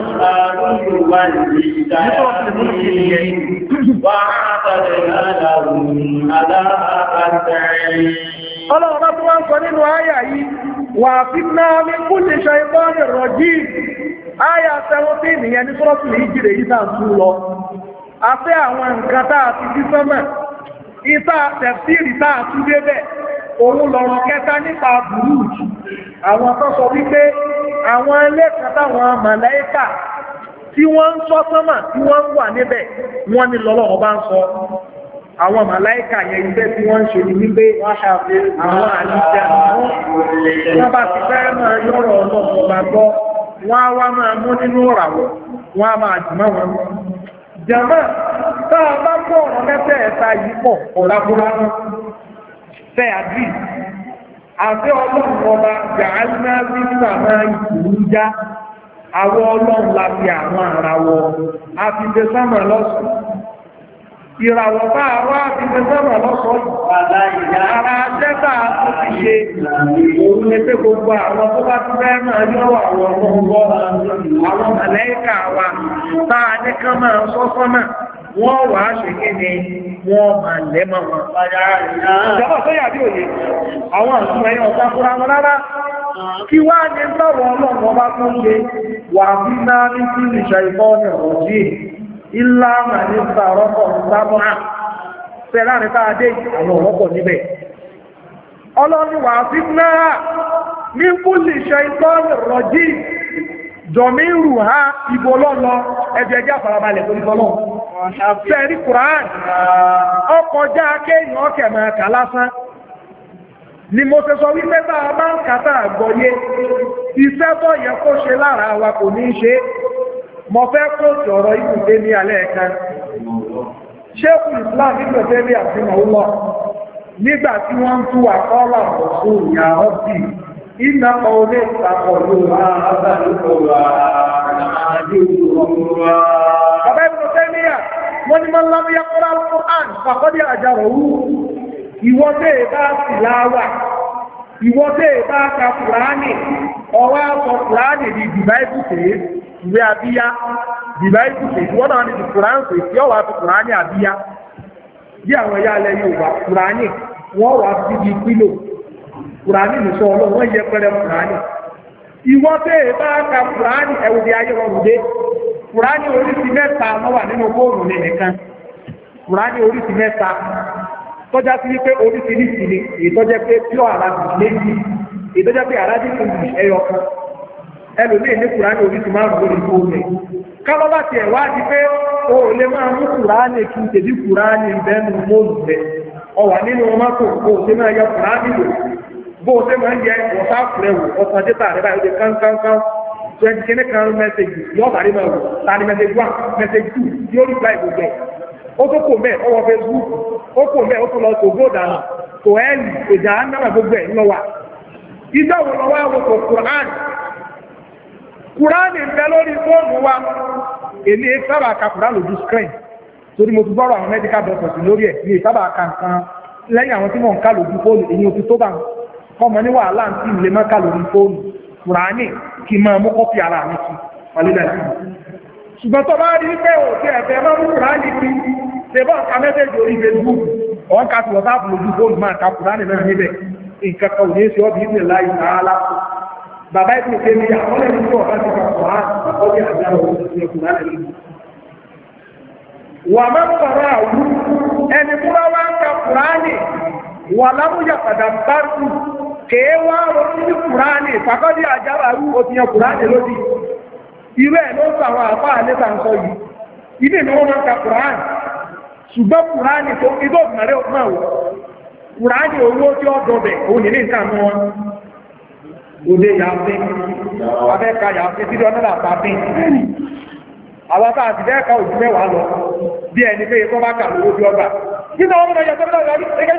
Ọlọ́run bá tó wá ń sọ nínú àyà yìí, wà fi náà ní kú lè ṣe ikọ́ ní rọ̀jí. Àyà 17 nìyẹn ní sọ́rọ̀tù ní ìjìrè yìí tàà tún lọ. A fẹ́ àwọn nǹkan táà ti bí sánmà. Ìta tẹ̀síìrì táà tún débẹ̀, òun lọ̀rọ̀ kẹta nípa bùrúùjì. Àwọn tó sọ wípé àwọn ẹlẹ́kàn táwọn màláíkà tí wọ́n ń sọ sánmà tí wọ́n ń wà níbẹ̀, wọ́n ní lọ́lọ́run bá ń sọ. Àwọn màláíkà yẹn iṣẹ́ tí wọ́n ń ṣe ní wípé àwọn àlìjẹ́ wọ́n bá ti fẹ́ máa yọ́rọ̀ ọlọ́pọ̀ bá gbọ́, wọ́n á wá máa mú nínú ìràwọ̀, wọ́n á máa jùmọ́ wọn. Jàmá, táà bá gbọ́ ọ̀rọ̀ mẹ́fẹ́ ẹ̀ta yìí pọ̀ ọ̀làbúrá wọn. Fẹ́ àdí. Àfẹ́ ọlọ́run ọba Jàálínà Bísà máa ìkùrú já. àwọn ọlọ́run láti àwọn àràwọ̀ àti ìgbésọ́mọ̀ lọ́sùn ìràwọ̀ bá wá àti ìgbésọ́mọ̀ lọ́sùn ara jẹ́ta tó ti ṣe òun ní pé gbogbo àwọn tó bá tún bẹ́ẹ̀ máa ní ọwọ́ àwọn ọmọ àwọn màláíkà wa táa ní kán máa sọ́sọ́mọ̀ wọ́n wà á ṣe kí ni wọ́n máa lẹ́mọ̀ wọn. Ìjọba tó yà bí òye, àwọn àṣùn ẹ̀yàn ọ̀tá fúra wọn rárá. Kí wá ní tọ́wọ́ ọlọ́run ọba tó ń ṣe wà bí náà ní kí ìṣà ìfọ́nà ọ̀jí ilá mà ní sàrọ́pọ̀ sábọ́nà. Fẹ́ láàrin táa dé àwọn ọ̀rọ̀pọ̀ níbẹ̀. Ọlọ́run wà bí náà ní kú ìṣà ìfọ́nà ọ̀jí jọmírù ha ìbò lọ́lọ́ ẹjọ́ ẹjá farabalẹ̀ tó ìbọ̀lọ́. Fẹ́rí Kùránì, ọkọjá kéèyàn ọkẹ̀ máa kà lásán. Ni mo ṣe sọ wípé bá a bá ń kàtà àgbọ́yé, iṣẹ́ tó yẹ kó ṣe lára wa kò ní ṣe. Mo fẹ́ kó sọ̀rọ̀ ìpùté ní alẹ́ ẹ̀kan. Ṣékù Islam ìpẹ̀tẹ́ bí àfihàn ọlọ́. Nígbà tí wọ́n ń tú àkọ́lá ọ̀sùn ìyá ọ́bì, iná ọ̀lẹ́ ìtàkọ̀lù Bàbá ìbùn Tẹ́míyà, wọ́n ni máa ń lábí yàkọ́lá Al-Qur'an, fàkọ́dí àjàrọ̀ wú. Ìwọ́dé bá sì láwà, ìwọ́dé bá ka Kùránì, ọwá sọ Kùránì di dìbáìbùsẹ̀, ìwé àbíyá, dìbáìbùsẹ̀, ìwọ́n náà ni Kùránì tí ó wà fi Kùránì àbíyá. Bí àwọn ẹ̀yà alẹ́ yóò wà Kùránì, wọ́n wà fi di pílò. Kùránì nìṣọ́ ọlọ́run wọ́n yẹ pẹ́rẹ Kùránì. Ìwọ́n tẹ́ bá ka Kùránì ẹwùdí ayé wọn rùdé. Kùránì oríṣi mẹ́ta wọ́n wà nínú fóònù ní nìkan. Kùránì oríṣi mẹ́ta. Tọ́já sí wípé oríṣi ní ìsinmi, ìtọ́jẹ́ pé pure Arabic méjì, ìtọ́jẹ́ pé Arabic English ẹyọ kan. Ẹlòmíì ní Kùránì oríṣi márùn-ún lórí fóònù. Kábọ́ bá tiẹ̀ wá di pé o ò lè máa mú Kùránì kí n tèbí Kùránì bẹ́ẹ̀ nù fóònù rẹ̀. Ọwà nínú mọ́tò kó o ṣe máa yẹ Kùránì lò. Bó ṣe máa ń yẹ wọ̀sáàpù rẹ̀ wò ọ̀sán dẹ́ta rẹ̀ báyìí ó di kánkánká 20 kìíní kan mẹ́sẹ̀gì yóò bàrí máa wò tani mẹ́sẹ̀gì 1 mẹ́sẹ̀gì 2 yóò rí báyìí gbogbo ẹ̀. Ó tó kò mẹ́ ọwọ́ Facebook ó kò mẹ́ ó tó lọ tó góòdà náà tó ẹ́ẹ̀lì ìjà náà gbogbo ẹ̀ lọ́wà. Ìjọ wo lọ́wọ́ àwọn kò Kùránì ń bẹ lórí fóònù wa èmi sábà ka Kùránì lójú screen torí mo ti gbọ́rọ̀ àwọn medical doctors lórí ẹ̀ ní sábà ka nǹkan lẹ́yìn àwọn tí mò ń ká lójú fóònù èyí ò ti tó bá ọmọ ní wàhálà ń tí ilé mọ́ká lórí fóònù Kùránì kí máa mú kọ́pì ara mi kí wàlélẹ̀ sí ṣùgbọ́n tó bá rí pé òkè ẹ̀fẹ́ máa mú Kùránì kí ṣe bọ́ ọ̀ka mẹ́sẹ̀jì orí Facebook ọ̀n ká ti wọ́sáàpù lójú fóònù máa ka Kùránì náà níbẹ̀ nǹkan kan ò ní ṣe ọ́bí ìpínlẹ̀ láì sáálá bàbá ìpínlẹ̀ tẹ́lẹ̀ ní àkọọ́lẹ̀ ní tó ọ̀ká ti ka Kùránì àkọ́lẹ̀ àjá wà máa ń sọ̀rọ̀ àwú ẹni múra wá ń ka Kùránì wà lámúyà padà bá rú kèé wá ronú ní Kùránì fàkọ́dí àjáwà rú òtìyàn Kùránì lódì irú ẹ̀ ló sọ àwọn àpá àlẹ́ta ń sọ yìí ilé ni wọ́n máa ń ka Kùránì ṣùgbọ́n Kùránì tó idó ìmọ̀rẹ́ òkú máa wò Kùránì owó tí ó dọ̀bẹ̀ òun ní nǹkan mọ́ wọn òde yàáfẹ́ abẹ́ka yàáfẹ́ tí dọ́nà àpapẹ́ àwọn bá àti bẹ́ẹ̀ka òjú mẹ́wàá lọ bí ẹni pé tó bá kà lówó bí ọgbà nígbà wọn mọ̀ yàtọ̀ lọ́wọ́ ẹgbẹ́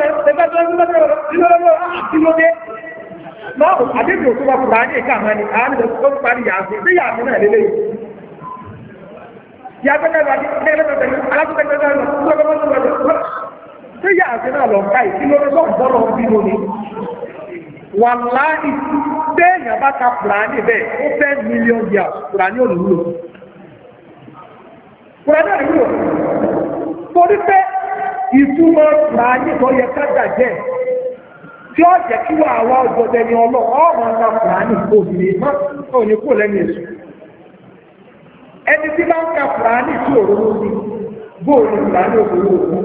wàláhì téèyàn bá ka Kùránì bẹ́ẹ̀ ó fẹ́ mílíọ̀nù yà Kùránì olùwúlò Kùránì olùwúlò torí pé ìtumọ̀ Kùránì tó yẹ kájà jẹ́ tí ó jẹ́ kí wà wá ọjọ́jẹ́ ni ọlọ́ ọmọ ọmọ Kùránì òbìnrin má òní kò lẹ́nu èṣù ẹni tí bá ń ka Kùránì tí òróró sí bóòlù Kùránì òróró òkú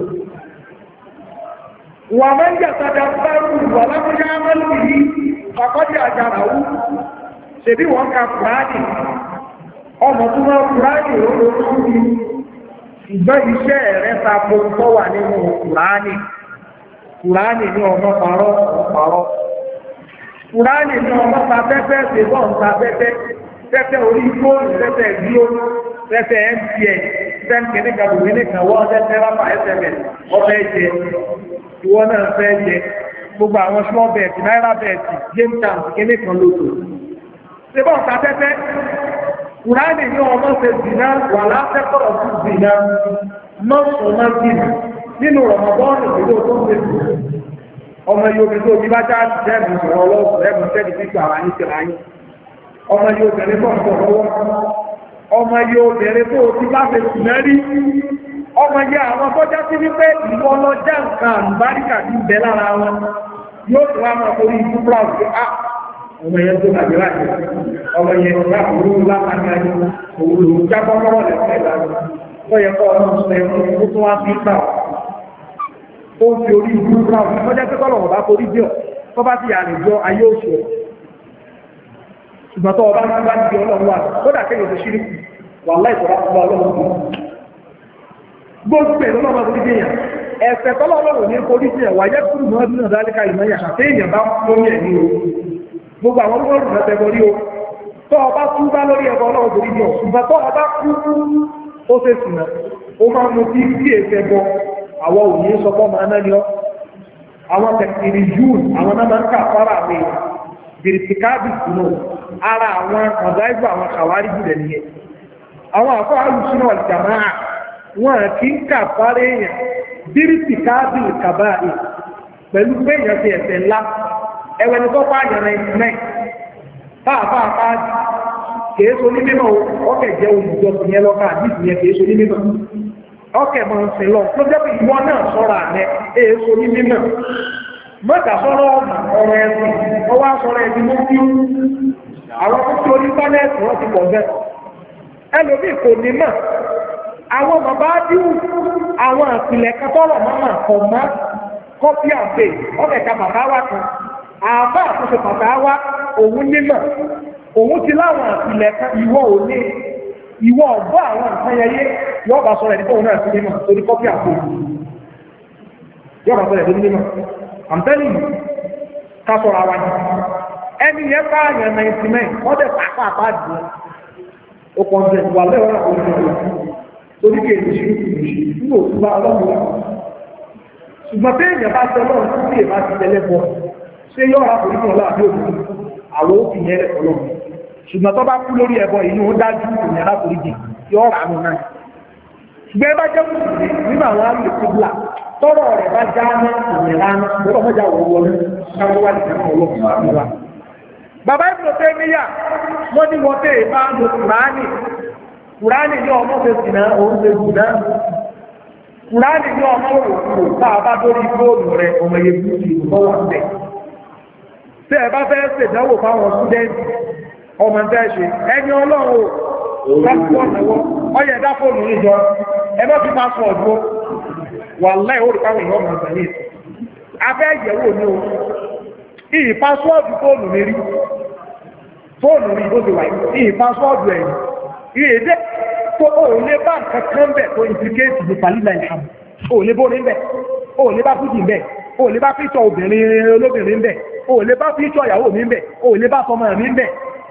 wà mẹ́ yàtàdà bárù wà lábújá mẹ́lú yìí àkọ́dí àjàràwú ṣèbí wọ́n ka Kùránì ọmọ tó wọ́n Kùránì òróró sí ìgbẹ́ iṣẹ́ rẹ̀ tapo tó wà nínú Kùránì Kùránì ní ọmọ parọ́ ọ̀pàrọ̀ Kùránì ní ọmọ tafẹ́fẹ́ ṣèbọn tafẹ́fẹ́ tẹ́fẹ́ orí fóònù tẹ́fẹ́ ìdíò tẹ́fẹ́ MTN tẹ́fẹ́ nígbàgbé nìkan wọ́n tẹ́fẹ́ rápá SMS ọfẹ́ jẹ ìwọ náà fẹ́ jẹ gbogbo àwọn small bet náírà bet game chance kéde kan lóto ṣèbọn tafẹ́fẹ́ Kùránì ní ọmọ ṣe zìnà wà látẹ́kọ̀ọ́ sí zìnà mọ́sùnmọ́ zìnà nínú Ramadan ìlú tó ń ṣe ọmọ Yorùbá tó ti bá já jẹ́mù sọ̀rọ̀ ọlọ́sùn ẹ̀mù tẹ́lì pípẹ́ àwọn ní ṣe láyé ọmọ Yorùbá tó ń sọ̀rọ̀ lọ́wọ́ ọmọ Yorùbá tó ti bá ṣe sùmẹ́rí ọmọ yẹ àwọn tó já sí wípé ìwọ lọ jẹ́ nǹkan àlùbáríkà tí ń bẹ lára wọn yóò tún wá máa torí ikú proud pé ọmọ yẹn tó tàbí láti ọmọ yẹn tó láti rú lápáni ayé òun lòún jábọ́ mọ́rọ̀ lẹ́sẹ̀ ìlànà tó yẹ kọ́ ọmọ sọ ẹ̀mú tó tún wá sí proud ó fi orí ikú proud wọ́n jẹ́ pé kọ́lọ̀ ọ̀bá torí díọ̀ tó bá ti yàrá ìjọ ayé òṣù ẹ̀ ṣùgbọ́n tó ọba máa ń bá ti di ọlọ́run wà kódà kéèyàn tó ṣírí wà láìsọ̀rọ̀ àti ọlọ́run gbogbo ẹ̀ lọ́wọ́ máa foríjì èèyàn ẹ̀fẹ̀ tọ́lọ́wọ́ ní foríjì ẹ̀ wáyé kúrò mọ́ ọdún náà dálíkà ìmọ̀ yàtà tí èèyàn bá lórí ẹ̀ ní o gbogbo àwọn olóòrùn náà tẹ́gbọ́ rí o tó ọba kú bá lórí ẹ̀kọ́ ọlọ́wọ́ foríjì ọ̀ ṣùgbọ́n tó ọba kú ó ṣe sùnà ó máa mú kí kí èsẹ̀ bọ àwọn òní sọ fọ́ máa náà ni ọ́ àwọn tẹ̀kìrì júùn àwọn náà máa ń kà fara mi bìrìtìkáàbì sùnà ara àwọn ọ̀dáìgbò àwọn kàwárí jùlẹ̀ nìyẹn àwọn àfọ́ àlùsùnà wal jàmáà wọn kì í kà fara èèyàn bírísì káàbì kàbáyé pẹ̀lú pé èèyàn ti ẹ̀ṣẹ̀ ńlá ẹwẹ́ ní tọ́pá àyànà ìsinmi táàbà káàdì kìí so ní mímọ̀ ọkẹ̀ jẹ́ olùjọsìn yẹn lọ́kà àdìsí yẹn kìí so ní mímọ̀ ọkẹ̀ mọ̀ ń sin lọ ló jẹ́ pé ìwọ náà sọ́ra rẹ̀ èé so ní mímọ̀ mọ́ta sọ́rọ̀ ọ̀rọ̀ ẹ̀sìn ọwọ́ sọ́rọ̀ ẹ̀sìn mú kí àwọn tó ti orí pánẹ́ẹ̀tì wọ́n ti pọ̀ bẹ́ẹ̀ ẹlòmíì kò ní mọ̀ àwọn bàbá díù àwọn àpìlẹ̀ kẹtọ́rọ̀ máa kọ̀ mọ́ kọ́pí àpè ọ̀kẹ̀ka bàbá wa kan àbá àtúnṣe bàbá wa òun nímọ̀ òun ti láwọn àpìlẹ̀ kan ìwọ òní ìwọ ọ̀gbọ́ àwọn nǹkan yẹyẹ yóò bá sọ̀rọ̀ ẹ̀dínkọ̀ òun náà sí nímọ̀ torí kọ́pí àpè yóò bá sọ̀rọ̀ ẹ̀dínkọ̀ nímọ̀ àmtẹ́lì ká sọ̀rọ̀ àwa ni ẹni yẹn bá àyàn 99 wọ́n dẹ̀ pàápàá dùn ó pọ̀ ń bẹ̀ wà lẹ́wọ̀n torí kí èdè ṣe nígbò tó bá ọlọ́run ṣùgbọ́n tí èèyàn bá tẹ ọlọ́run tó sì èbá ti tẹ́lẹ̀ bọ́ ṣé yọ́ ọ̀rá kò nígbà láàbí òbí àwọn òfin yẹn rẹ̀ ọlọ́run ṣùgbọ́n tó bá kú lórí ẹbọ inú ó dájú ìrìn aláforíjì yọ́ ọ̀rá nù náà ṣùgbọ́n ẹ bá jẹ́ mùsùlùmí nínú àwọn àmì ìkúbla tọrọ rẹ̀ bá já ní ìrìn ránà lọ́rọ̀ mọ́jà wọ wọlé káwọn wà nìkan ọlọ́run wa. bàbá ìbùdó tẹ́ níyà wọ́n ní wọ́n tẹ́ ìbá ń lo Kùránì ní ọmọ ṣe sì náà òun ṣe jù náà. Kùránì ní ọmọ òkúrò táà bá tó rí fóònù rẹ̀ ọmọ yẹ bí i ìgbọ́ wà bẹ̀. Tí ẹ bá fẹ́ ṣèdánwò fáwọn ṣúdẹ́ǹtì ọmọ tẹ́ ṣe ẹni ọlọ́run lọ́pọ̀ ọ̀nàwọ́ ọyẹ dá fóònù níjọ ẹgbẹ́ fi máa sọ ọ̀dọ́ wà láì ó rí fáwọn èèyàn ọmọ ìgbà yìí. Afẹ́ ìyẹ̀wò ní o. Ìyí pásọ́ọ̀dù fóònù mi rí. Fóònù mi bó ti wà yìí pásọ́ọ̀dù ẹ̀yìn. Ìyèdè tó o lè bá kankan bẹ̀ tó implicate ní pàlílà ìhàm. O lè bó rí bẹ̀, o lè bá fújì bẹ̀, o lè bá fíṣọ̀ obìnrin olóbìnrin bẹ̀, o lè bá fíṣọ̀ ìyàwó mi bẹ̀, o lè bá sọmọ mi bẹ̀.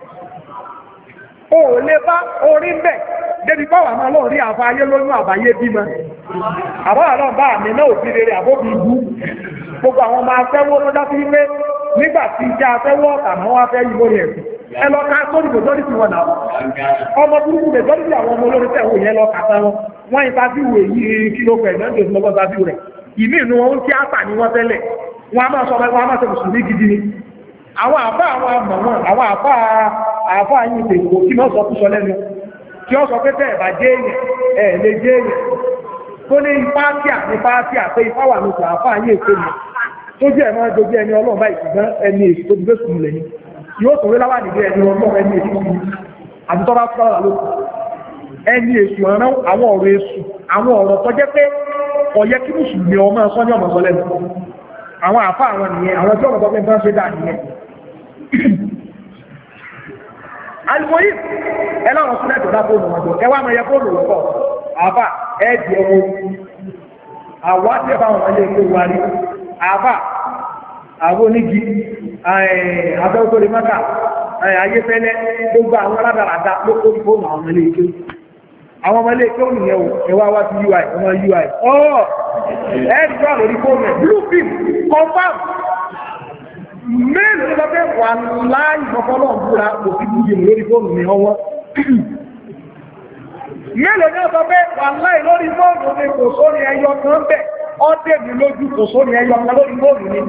O lè bá orí bẹ̀, débi báwà máa lọ rí àfá ayé lóyún àbáyé bímọ. Àbọ̀ àlọ́ bá àmì náà ò fi rere àbóbi ibú. Gbogbo àwọn ọmọ afẹ́wó ló dá sí ilé nígbà tí iṣẹ́ afẹ́wó ọ̀tà náà wá fẹ́ yí lórí ẹ̀sìn. Ẹ lọ ká sórí ìgbòjọ́rí sí wọn náà. Ọmọ burúkú ìgbòjọ́rí sí àwọn ọmọ olórin tẹ̀wò yẹn lọ kàtà wọn. Wọ́n ìtàbíwò èyí kí ló pẹ̀ náà jẹ́ ìsinmi ọgbọ́n rẹ̀. Ìmí inú wọn tí àtà ní wọ́n tẹ́lẹ̀. Wọ́n a máa sọ wọn a máa sọ mùsùlùmí gidi ni. Àwọn àbá àwọn àmọ̀ wọn, àwọn àbá yìí ìpèkò kí wọ́n sọ fún sọ lẹ́nu. Kí wọ́n sọ pé tẹ́ ẹ̀bà jẹ́ èèyàn, ẹ̀ lè jẹ́ èèyàn. Tó ní ipáàtíà pé ipá wà lókè àfá yìí èkó ni. Tó jẹ́ ẹ̀mọ́ ẹjọ́ ẹni ọlọ́run báyìí ṣùgbọ́n ẹni èsì tó ti gbé sùn lẹ́yìn. Yóò tó rí láwà nílé ẹni ọlọ́run ẹni èsì fún àti tọ́bá fúláwà lókù. Ẹni èsù ọ̀rán àwọn ọ̀rọ̀ èsù, àwọn ọ̀rọ̀ tó jẹ́ pé ọ̀yẹ́ kí mùsùlùmí ọmọ ẹ̀sọ́ ní ọmọ sọ lẹ́nu. Àwọn àfá àwọn nìyẹn, àwọn tí ọmọ tó fẹ́ ṣe dà nìyẹn. Alìmọ̀yí, ẹlọ́run sílẹ̀ tó dá fóònù wọn jọ, ẹwà mọ̀ yẹ fóònù lọ́pọ̀, àfà, ẹ̀ẹ́dì ọmọ, àwọ̀ àti ẹ̀fà wọn lè kó wárí, àfà, àwọn onígi, àbẹ́òkòrè mọ́ta, ayéfẹ́lẹ́, gbogbo àwọn aládàradà ló kó fóònù àwọn ilé ìké. Àwọn ọmọ ilé ìké ò nìyẹn o, ẹwà wá sí UI, ọmọ UI. Ẹ̀ẹ́dì tó lórí fóònù ẹ̀, blue film, confirm. Mẹ́rin ló bẹ́ wà láì fọ́fọ́lọ́ búra kò sí bújì lórí fóònù ní ọwọ́. mélòó ní ọ̀sọ̀ pé wà láì lórí fóònù ni kò sórí ẹyọ kan bẹ̀ ọ́dẹ̀ mi lójú kò sórí ẹyọ kan lórí fóònù ni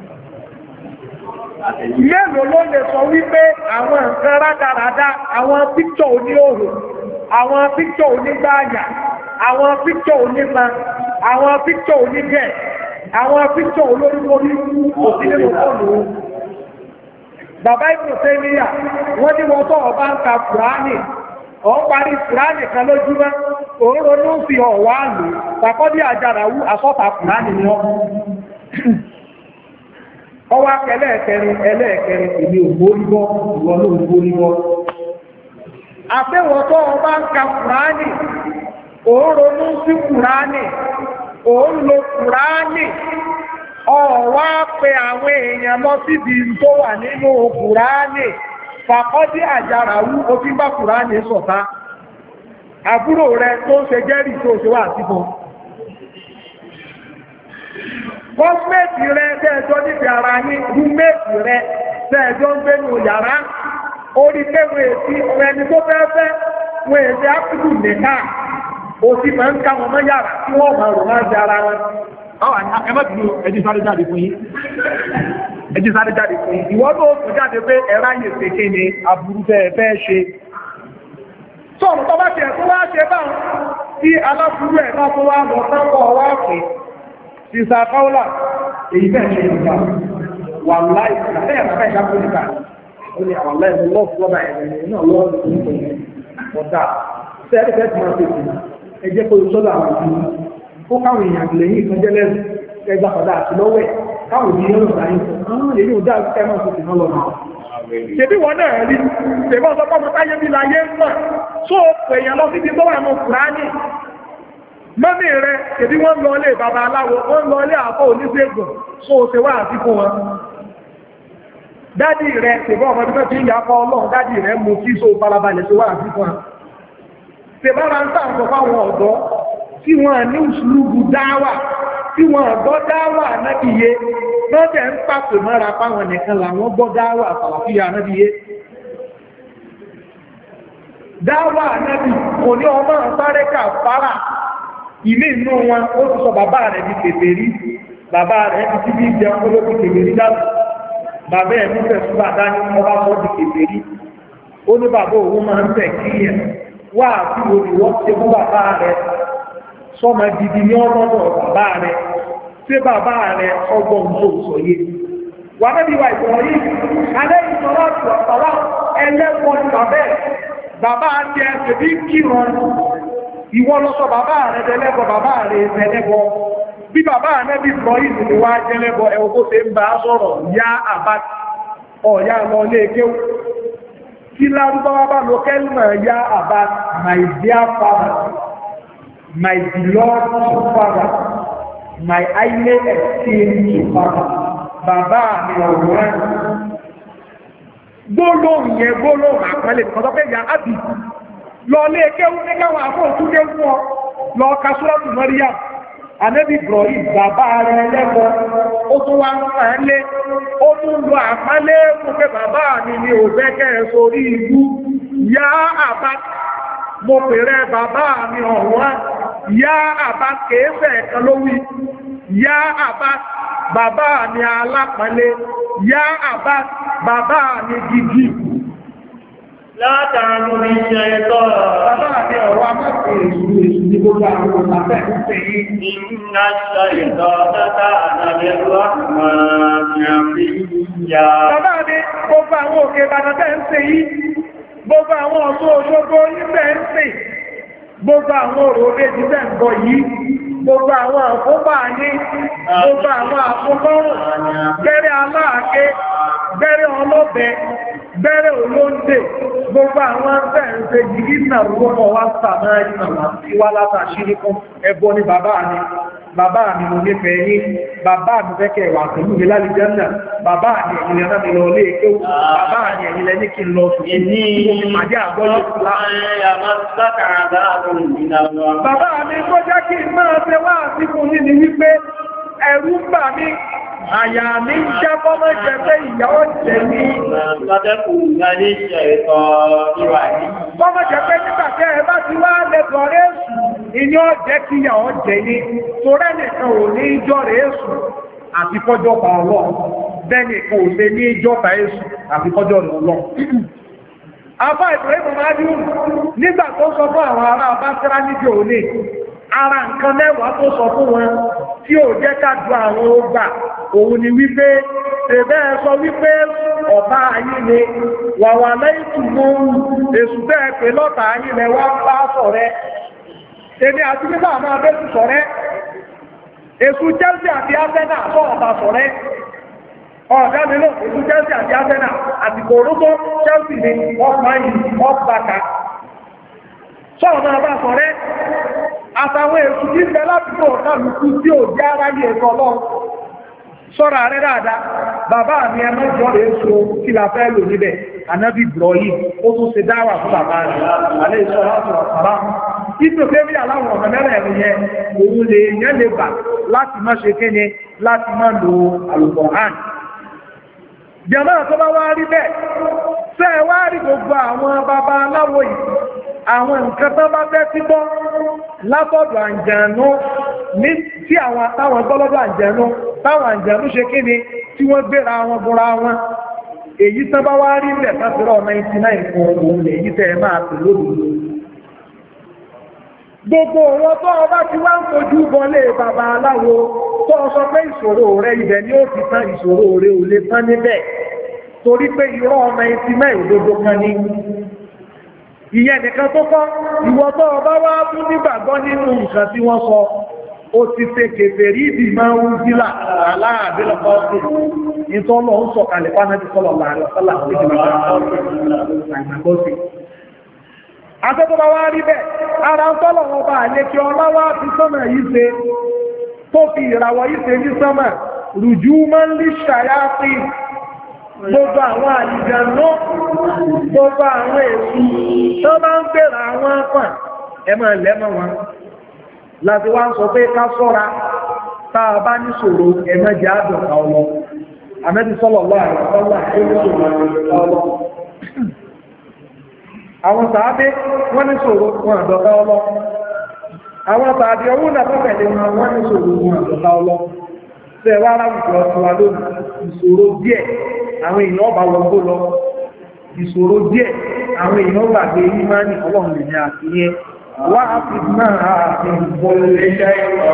mélòó ló lè sọ wípé àwọn nǹkan rádaràdá àwọn píkṣọ̀ oníhòòhò àwọn píkṣọ̀ onígbààyà àwọn píkṣọ̀ onípa àwọn píkṣọ̀ onígẹ̀ àwọn píkṣọ̀ olórílórí kò sí nínú fóònù bàbá ìpòsẹ́ níyà wọ́n ní wọ́n tọ́ ọba ń ka Kùránì ọ̀n parí Kùránì kan lójúmọ́ òun ronú fi ọ̀wá lò tàkọ́dí àjàràwú àsọ́ta Kùránì ni ọwá ẹlẹ́ẹ̀kẹrin ìní ògbóríbọ́ ìwọ̀n ló ògbóríbọ́ àfẹ́wọ̀tọ́ ọba ń ka Kùránì òun ronú sí Kùránì òun lo Kùránì ọ̀wá pé àwọn èèyàn lọ síbi tó wà nínú Kùránì fàkọ́dí àjàràwú ó fi bá Kùránì sọ̀tá àbúrò rẹ tó ń ṣe jẹ́rì tó ṣe wà síbò gọ́ọ̀mẹ́tì rẹ tẹ́ẹ̀jọ́ níbi ara ní rúmẹ́tì rẹ tẹ́ẹ̀jọ́ ń gbénú yàrá orí kéwé sí ẹni tó fẹ́ wọ́n èdè ápùdù nìka ó sì máa ń ká wọn mọ́ yàrá tí wọ́n máa rò máa ń jẹ ara wọn. Ẹjí sáré jáde fún yín. Ìwọ́n tó kò jáde pé ẹ̀ráyè pèké ni aburú fẹ́ ṣe. Sọ̀rọ̀ tó bá ti ẹ̀ tó wá ṣe báwọn tí aláburú ẹ̀ náà tó wá lọ sápọ̀ wá pè. Sísà Káúlà, èyí bẹ́ẹ̀ ṣe ìgbà wà láì àtẹ́yà bàbá ìdákòlùkà. Ó ní àwọn láì lọ́ọ̀fù lọ́bà ẹ̀rẹ̀ náà lọ́ọ̀fù nípa ọ̀dà. Sẹ́ẹ̀rì fẹ́ẹ̀ tí wọ́n ti fi ẹ jẹ́ kó sọ́dọ̀ àwọn ìlú. Ó káwọn èèyàn lẹ́yìn ìkanjẹ́ lẹ́rù ẹgbà padà àti lọ́wẹ́ káwọn òbí yẹn lọ́dà yìí àwọn èyí ò dáa kẹ́ máa sọ̀tì náà lọ́nà. Ṣèbí wọn náà rí ṣèbọ́ sọ pọ́mọ táyé bí láyé ń mọ̀ tó èèyàn lọ sí ti tó wà ní Kùránì. Mọ́mí rẹ̀ ṣèbí wọ́n lọ ilé bàbá aláwo wọ́n lọ ilé àpò oníṣègùn tó o ṣe wá àti fún wọn. Dádì rẹ̀ ṣèbọ́ ọmọ bí wọ́n ti ń yà kọ́ Ọlọ́run dádì rẹ̀ mú kí so farabalẹ̀ ṣe wá àti fún wọn. Ṣèbára ń sàǹkọ̀ fáwọn ọ̀dọ́ tí wọ́n ní ìṣúlùbù dáwà tí wọ́n gbọ́ dáwà nábìyé lọ́jẹ̀ ń pàpè mọ́ra páwọn nìkan làwọn gbọ́ dáwà àfàlàfíà nábìyé dáwà nábì kò ní ọmọ sáré kàfàrà ilé inú wọn ó ti sọ bàbá rẹ̀ di kèfèrí bàbá rẹ̀ ti tí bí jẹun olóbi kèfèrí láti bàbá ẹ̀ mú fẹ̀ fún bàbá ní ọba sọ di kèfèrí ó ní bàbá òun máa ń tẹ̀ kíyẹ̀ wá àti òníwọ́ ti fún bàbá rẹ̀ sọ́mọ gidi ní ọlọ́dọ̀ bàbá rẹ̀ tí bàbá rẹ̀ ọgbọ̀n tó sọ yé. Wà mẹ́bí wa ìgbọ̀n yìí, alẹ́ ìsọ̀rọ̀ àti ọ̀pọ̀lá ẹlẹ́gbọ́n ní bàbá ti ẹsẹ̀ bí kírun. Ìwọ lọ sọ bàbá rẹ̀ tẹ́lẹ́gbọ́ bàbá rẹ̀ tẹ́lẹ́gbọ́. Bí bàbá rẹ̀ bí bọ̀ yìí ni wá jẹ́lẹ́gbọ́ ẹ̀wọ̀n tó ṣe ń bá sọ̀rọ̀ yá àbá ọ̀yá lọ lé kéwù. Kí lárúbáwá bá lo kẹ́lìmọ̀ yá àbá my dear father. My beloved father, my highly esteemed father, bàbá mi ọ̀rọ̀ gbólóhùn yẹn gbólóhùn àpẹẹlẹ ìkọ̀tọ́ pé ìyá ábì lọ lé kéwú ní káwọn àfóòtún ké fún ọ lọ ka Súrátù Maryam Ànábì Ibrahim bàbá rẹ̀ lẹ́kọ̀ọ́ ó tún wá ń fà lé ó tún lọ àpálẹ́ fún pé bàbá mi ni ò fẹ́ kẹ́ ẹ sórí ibú yá àbá mo pèrè bàbá mi ọ̀wọ́n yá àbá kèéfẹ̀ ẹ̀kan ló wí yá àbá bàbá mi alápọ̀nlé yá àbá bàbá mi gidi látàánú ní ṣe ẹ̀tọ́ bàbá mi ọ̀rọ̀ amọ́sí èṣù ní gbogbo àwọn òṣàfẹ́ ìpẹ́ yìí iná ṣe ìtọ́ tátà àdàlẹ́rú àmàmìyà bàbá mi gbogbo àwọn òkè bàtàtẹ́ ń ṣe yìí gbogbo àwọn ọ̀tọ́ òṣogbo níbẹ̀ ń sìn gbogbo àwọn òròlé jíjẹ́ ń bọ̀ yìí gbogbo àwọn àfóbà ní gbogbo àwọn àfóbọ́rùn bẹ́rẹ̀ aláàké bẹ́rẹ̀ ọlọ́bẹ bẹ́rẹ̀ olóńdè gbogbo àwọn fẹ́ǹsẹ̀ yìí náà rúkọ wá sàmà ìsànwà sí wá látàṣírí fún ẹbọ ní bàbá mi mo nífẹ̀ẹ́ yín bàbá mi fẹ́kẹ̀ wà pẹ̀lú mi lálìjẹ́ náà bàbá mi ẹ̀yìn lẹ́nà mi lọ lé èké bàbá mi ẹ̀yìn lẹ́ní kí n lọ sùn ní ìpàdé àgbọ́lé bàbá mi kó jẹ́ kí n máa fẹ́ wá àsìkò yìí ni wípé ẹ̀rù ń bà mí àyà mi ń já kọ́mọ́ jẹ pé ìyàwó jẹ ní lọ́dẹ́kù ìgbàlẹ̀ ṣe ẹ̀kọ́ ìwà ní. Kọ́mọ́ jẹ pé nígbàtẹ́ ẹ bá ti wá lẹ́tọ̀ rẹ̀ èṣù, ìní ọ̀jẹ́ kí ìyàwó jẹ ní, torẹ́ nìkan ò ní ìjọ rẹ̀ èṣù àti kọjọba ọlọ́run, bẹ́ẹ̀ nìkan ò lè ní ìjọba èṣù àti kọjọ rẹ̀ ọlọ́run. Àbá Ibrahim Madiu nígbà tó sọ fún àwọn ará Básírá níbi òní, ara nǹkan mẹ́wàá tó sọ fún wọn tí ò jẹ́ kájú àwọn ọgbà òun ni wípé ẹ̀bẹ́ sọ wípé ọ̀tá ayé ni wàwà lẹ́yìn mú èsù bẹ́ẹ̀ pé lọ́tà ayé rẹ̀ wá bá sọ̀rẹ́ èmi àti nígbà máa bẹ́sù sọ̀rẹ́ èsù Chelsea àti Arsenal sọ ọ̀tà sọ̀rẹ́ ọ̀gá mi lọ èsù Chelsea àti Arsenal àti kòrókó Chelsea ni ọ̀pá yìí ọ̀pàkà sọ̀rọ̀ máa bá sọ̀rẹ́ àtàwọn èsù tí ń bẹ láti bọ̀ kálukú tí ò jẹ́ aráyé ẹ̀kọ́ lọ sọ́ra rẹ̀ dáadáa bàbá mi ẹ mẹ́jọ rẹ̀ so kí la fẹ́ lò níbẹ̀ ànábì Ibrahim ó tún ṣe dáwà fún bàbá rẹ̀ alẹ́ ìṣọ́ láti ọ̀sàbá ìtò fẹ́rí aláwọ̀ ọ̀nà mẹ́rẹ̀ yẹn òun lè yẹn lè bà láti má ṣe kéne láti má lo Al-Qur'an jẹ́mọ́ tó bá wá rí bẹ́ẹ̀ fẹ́ wá rí gbogbo àwọn bàbá aláwọ̀ yìí àwọn nǹkan tó bá fẹ́ sí gbọ́ látọ̀dọ̀ àǹjẹ̀nú ní tí àwọn táwọn gbọ́lọ́dọ̀ àǹjẹ̀nú táwọn àǹjẹ̀nú ṣe kí ni tí wọ́n gbéra wọn búra wọn èyí tán bá wá rí ilẹ̀ sátìrọ̀ 99 fún òun lè yí tẹ́ máa pè lóòdòdó gbogbo ọ̀rọ̀ tó ọba ti wá ń fojú bọlé bàbá aláwo tó sọ pé ìṣòro rẹ ibẹ̀ ni ó ti tán ìṣòro rẹ ò lè tán níbẹ̀ torí pé irọ́ 99 òdodo kan ní ìyẹn nìkan tó kọ́ ìwọ tó ọba wá fún nígbàgbọ́ nínú nǹkan tí wọ́n sọ ó ti ṣe kèfèrí ìdì máa ń sílà aláàbílọ́kọ́ sí ìtọ́lọ̀ ń sọ kalẹ̀ fánàbí sọ́lọ̀ láàrín ọ̀sọ́lá àtọ́tọ́bá wá rí bẹ́ẹ̀ ara ń tọ́lọ̀ wọn bá àlékí ọláwá ti sọ́mà yìí ṣe tó fi ìràwọ̀ yìí ṣe ní sọ́mà rùjú máa ń lè ṣàyáfí gbogbo àwọn àlìjànú gbogbo àwọn èsù tó bá ń gbèrà àwọn apàn ẹmọ ẹlẹ́mọ̀ wọn láti wá ń sọ pé ká sọ́ra táa bá ní ṣòro ẹmẹ́jẹ́ àdọ̀ta ọlọ àmẹ́bí sallallahu alaihi wasallam àwọn sàábé wọ́n ní ṣòro wọn àdọ̀ta ọlọ àwọn sàábé ọwọ́ nàfẹ́fẹ̀lẹ́ wọn ní ṣòro wọn àdọ̀ta ọlọ tẹ́ wá ráwùjọ ọ̀tún wa lónìí ìṣòro díẹ̀ àwọn èèyàn ọba wọgbó lọ ìṣòro díẹ̀ àwọn èèyàn gbàgbé yí máa ní ọlọ́run lè ní àtìyẹ wá àti máa àti ìbọ̀lẹ̀ iṣẹ́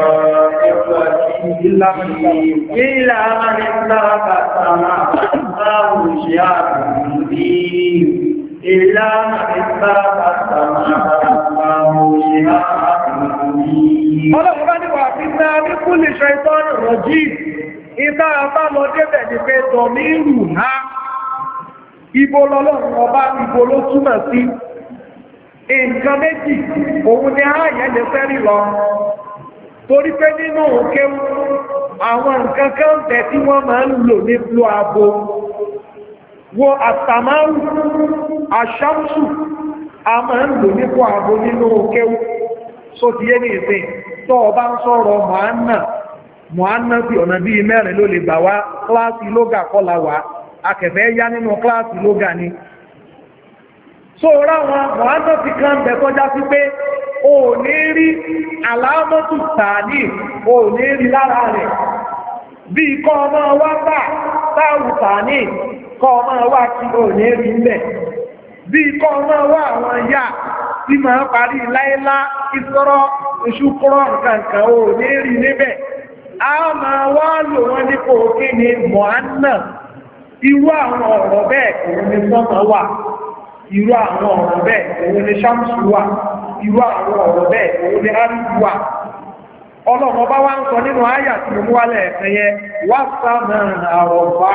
Ọlọ́run bá ní wà fi náà ní kú lè ṣe ìtọ́nù rọ̀jí, ìta àbá lọ débẹ̀ ní pé tọ̀mí rù ha, ibo lọ́lọ́run ọba ibo ló túmọ̀ sí. Nǹkan méjì, òun ni ààyẹ lè fẹ́ rí lọ. Torí pé nínú òkéwú, àwọn nǹkan kan bẹ̀ tí wọ́n máa ń lò ní flo abo. Wo àtàmáwù, àṣámsù, a máa ń lò ní flo abo nínú òkéwú. So ti yé ní ìsìn tó ọba ń sọ̀rọ̀ mọ̀ánà bí ọ̀nà bí mẹ́rin ló lè gbà wá kíláàsì lógà kọ́lá wá akẹ̀fẹ́ yá nínú kíláàsì lógà ni so ráwọn mọ̀ánà ti kan bẹ̀ tọ́já sí pé o ní rí àlámọ́tù tààdì o ní rí lára rẹ̀ bí kọ́ ọmọ wá bá táwù tààdì kọ́ ọmọ wá tí o ní rí mẹ́ bí kọ́ ọmọ wá àwọn yá tí máa parí láílá ìsọ́rọ̀ ìṣúkúrọ̀ nǹkan ò ní rí níbẹ̀. A máa wá lò wọ́n nípò kí ni mọ̀ánà irú àwọn ọ̀rọ̀ bẹ́ẹ̀ òun ni sọ́mọ̀ wà, irú àwọn ọ̀rọ̀ bẹ́ẹ̀ òun ni ṣámsù wà, irú àwọn ọ̀rọ̀ bẹ́ẹ̀ òun ni áríkù wà. Ọlọ́run bá wá ń sọ nínú àyà tí mo mú wálẹ̀ ẹ̀fẹ́ yẹn wá sáàmà àrọ̀bá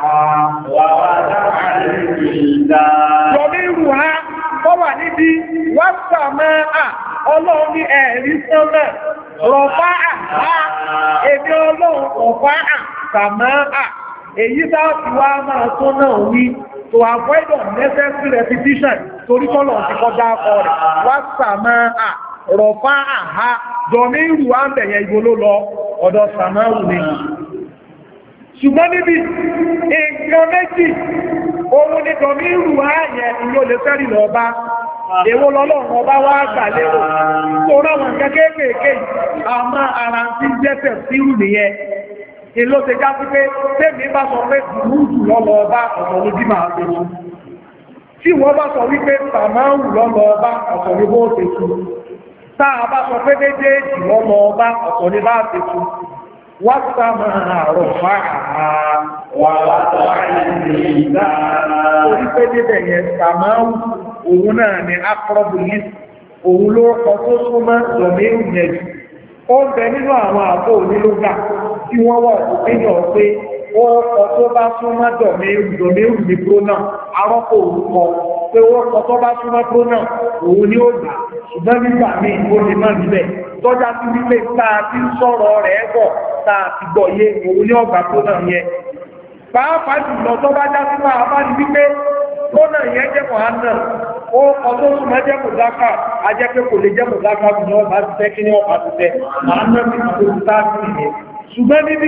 wà níbi wáṣàmá ọlọ́run ní ẹ̀rí sánmà rọ̀fá àhá èmi ọlọ́run rọ̀fá àsàmá èyí sáàtì wá máa tó náà wí to avoid unnecessary repetition torí kọ́lọ̀ ti kọjá akọ rẹ̀ wáṣàmá rọ̀fá àhá dọ̀mí ìrù wá ń bẹ̀yẹ ibo ló lọ ọ̀dọ̀ sàmáwù ni ṣùgbọ́n níbi nǹkan méjì ohun ní tọ̀mí ìrù ààyẹ ìlú olè fẹ́rì lọ bá èwo lọ́lọ́run ọba wá gbà lérò tó ráwọn nǹkan kéékèèké àmọ́ ara tí jẹ́fẹ̀ sírù nìyẹn ìlú ti já sí pé tèmi bá sọ pé gùrúùdù lọ́lọ́ ọba ọ̀tọ̀ ní bí máa ṣe tún tí wọ́n bá sọ wípé tàmáhù lọ́lọ́ ọba ọ̀tọ̀ ní bó ṣe tún táà bá sọ pé méjèèjì lọ́lọ́ ọba ọ̀tọ̀ ní bá ṣe tún وَالسَّمَاءَ رَفَعَهَا وَوَضَعَ الْمِيزَانَ orí pé débẹ̀ yẹn sàmáwù òun náà ni akọ́rọ́bùlì òun ló kọ́ tó súnmọ́ dọ̀míhù yẹn jù ó ń bẹ nínú àwọn àbò onílógà tí wọ́n wọ̀ òpínlẹ̀ pé ó kọ́ tó bá súnmọ́ dọ̀míhù ní pronoun arọ́pò orúkọ pé ó kọ́ tó bá súnmọ́ pronoun òun ni ó gbà ṣùgbọ́n nígbà míì ó lè má níbẹ̀ tọ́já sí wípé táa ti ń sọ̀rọ̀ rẹ̀ bọ̀ táa ti gbọ́ yé òun ní ọgbà tó náà yẹ. Pàápàá jùlọ tó bá já sí máa bá ní wípé tó náà yẹn jẹ́ Mọ̀hánà, ó kọ tó súnmọ́ jẹ́ Mùdákà, a jẹ́ pé kò lè jẹ́ Mùdákà bí ní ọba ti tẹ́ kí ní ọba ti tẹ́. Mọ̀hánà ti kò tó tá sí ìyẹn. Ṣùgbọ́n níbi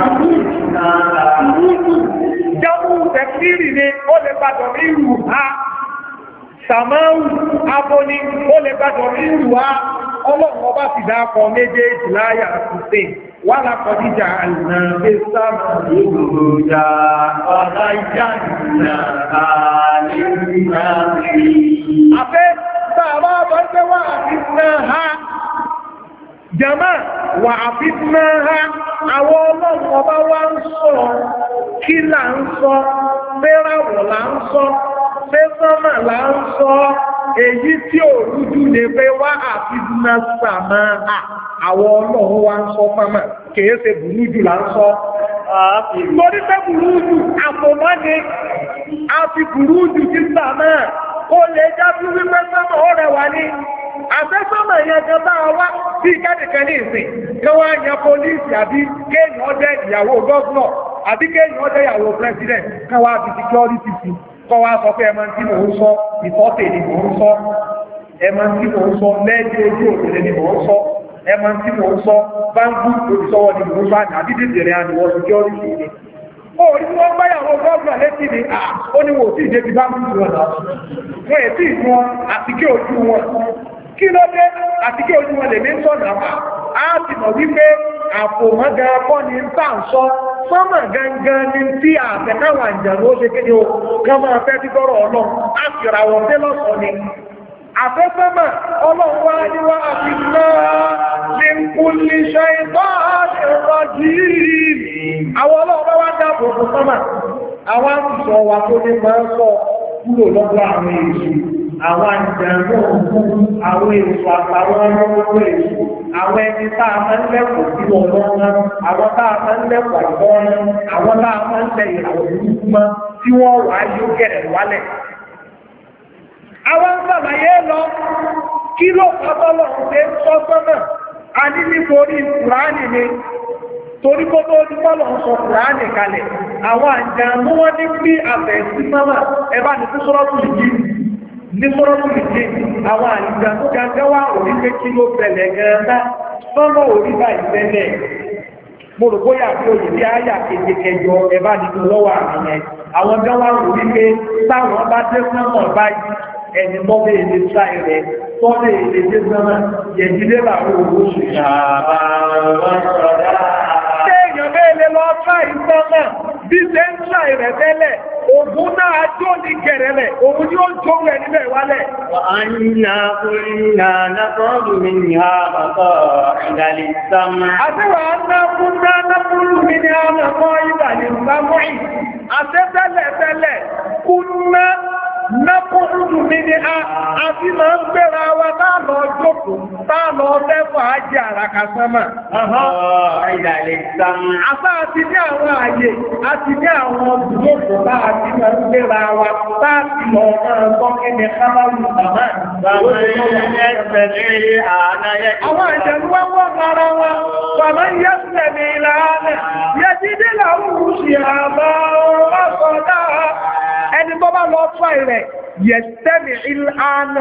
jámù tẹ̀kírì ni ó lè gbàdọ̀ ní ìrù ha. Sàmáwù abóní ó lè gbàdọ̀ ní ìrù ha. Ọlọ́run ọba ti dákọ̀ méjèèjì láyà àtúnṣe wà lápọ̀díjà àìnà ẹ̀sàmà ìgbòròjà ọ̀dá ìjà ìrìnà àìrìnà àfẹ́ tààrà ọ̀bọ̀ṣẹ́ wà àfífúnná ha jama wà àfífúnná ha àwọn ọlọ́run ọba wá ń sọ kí là ń sọ fẹ́ràwọ̀ là ń sọ fẹ́sọ́mà là ń sọ èyí tí ò rújú lè fẹ́ wá àfífúnná sàmà àwọn ọlọ́run wá ń sọ fámà kìí ṣe bùrújù là ń sọ torí pé bùrújù àpòmọ́ ni a fi bùrújù sí sàmà ó lè jábí wípé sọ́mà ó rẹwà ní àfẹ́sọ́mà yẹn kan bá wá bí kẹ́nìkan ní ìsìn kí wọ́n yan pólíìsì àbí kéèyàn jẹ́ ìyàwó gọ́ọ̀nà àbí kéèyàn jẹ́ ìyàwó president kan wá fi security sí kọ́ wá sọ pé ẹmọ tí mò ń sọ ìfọ́tẹ̀ ni mò ń sọ ẹmọ tí mò ń sọ lẹ́ẹ̀dì ojú òkèlè ni mò ń sọ ẹmọ tí mò ń sọ báńkù olùsọwọ́ ni mò ń sọ àbí dìdìrì àníwọ̀ security ni ó ní wọ́n báyàwó gọ́ọ̀nà létí ni ó ní wò sí ìdébi báńkù wọn náà wọ́n èsì ìwọ̀n àti kí ojú wọn kí ló dé àti kí ojú wọn lè ní sọ̀nà wà á ti mọ̀ wípé àpòmọ́gá kọ́ ni ń tà ń sọ sọ́mọ̀ gangan ni tí àfẹ́káwà ìjànú ó ṣe kéde o kán máa fẹ́ tí gbọ́rọ̀ ọlọ́run á fi ra wọn dé lọ́sọ̀ ni àfẹ́sọ́mọ̀ ọlọ́run wá ní wá àfi náà ní kúlì ṣe ìtọ́ àṣẹrọ jíìrì àwọn ọlọ́run bá wá dáàbò fún sọ́mọ̀ àwọn àtúnṣọ wa tó ní máa ń sọ kúrò lọ́dọ̀ àwọn èṣù àwọn àjẹ̀mọ́ àwọn èṣù àtàwọn ọlọ́wọ́ èṣù àwọn ẹni tá a máa ń lẹ́kọ̀ọ́ sí ọlọ́run àwọn tá a máa ń lẹ́kọ̀ọ́ àìbọ́ọ̀rún àwọn tá a máa ń lẹ ìràwọ̀ burúkú mọ́ tí wọ́n wà á yóò gẹ̀rẹ̀ wálẹ̀. àwọn ń sàlàyé lọ kí ló pàtó lọ́run ṣe ń sọ sọ́nà a ní nítorí Kùránì ni torí kó tó ní pọ́lọ̀ ń sọ Kùránì kalẹ̀ àwọn àjẹ̀mú wọn ní bí àbẹ̀ sí sọ́mà ẹ bá ní sọ́rọ́tù yìí ní sọ́rọ́tù ìdí àwọn àìjà tó gẹ́gẹ́ wá orí pé kí ló bẹ̀lẹ̀ gẹ́ẹ̀dá sọ́rọ̀ orí bá ìbẹ̀lẹ̀ mo rò bóyá bí òyìn bí áyà kejìkẹjọ ẹbá nínú lọ́wọ́ àmìyàn àwọn gẹ́wà orí pé táwọn bá dé sọ́mọ̀ báyìí ẹni tọ́lẹ̀ èdè sáì rẹ̀ tọ́lẹ̀ èdè sọ́mọ̀ yẹ̀jílé làwọn owó bí ṣe ń ṣà ìrẹ̀ tẹ́lẹ̀, ògùn náà jó ní gẹ̀rẹ̀lẹ̀, òun ni ó jó rẹ̀ níbẹ̀ wálẹ̀. وأنا كنا نقعد منها مقاعد للسمع. Àtíwà أنا كنا نقعد منها مقاعد للسمع. Àtẹ́tẹ́lẹ̀ kúnná nákùnrùn mi ni a ti máa ń gbéra wa táà lọ jókòó, táà lọ tẹ́fà ájì àràkà sánmà. Ìdàlẹ̀ sánmà. Àfá àti ní àwọn àyè, àti ní àwọn ọdúnlọ́pọ̀ táà ti máa ń gbéra wa, táà ti lọ máa gbọ́ kí ni kábàrù sàmà. Àwọn ìjẹ̀lú wọ́n wọ́n lára wa, bàmá yẹ́sẹ̀ ní ìlànà, yẹ́jídé làwọn òṣì àbá ọ̀pọ̀dá. Ẹni bọ́ bá lọ fà rẹ̀, yẹ̀sẹ̀mì ìlànà,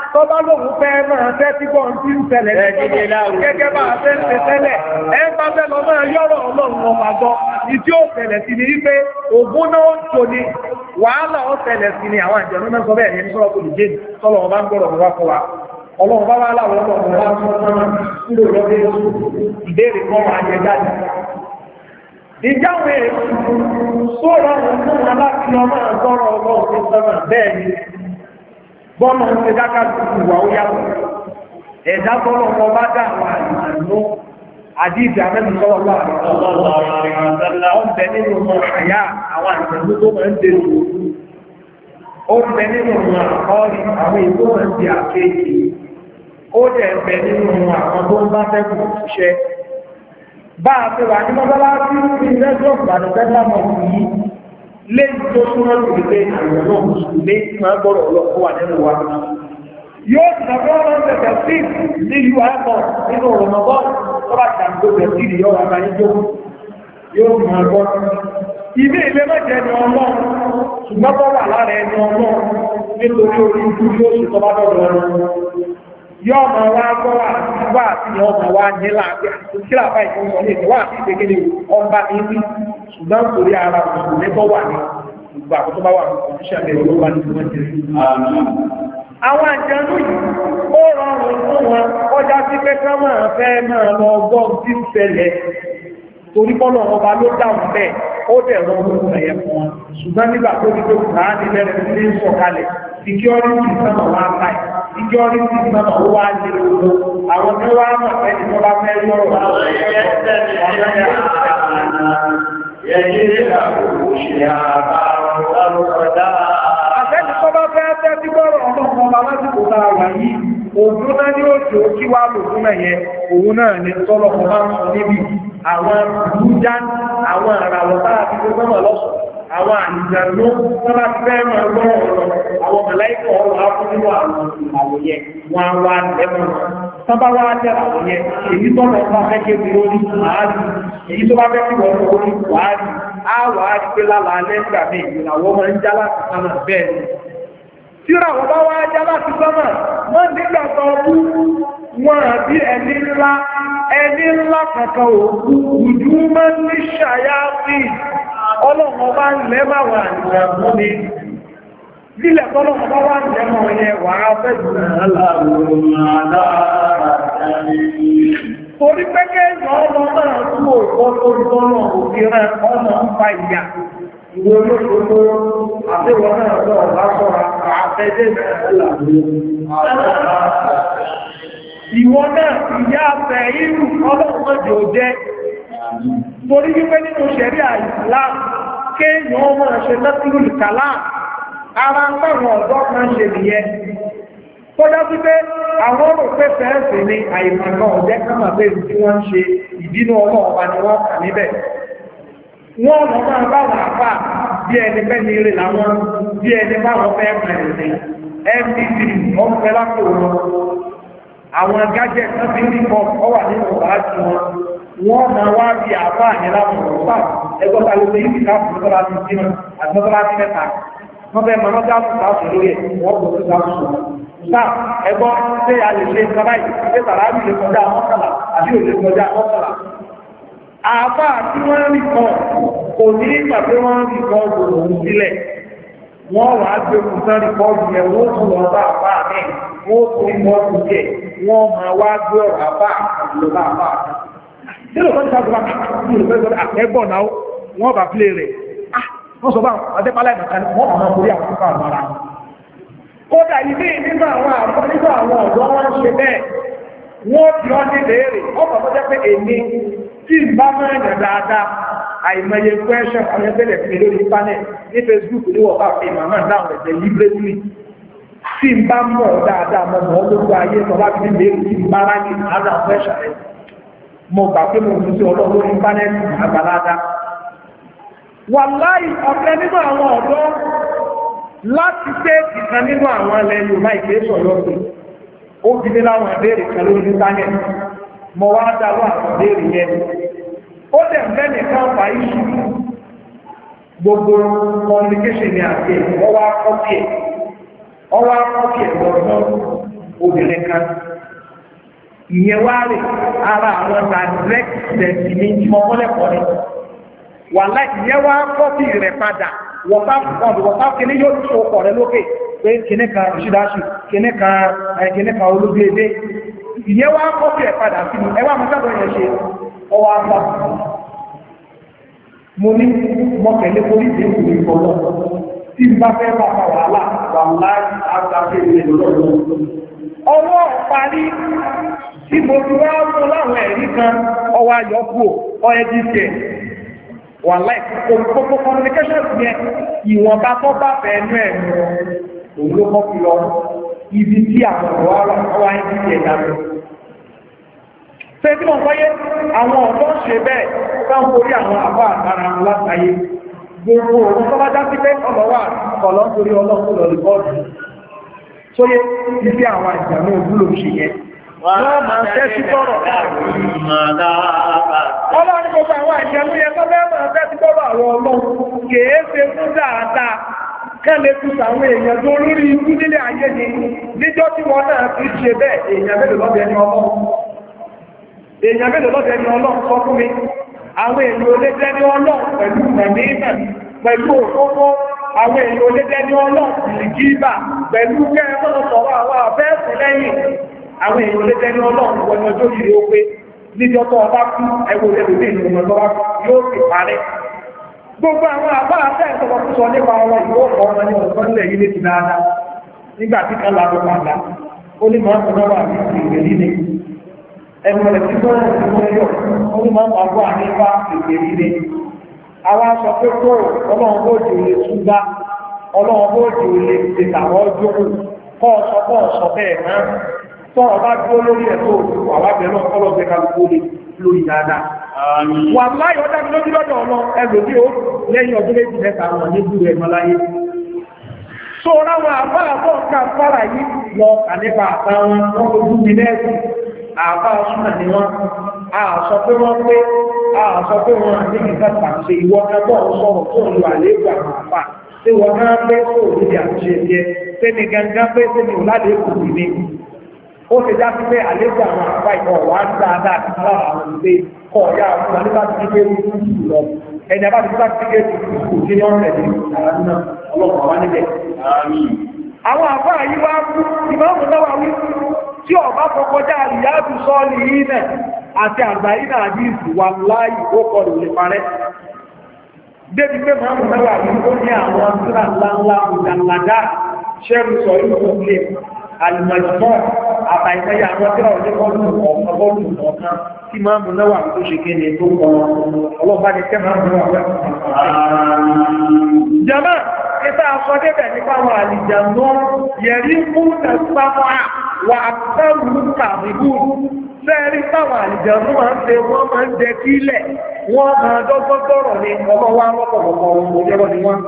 tó bá lóun fẹ́ máa fẹ́ tí wọ́n ti ń tẹ̀lẹ̀ gẹ́gẹ́ bá a fẹ́ ń ṣe tẹ́lẹ̀ ẹ bá fẹ́ lọ máa yọ̀rọ̀ ọlọ́run ọba gbọ́ ìdí ó tẹ̀lẹ̀ sí ni wípé ògún náà ó tò ní wàhálà ó tẹ̀lẹ̀ sí ni àwọn àjẹ̀nú náà sọ bẹ́ẹ̀ ní sọ́rọ̀ kò lè jẹ́ tọ́lọ̀ ọba ń gbọ́dọ̀ wá fún wa ọlọ́run bá wá láwọn ọlọ́run wá fún ọmọ kúrò lọ́dẹ́ ìbéèrè kan wà jẹ jáde ìjáwé sọ́rọ̀ fún wọn láti ọmọ àgọ́rọ̀ ọlọ́run tó sọ́nà bẹ́ẹ̀ ni bọ́ọ̀nà ń ṣe dáká ìwà ó yàtọ̀ ẹ̀dá tọ́lọ̀ ọmọ bá dá àwọn àìsànú àdíjà mẹ́rin sọ́rọ̀ láàrín ọ̀bẹ nínú ọmọ àyà àwọn àìsànú tó máa ń dèrò ó bẹ nínú ọmọ àkọ́rí àwọn ètò máa ń di àkéèkì ó dẹ̀ bẹ nínú àwọn tó ń bá fẹ́kù ṣiṣẹ́ bá a ti wà ní mọ́sálásí ní lẹ́jọ́ ìgbàdọ̀fẹ́lá mọ̀ yìí léyìí tó súnmọ́ lórílé àwọn náà mùsùlùmí máa gbọ́dọ̀ ọlọ́pọ̀ wà nínú wa yóò tàbí ọmọ tẹ̀tẹ̀ sí ní ìlú àpọ̀ nínú ọ̀rọ̀mọ́bọ́ tó bá tàbí tẹ̀sí ìyọ́ wa máa yíjó yóò máa gbọ́ ilé ilé mẹ́jẹ ni ọlọ́run ṣùgbọ́n bọ́ wà lára ẹni ọlọ́run nítorí orí ikú yóò ṣe tọ́bá dọ̀dọ̀ ọlọ́run yóò máa wá gbọ́ wà sí ọmọ wa nílà kílà bá ìfún ní ìwà àti ìgbégélé ọba ní wí ṣùgbọ́n torí ara òṣùlé bọ́ wà ní ìgbà tó bá wà ní kọ̀ọ̀ṣẹ́ bẹ̀rẹ̀ ló wà ní ìwọ̀n jẹ́ àwọn àjẹ́nú yìí ó rọrùn fún wọn ọjà sí pé ká máa fẹ́ máa lọ gbọ́ tí ń ṣẹlẹ̀ torí bọ́lọ̀ ọba ló dáhùn bẹ́ẹ̀ ó dẹ̀ rọrùn ẹ̀yẹ fún wọn ṣùgbọ́n nígbà tó ti tó kàá ní bẹ̀rẹ̀ sí ń sọ̀kalẹ̀ security sọ́nà wá láì security sọ́nà ó wá lè lòó àwọn tó wá mọ̀ pé ní wọ́n bá fẹ́ yọ̀rọ̀ àwọn àfẹ́ni tó bá fẹ́ tẹ́ tí gbọ́rọ̀ ọmọ ọmọ lásìkò náà wà yìí òun náà ní òjò kí wá lòun náà yẹ òun náà ní tọ́lọ̀ ọmọ máa ń sọ níbi àwọn ìrújá àwọn àràwọ̀ táà fi gbé sọ́mọ̀ lọ́sọ̀ àwọn àìjànú tó bá fẹ́ mọ̀ lọ́rọ̀ àwọn mọ̀láìkọ̀ ọ̀rọ̀ ápùn nínú àwọn àwòyẹ wọn a wá lẹ́mọ̀ sábà wá jẹ́ àwòyẹ èyí tó lọ bá fẹ́ ké bí orí àárí èyí tó bá fẹ́ kí wọ́n orí wàárí á wàárí pé lálàá lẹ́gbà mí ìràwọ̀ máa ń já láti sánà bẹ́ẹ̀ ni tíra wọ́n bá wá já láti sánà wọ́n nígbà tó kú wọn àbí ẹni ńlá kankan òkú ojú máa ń ní ṣàyáfì ọlọ́run ọba ń lẹ́mà wà nìyàmú ni lílẹ̀ tọ́lọ́run ọba wà nìyàmú yẹ wà á fẹ́ torí pẹ́kẹ́ ìyàn ọmọ náà tún òkọ́ lórí tọ́lọ̀ òfìrán ọmọ ń fa ìyà ìwò olóòtú àtíwọ̀ náà lọ bá sọ́ra àfẹ́jẹ́ ìwọ náà ìyá àfẹ́ irú ọlọ́run mọ́jọ jẹ́ torí wípé nínú ṣẹ̀rí àìsìlá kéèyàn ọmọ ṣe lẹ́tìrù ìkàlá ara ń pẹ̀wọ̀n ọ̀dọ́ kan ṣe nìyẹn tó dá sí pé àwọn ọmọ pé fẹ́ẹ̀sì ni àìmọ̀nà ọ̀jẹ́ kánmà pé tí wọ́n ń ṣe ìbínú ọmọ ọba ni wọ́n kà níbẹ̀ wọ́n lọ máa báwọn àpá bí ẹni fẹ́ ní eré làwọn bí ẹni báwọn fẹ́ mẹ́rin mdc wọ́n fẹ́ lápò wọn àwọn gájẹ̀ kan fi ń kọ́ ọwà nínú ọ̀bájú wọn wọ́n máa wá bí àpá àyẹ́láwọn ọ̀pá ẹgbọ́ta ló pé yìí ká fún ọ̀tọ́lá ti sínú àtọ́tọ́lá ti mẹ́ta wọ́n fẹ́ máa lọ́jà fún káàkiri lórí ẹ̀ wọ́n kò sí káàkiri sáà ẹgbọ́n tí a lè ṣe nǹkan báyìí pé tàràbì lè kọjá mọ́kànlá àbí ò lè kọjá mọ́kànlá àbá tí wọ́n rí kan kò ní ìgbà pé wọ́n rí kan gbòòrò sílẹ̀ wọ́n wàá gbé kùsán rí kọ́ọ̀dù yẹn wọ́n tún lọ bá àbá mi wọ́n tún rí mọ́ọ̀dù jẹ wọ́n máa wá gbé ọ̀rọ̀ àbá lọ bá àbá tí ló kọ́ ní sáàtùmá ní olùfẹ́ àtẹ́gbọ̀n náà wọ́n bá fílé rẹ̀ wọ́n sọ bá adẹ́pálá ìmọ̀kan wọ́n máa kórí àwọn akọ́kọ́ àmàrà kódà ilé nínú àwọn àkọ́ nínú àwọn ọ̀dọ́ wọn ṣe bẹ́ẹ̀ wọ́n fi ọ́ ní léèrè wọ́n bá mọ́jẹ́ pé èmi tí ń bá mẹ́rin dáadáa àìmọye question ayẹ́bẹ̀rẹ̀ fi lórí internet ní Facebook ní wọ́n bá fi màmá dáhùn ẹ̀jẹ̀ library tí ń bá mọ̀ dáadáa mọ̀ mọ́ lójú ayé sọ láti ní léèrè tí ń bá ráyè àdá question rẹ̀ mo gbà pé mo fi sí ọlọ́run lórí internet àgbàládá wàláì ọ̀kẹ́ nínú àwọn ọ̀dọ́ láti ṣe ìkan nínú àwọn ilẹ̀ Yorùbá ìgbé sọ̀rọ̀ pé ó fi ní láwọn ìbéèrè kan lórí internet mo wá dáwọ́ àwọn ìbéèrè yẹn ó dẹ̀ fẹ́ nìkan fà íṣù gbogbo communication ni àti ọwọ́ akọ́kì ẹ̀ lọ́gbọ́n obìnrin kan ìyẹn wá rè ara àwọn direct tẹ̀sí ní ìmọ̀kọ́lẹ́kọ̀ọ́ ni wà láì ìyẹn wá kọ́pì rẹ̀ padà wọ́pá kìíní yóò tó ọkọ̀ rẹ̀ lókè pé kìíní kan ìṣídáṣì kìíní kan olúgbèdé ìyẹn wá kọ́pì ẹ̀ padà sínú ẹwà mọ́sáàbọ̀ yẹn ṣe ọwọ́ àgbà mo ní mọ́kẹ̀lé polisi ìwé ìfọ̀lọ́ tí n bá fẹ́ bá pa wàhálà wà láì àgbàṣe ìlú lọ́wọ́ ọwọ́ parí tí mo ti wá fún láwọn ẹ̀rí kan ọwọ́ ayọ́kù ọ̀ẹ́dìsẹ̀ wà láì gbogbo communication yẹn ìwọ̀nba tó bá fẹ́ ẹnu ẹ̀mú òun ló kọ́ fi lọ ibi tí àwọn ọwọ́ ayẹ́dìsẹ̀ dàbí. Ṣé tí mo ń gbọ́yé àwọn ọ̀dọ́ ṣe bẹ́ẹ̀ sáwọn orí àwọn àbá àtàrà látàyé gbogbo òun tó bá já sí pé ọlọ́wà kọ̀lọ́ nítorí ọlọ́run lọ rìkọ́ọ̀dù sóyé ibi àwọn ìjàmú òwúlò ṣe yẹn wọ́n máa ń tẹ́ sí tọ́rọ̀ ọlọ́run gbogbo àwọn ìjàmú yẹn tó bẹ́ẹ̀ máa tẹ́ sí tọ́rọ̀ àwọn ọlọ́run kèé ṣe fún dáadáa kẹ́lẹ̀ tún àwọn èèyàn tó lórí ikú nílé ayé ni níjọ́ tí wọ́n náà fi ṣe bẹ́ẹ̀ èèyàn mélòó lọ́dẹ ni ọlọ́run sọ fún mi àwọn èèyàn olédẹ́ ní ọlọ́run pẹ̀lú mẹ̀míìmẹ̀ pẹ̀lú òfófó àwọn èèyàn olédẹ́ ní ọlọ́run ìgíbà pẹ̀lú kẹ́ẹ̀mọ́ sọ̀rọ̀ àwọn àfẹ́ẹ̀sì lẹ́yìn àwọn èèyàn olédẹ́ ní ọlọ́run wọ́n ọjọ́ ìrẹ́ ó pé níjọ́ tó ọba kú ẹwọ olóògbé ìrìnà tó bá yóò sì parẹ́ gbogbo àwọn àbá àfẹ́ẹ̀sọ̀rọ̀ tó sọ nípa ọmọ ìwọ́ ọmọ ní ọ̀sán nílẹ̀ yìí létí dáadáa nígbà tí kan lábọ padà ó ní máa ń sọ náà àti ìrìn ní ẹnu rẹ̀ tí wọ́n ti wọ́n yọ̀ ó ní máa ń pàgọ́ àníbá ìrìn ní àwọn aṣọ pé kó ọlọ́run bó jù lè túbá ọlọ́run bó jù lè tètàwọ́ jókòó kọ́ ọ̀sọ́ bẹ́ẹ̀ náà tọ́ ọba dúró lórí ẹ̀tọ́ àwábẹ̀ náà kọ́lọ̀gbẹ́ kálukú lórí dáadáa. Wà láyọ̀ dábí lójú lọ́dọ̀ ọmọ ẹgbẹ̀bí ó lẹ́yìn ọdún méjì mẹ́ta wọn ní búrú ẹ̀mọ́ láyé. So ráwọn àbá àbọ̀ ká fara yìí lọ kà nípa àtàwọn wọn ojú mi lẹ́sìn àbá súnà ni wọn àṣọ pé wọn pé àṣọ pé wọn àti ìgbà pàṣẹ ìwọ ẹgbọ́ sọ̀rọ̀ tó ń lo àlébù àwọn àbá tí wọn náà pé tó òdìdí àtúnṣe jẹ sẹ́ni gangan pé sẹ́ni òládé kò sí ní ó ti já sí pé àlejò àwọn àpá ìkọ̀ wá ń dáadáa àti aláwọ̀ àwọn ìgbé kọ̀ ọ̀yá àwọn àlébà ti gbé ní lọ ẹni àbá ti gbé kù sí ní ọ̀rẹ́ ní àlànà ọlọ́pàá wá níbẹ̀. àwọn àpá yìí wá kú ìmọ̀ọ́mù náà wá wí tí ọba kọkọjá àríyájú sọ́ọ̀lì yìí náà àti àgbà yìí náà àdí ìsù wà láì ó kọ lè parẹ́. débi pé mọ̀ọ́mù náà wà wí ó ní àwọn síra ńláńlá ìdàgbàdá ṣẹ́rù sọ ìlú alìmọ̀jùmọ́ àbàìmọ́yà àwọn tí wọ́n ní bọ́ọ̀lù ọ̀kan tí máa mú náwà tó ṣe kéde tó kọ́ ọlọ́bá ní kẹ́ máa mú àwọn jama ìta àfọ́débẹ̀ nípa àwọn àlìjànú yẹ̀rí fún tẹ̀síwáwá wà àtàrù kàbíbù fẹ́ẹ̀rí táwọn àlìjànú máa ń ṣe wọ́n máa ń jẹ kílẹ̀ wọ́n máa dọ́gbọ́gbọ́rọ̀ ní ọmọ wa lọ́pọ̀lọpọ̀ òjọ́rọ̀ ni wọ́n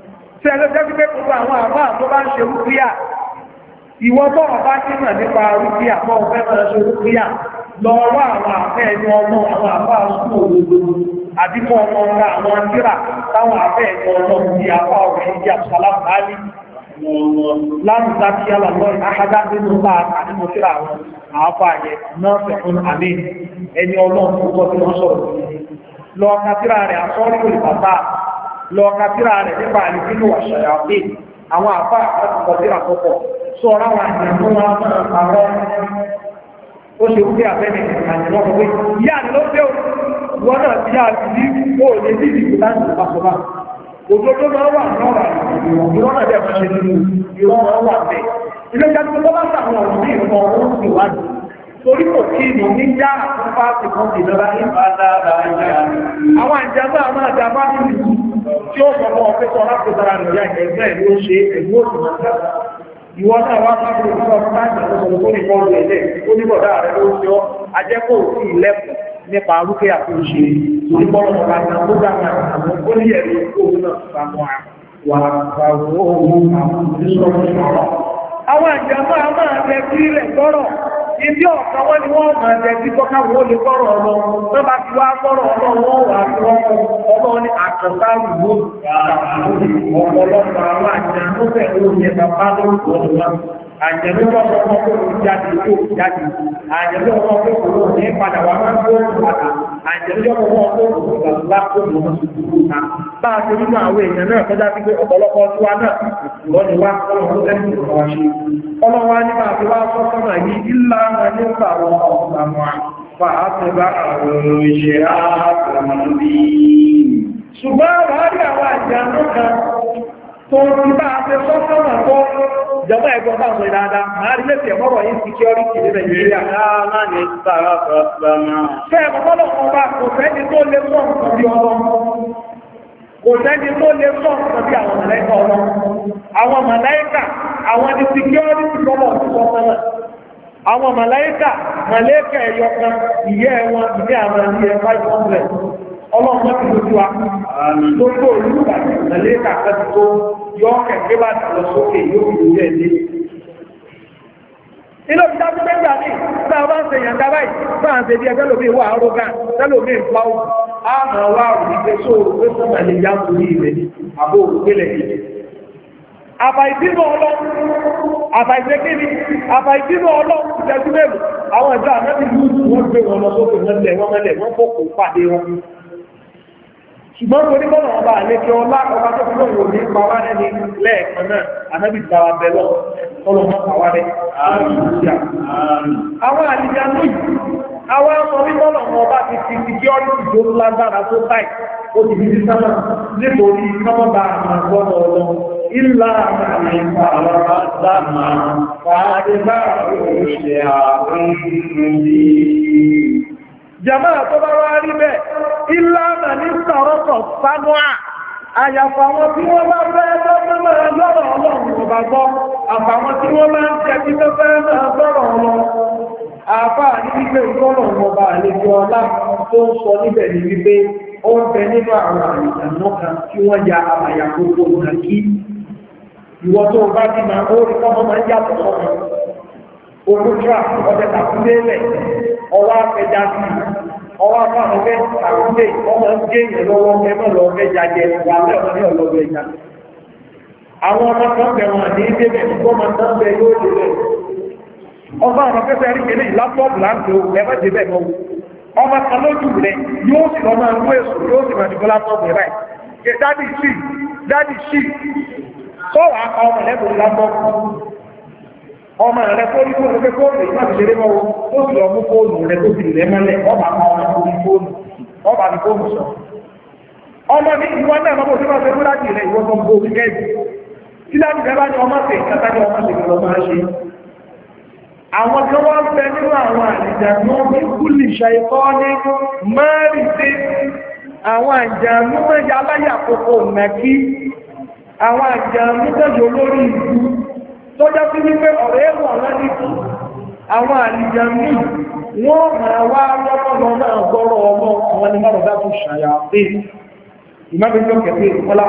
ìwọ́n bọ́ ọba nígbà nípa rúkíà mọ́ ọ̀fẹ́ máa ṣe rúkíà lọ wá àwọn àfẹ́ ẹni ọmọ àwọn àfá ọ̀sùn òdodo àdíkọ́ ọmọ ọ̀gá àwọn tíra táwọn àfẹ́ ẹni ọmọ ti àfá ọ̀rẹ́ ìdí àṣàlámàálì láàrùsá kí alàlọ́ àhádá nínú bá àdínú tíra àwọn àfá ayẹ náà fẹ̀kún àmì ẹni ọlọ́run tó kọ́ tí wọ́n sọ̀rọ̀ lọ kátírà rẹ̀ àsọ́rí olùbàbá lọ kátírà rẹ̀ nípa àlìkínú àṣàyà pé àwọn àfá àti kọtíra kọ́kọ́ sọ́ra wà ní àwọn àwọn ó ṣe wúdí àfẹ́mẹ̀ àjẹ́lọ́ pé ìyá ni ló fẹ́ wọ́n náà ti yá àti ní ó lè ní ìdìbò láti ìpàṣọ́bá òjòjò máa wà náà ìwọ́n náà dẹ̀ máa ṣe nínú ìwọ́n máa wà bẹ̀ ilé ìjà tó bá sàwọn ọ̀rọ̀ ní ìrọ̀ ọ̀rọ̀ sí wájú torí kò kí ìmọ̀ ní já àkókò ti kan ti lọ́la ní àwọn ìjàmbá àwọn àjàmbá nínú tí ó sọ mọ́ ọ̀fẹ́ sọ láti dára nìyà ẹgbẹ́ ìlú ṣe ẹgbẹ́ òṣùwọ̀n ìwọ́n náà wá sáàbù ìfọ́nà fún láti àtọ́sọ̀rọ̀ tó ní bọ́ọ̀lù ẹ̀lẹ́ ó ní bọ̀dá rẹ̀ ló ṣe ọ́ ajẹ́kọ̀ọ́ sí ilẹ̀kùn nípa arúkẹ́ àtúnṣe torí bọ́ọ̀lù ọ̀gá náà tó dáná àwọn oníyẹ̀rí òun náà sàmọ́ wà àwọn ohun àwọn ìṣòro àwọn àjàmọ́ a máa tẹ sí ilẹ̀ gbọ́rọ̀ ibi ọ̀kan wọ́n ni wọ́n máa tẹ sí tọ́káwọ́ olè gbọ́rọ̀ ọlọ tó bá ti wá gbọ́rọ̀ ọlọ wọ́n wà tí wọ́n ọlọ́ ní àkàtà ìwò ọ̀pọ̀lọpọ̀ àwọn àjàmọ́ bẹ̀rẹ̀ oúnjẹ bàbá lórúkọ ọ̀dọ́ àjẹ̀lú ọmọ ọmọ tó jáde tó jáde àjẹ̀lú ọmọ tó kò ní padà wà máa ń tó padà àjẹ̀lú ọmọ tó kò gbà tó lọ sí ta bá a ṣe nínú àwọn èèyàn náà tọ́já sí pé ọ̀pọ̀lọpọ̀ tiwa náà lọ́ni wá ọlọ́run lẹ́nu ìrọ̀ ṣe ọlọ́wà ní máa fi wá sọ́kànà yìí ìlà máa ní pàrọ̀ ọ̀sàmọ́ fàátìbá àwọn ìṣẹ́ àtàmàbí ṣùgbọ́n àwárí àwọn àjànú kan tó ti bá a fẹ́ sọ́kànà tó jọba ẹgbọ́n bá sọ ìdáadáa máa rí lẹ́sẹ̀ mọ́rọ̀ yìí security ní Nàìjíríà máa ní sára fọ́sàmọ́ fẹ́ ọ̀pọ̀lọpọ̀ ọba kò fẹ́ni tó lè sọ nǹkan bí ọlọ́run kò sẹ́ni tó lè sọ nǹkan bí àwọn màláíkà ọlọ́run àwọn màláíkà àwọn ni security lọ́wọ́ ìfọ́sọ́nà àwọn màláíkà ẹ̀yọ kan ìyẹ́ wọn ìdí àwọn ìyẹ́ 500 ọlọ́run ti lójú wa gbogbo olúgbà màláíkà kẹ́sì tó yọ kẹ̀kẹ́ bá dà lọ sókè yóò fi lójú ẹ̀ dé ilé òfìdá tó gbẹ́gbà ní bá bá ń ṣe yàndá báyìí bá ń ṣe bí ẹgbẹ́ lómi wà arrogant tẹ́lómi ìpláwó àmà wà òrìṣẹ́ sóòrò pé sọ́mà lè yá orí ilẹ̀ àbò òrùgbélẹ̀ ìjẹ́ àbàìbínú ọlọ́run àbàìbẹ́kẹ́ni àbàìbínú ọlọ́run ìjẹ́jú mẹ́lù àwọn ẹ̀dọ́ àmẹ́bí lúùsù wọ́n gbé wọn lọ sókè wọ́n lẹ̀ wọ́n mẹ́lẹ̀ wọ́n fòkò pàdé wọn ṣùgbọ́n torí bọ́nà ọba àlékẹ́ ọlá ọba tó fi lọ́wọ́ ní pàwá rẹ̀ ní lẹ́ẹ̀kan náà àmẹ́bí gbàwà bẹ̀lọ́ ọlọ́mọ pàwá rẹ̀ àwọn àlìjà lóyìí àwọn ọmọ wípọ́nà ọba ti fi security tó lágbára tó táì ó ti fi sámà nítorí kọ́mọ́bà àgbọ́nà ọlọ́run ìlà àmì àwọn àdámà fàádébà òṣè àwọn jàmá tó bá wá rí bẹ́ẹ̀ ìlà àmì sọ̀rọ̀kọ̀ sánúà àyàfà àwọn tí wọ́n bá fẹ́ lọ́pẹ́ mẹ́rin lọ́rọ̀ ọlọ́run ọba gbọ́ àfàwọn tí wọ́n máa ń jẹ́ kí tó fẹ́ mẹ́rin lọ́rọ̀ ọlọ́run àfà ní wípé ìgbọ́nà ọba àlejò ọlá tó ń sọ níbẹ̀ ní wípé ó ń bẹ nínú àwọn àlejò kan tí wọ́n ya àmàyà gbogbo nǹkan kí ìwọ tó bá bí máa ó rí kọ́mọ́ máa ń yàtọ̀ sọ́nà olùdíra ọdẹ tàkúndélẹ̀ ọwọ́ afẹjá sí ọwọ́ afáwọn ọgbẹ́ tàkúndé ọmọ ń gé ìyẹn lọ́wọ́ ẹgbẹ́ lọ ọgbẹ́jà jẹ wà lẹ́ọ̀mọ́ ní ọlọ́gbẹ́ ìjà àwọn ọmọ kan bẹ̀ wọn ní débẹ̀ tó máa tán bẹ yóò débẹ̀ ọba àwọn akẹ́kọ̀ọ́ rí kele lápọ́ọ̀pù láti o ẹgbẹ́ débẹ̀ mọ́ ọmọ kan lójú rẹ̀ yóò sì lọ máa ń wé èso yóò sì máa dìbò lápọ́ọ̀pù rẹ̀ báyìí dádì sí sọ́wọ́ àpá ọmọ lẹ́bùn lápọ́ọ̀pù ọmọ rẹ̀ tó rí fóònù pé fóònù ìgbà ti ṣeré mọ́ ó sì lọ mú fóònù rẹ̀ tó sì rẹ̀ mọ́lẹ̀ ọba kan ọmọ tó rí fóònù ọba ní fóònù sọ ọmọ ní ìwọ náà mọ́ sí máa ṣe fúlájì rẹ̀ ìwọ tó ń bó gẹ́ẹ̀dì tí láti rẹ̀ bá ní ọmọ tẹ̀ kátà ní ọmọ tẹ̀ lọ máa ṣe àwọn kan wọ́n ń bẹ nínú àwọn àlìjànú ní kúlì ṣàìkọ́ ní mẹ́rìndé àwọn àjànú mẹ́jà aláyàkókò nàkí àwọn àjànú tẹ́jọ lórí ìlú tó jẹ́ sí wípé ọ̀rẹ́ ẹ̀wọ̀n lọ́ní àwọn àlìjànú wọ́n máa wá lọ́pọ̀lọ́ náà gbọ́rọ̀ ọmọ wọn ni mọ́rọ̀ dákù ṣàyàfé ìmọ́bìnrin kẹfẹ́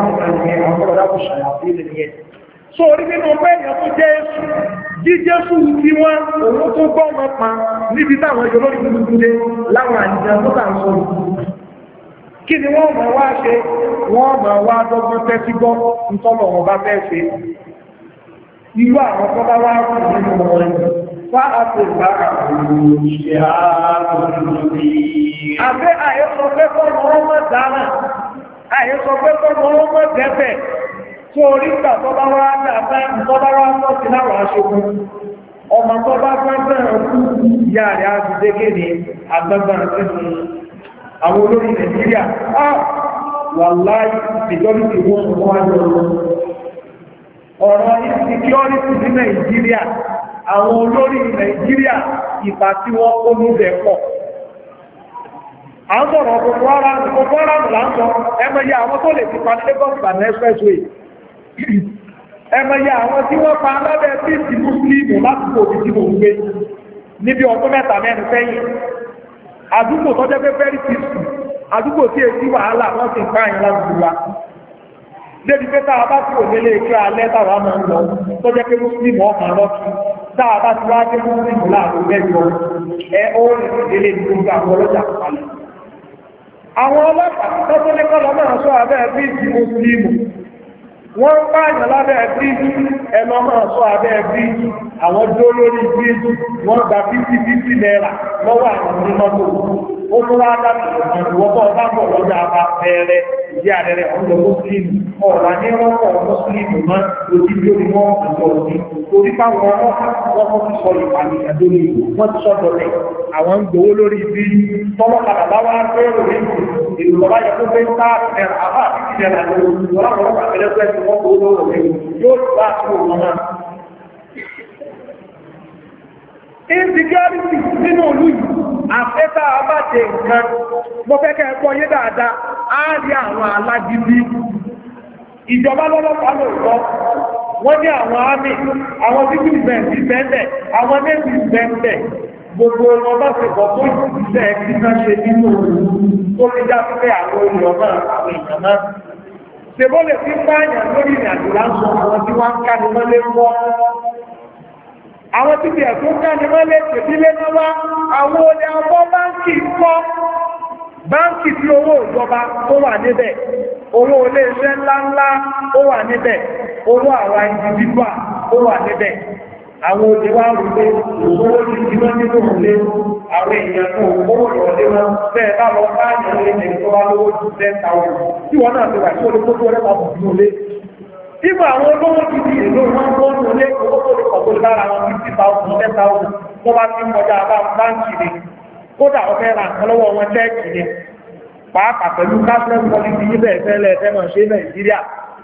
ìfọ́lá so orí nínú ọgbẹ́ èèyàn tó jẹ́ èsù jíjésù tí wọ́n òun tó gbọ́ wọn pa níbi táwọn ẹjọ́ lórí gbogbo dé láwọn àjíjẹ́ tó tà ń sọ kí ni wọ́n máa wá ṣe wọ́n máa wá dọ́gbọ́n tẹ́tí gbọ́ nítọ́lọ̀ wọn bá fẹ́ ṣe irú àwọn tó bá wá kù nínú wọn wá àti ìgbà àbẹ́ àyẹ́sọ pé kọ́ mọ́ mọ́ dáná àyẹ́sọ pé kọ́ mọ́ mọ́ dẹ́fẹ̀ tó orí ìgbà tó bá wá dáadáa ìtọ́bá wá tọ́ sí láwọn aṣogun ọmọ tó bá gbẹ́gbẹ̀rẹ̀ kú ìyá rẹ̀ á ti dégé ní agbẹ́gbẹ̀rẹ̀ sínú àwọn olórí Nàìjíríà wà láì security wọ́n wá lọ ọ̀rọ̀ insecurity ní Nàìjíríà àwọn olórí Nàìjíríà ìpà tí wọ́n kó ní bẹ̀ pọ̀ à ń sọ̀rọ̀ ọ̀pọ̀ ara là ń sọ ẹmọ ya àwọn tó lè fi pa Lagos Ìbàdàn expressway ẹmọ̀yà àwọn tí wọ́n pa alábẹ́ tí ti Mùsùlùmí láti kò tí mo ń gbé níbi ọdún mẹ́ta mẹ́rin sẹ́yìn àdúgbò tó jẹ́ pé very peaceful àdúgbò tí èsì wàhálà wọ́n sì ń pààyàn láti wa débi pé táwa bá tí ò nílé ìkẹ́ alẹ́ táwa máa ń lọ tó jẹ́ pé Mùsùlùmí ọkàn lọ́kì táwa bá ti wá dé Mùsùlùmí láàrú mẹ́jọ ẹ ó rìn ìdílé ní gbogbo àwọn ọlọ́jà pàlẹ̀ àwọn ọlọ́pàá tó tó ní kọ́lọ́ máa sọ abẹ́ bí ti Mùsùlùmí wọ́n ń pààyàn lábẹ́ bíríjì ẹlọ máa sọ abẹ́ bíríjì àwọn tó lórí bíríjì wọ́n gba 50 naira lọ́wọ́ àwọn onímọ́tò ó tó wá dábì ìwọ́pọ̀ ọba bọ̀ lọ́jà bá bẹ̀rẹ̀ ìdí àrẹrẹ ọ̀dọ̀ mùsùlùmí ọ̀rọ̀ ní rọ́pọ̀ mùsùlùmí mọ́ lójú bí orí wọn ọ̀dọ̀ òní torí báwọn ọkọ̀ ti sọ ìpànìyàn lórí wọ́n ti sọ́dọ̀ rẹ̀ àwọn ń gbowó lórí bí tọ́lọ́kadà bá wá bẹ́ẹ̀rù rẹ̀ èrò lọ́wọ́ yẹ kó fẹ́ ń tá ẹ̀rọ àbá àti ìjẹ̀rẹ̀ àti ọlọ́pàá àpẹẹrẹ tí wọ́n gbowó lọ́wọ́ rẹ̀ yóò tó wá sí òun náà. Insecurity nínú olú yìí, àfẹ́ta àbájẹ nǹkan, mo fẹ́ kẹ́ ẹ̀kọ́ yé dáadáa, á rí àwọn alágídí. Ìjọba lọ́lọ́pàá lòótọ́, wọ́n ní àwọn àmì, àwọn civil defense bẹ́ẹ̀, àwọn navy bẹ́ẹ̀, gbogbo wọn bá ṣe pọ̀ tó ìṣẹ́ kí náà ṣe nínú tó fi já pé àwọn èèyàn náà, àwọn èèyàn náà. Ṣèbó lè fi pààyàn lórí ìrìnàjò láńsọ àwọn tí wọ́n ń ká ní wọ́n lé wọ́. Àwọn títí ẹ̀tún ká ní wọ́n lè tèbílé náà wá, àwọn olè ọmọ báńkì kọ́, báńkì tí owó ìjọba tó wà níbẹ̀, owó olè iṣẹ́ ńláńlá ó wà níbẹ̀, owó àwọn individual ó wà níbẹ̀. Àwọn olè wá rú pé owó ti ti wọ́n nínú ilé, àwọn èèyàn tó owó ìrọ̀lé wọn bẹ́ẹ̀ bá lọ báyìí lé ní tó wá lówó ju 10,000 tí wọ́n náà ti wà sí olè tó tó rẹ̀ pàpọ̀ nínú ilé. Ìgbà àwọn olówó ti di èlò wọn tó ń lé owó tó lè pọ̀pọ̀ lára wọn 50,000, 10,000 tó bá ti ń kọjá báńkì ni. Kódà ọ̀fẹ́ ra nǹkan lọ́wọ́ wọn tẹ́ẹ̀kì ni. Pàápàá pẹ̀lú cashless policy yíbẹ̀ ìfẹ́lẹ̀ ẹ̀fẹ́mọ̀ ṣe Nàìjíríà.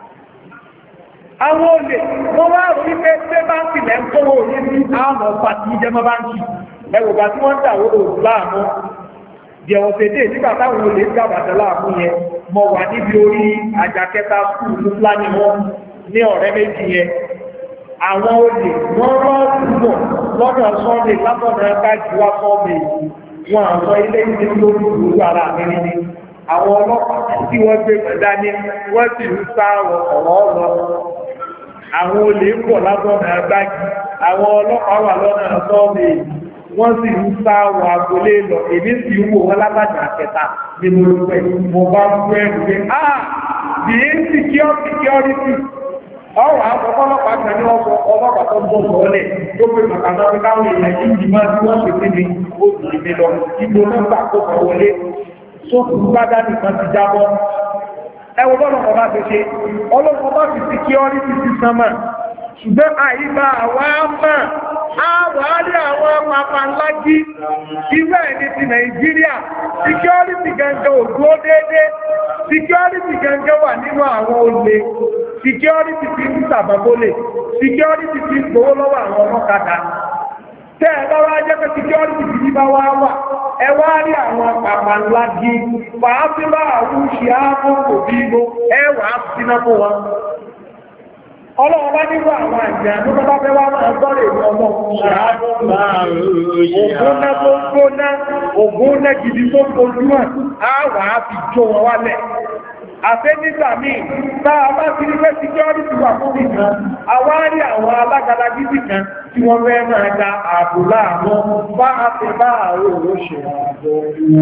Àwọn olè wọ́n wá rò wípé pé báńkì lẹ́ ń kówó ní sí àwọn ọ̀pá tí jẹmọ́ báńkì. Ẹwọ̀gbà tí wọ́n ń dà wóró láàmú. Jẹ̀wọ̀fẹ́dé nígbà táwọn olè ń gàbàtà láàmú yẹn, mo wà níbi orí àjàkẹta skúùlù fúlání wọn ní ọ̀rẹ́ méjì yẹn. Àwọn olè wọ́n rọ́ọ̀dùnmọ̀ lọ́dọ̀ sọ́ọ̀lẹ̀ látọ̀dọ̀ ẹgbà ìjúwá sọ́ọ̀lẹ̀ wọn àwọn ilé ìdí lórí ìlú ara àmìrí ni. Àwọn ọlọ́pàá tí wọ́n gbé pẹ̀dá ní wọ́n sì ń sá ọ̀rọ̀ lọ. Àwọn olè ń bọ̀ látọ̀dọ̀ ẹgbà àwọn ọlọ́pàá wà lọ́nà sọ́ọ̀lẹ̀ wọ́n sì ń sá wọ agbolé lọ èmi sì ń wò wọ́n lábàjá kẹta ní mo rú pẹ̀ mo bá ń gbé ẹ̀rù pé the insecurity ọwọ́ àkọ́kọ́lọ́pàá kan ní ọkọ̀ ọlọ́pàá tó ń bọ̀ sọ́ọ́lẹ̀ tó pé màkàtà pé káwọn èèyàn yìí jì máa tí wọ́n ṣe pé ní oṣù ìgbé lọ ìgbò nọ́mbà tó kọ̀ wọlé sókù gbádá nìkan ti jábọ́ ẹwọ bọ́lọ̀kọ̀ bá ti ṣe ọlọ́pàá bá ti security ti sánmà ṣùgbọ́n àyíká àwọn àmà àwárí àwọn apapa ńlájí ìwé ẹni ti Nàìjíríà security gangan ò dúró déédéé security gangan wà nínú àwọn olè security ti ń sàbàbólè security ti ń gbowó lọ́wọ́ àwọn ọlọ́kadà tẹ́ ẹ bá wá jẹ́ pé security ti bá wá wà ẹ wá rí àwọn apapa ńlájí pàápàá àwọn òṣìṣẹ́ ààbò òbí igbó ẹ wà á síná fún wọn. Ọlọ́run bá nígbà àwọn àjẹ́ àdúgbò bá fẹ́ wá máa gbọ́rẹ̀ ìwọ̀n ọmọ ògùn náà gidi tó fojú hàn àwà á fi jó wọn wálẹ̀. Àfẹ́ nígbà míì táa bá ti rí pé security wà fún ìkan, àwárí àwọn alágàlá gidi kan tí wọ́n fẹ́ máa da ààbò láàmú bá a fi bá àwọn òṣèrè àjọ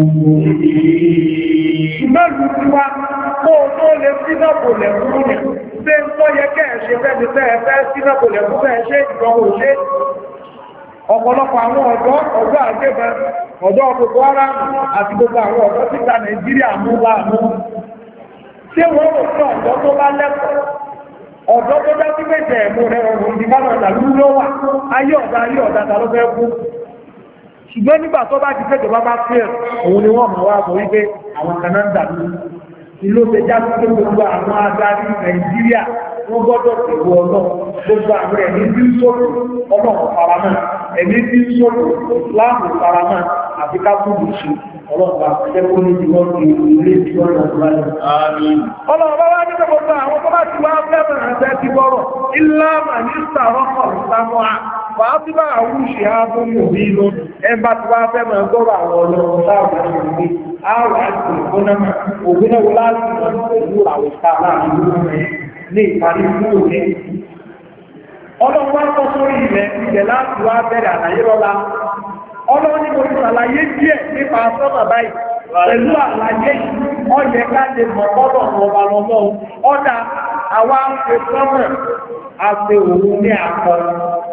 ìgbẹ́lú ti wá kó tó lè sínàbò lẹ̀kún rẹ̀ ṣe ń tọ́ yẹ kẹ́ ṣe fẹ́mi fẹ́ sínàbò lẹ̀kún fẹ́ ṣe ìdánwò ṣe ọ̀pọ̀lọpọ̀ àwọn ọ̀dọ́ àgbẹ̀bẹ̀ ọ̀dọ́ Boko Haram àti gbogbo àwọn ọ̀dọ́ tí ta Nàìjíríà mú láàmú ṣé wọ́n rò fún ọ̀dọ́ tó bá lẹ́kọ̀ọ́ ọ̀dọ́ tó dá sí méjì ẹ̀mú rẹ̀ ọ̀rùn ìdíkánà ìdàlú ló wà ayé ọ̀dá ta ló fẹ́ kú ṣùgbọ́n nígbà tó bá ti fẹ́ jọba bá fẹ́ òun ni wọ́n máa wá sọ wípé àwọn kan náà ń dàbí ìlú ṣe já sí gbogbo àwọn adarí Nàìjíríà wọ́n gbọ́dọ̀ pẹ̀lú ọlọ́ gbogbo àwọn ẹ̀mí tí ń sọ́rọ̀ ọlọ́run faramọ́ ẹ̀mí tí ń sọ́rọ̀ láàmù faramọ́ àti káfùrù ṣe ọlọ́run àtẹ́kọ́ ní ìwọ́n ti ilé tí wọ́n lọ rẹ̀. Ọlọ́run bá wá ní gbogbo àwọn tó bá ti wá fẹ́mọ̀ àṣẹ ti gbọ́rọ̀ ìlàmà ní sàrọ́kọ̀ ìsámọ́ fàábíbà àwúṣe ààbùn òbí ló ẹmbá ti wá fẹ́mọ̀ gbọ́rọ̀ àwọn ọlọ́run láàrín ìrìnlẹ̀ àwọn àti ògbónáwó láti ìlú àwòká láàrín ní ìparí fún òní. Ọlọ́run wá kọ́ sórí ilẹ̀ láti wá bẹ̀rẹ̀ àlàyé lọ́la. Ọlọ́run ní mo ti ṣàlàyé díẹ̀ nípa sọ́nà báyìí. Pẹ̀lú àlàyé ọyẹ ká lè mọ̀ ọlọ́ ọba lọ́mọ́. Ọ̀dà àwa ń pe sọ́nà àti òun ní àkọ́.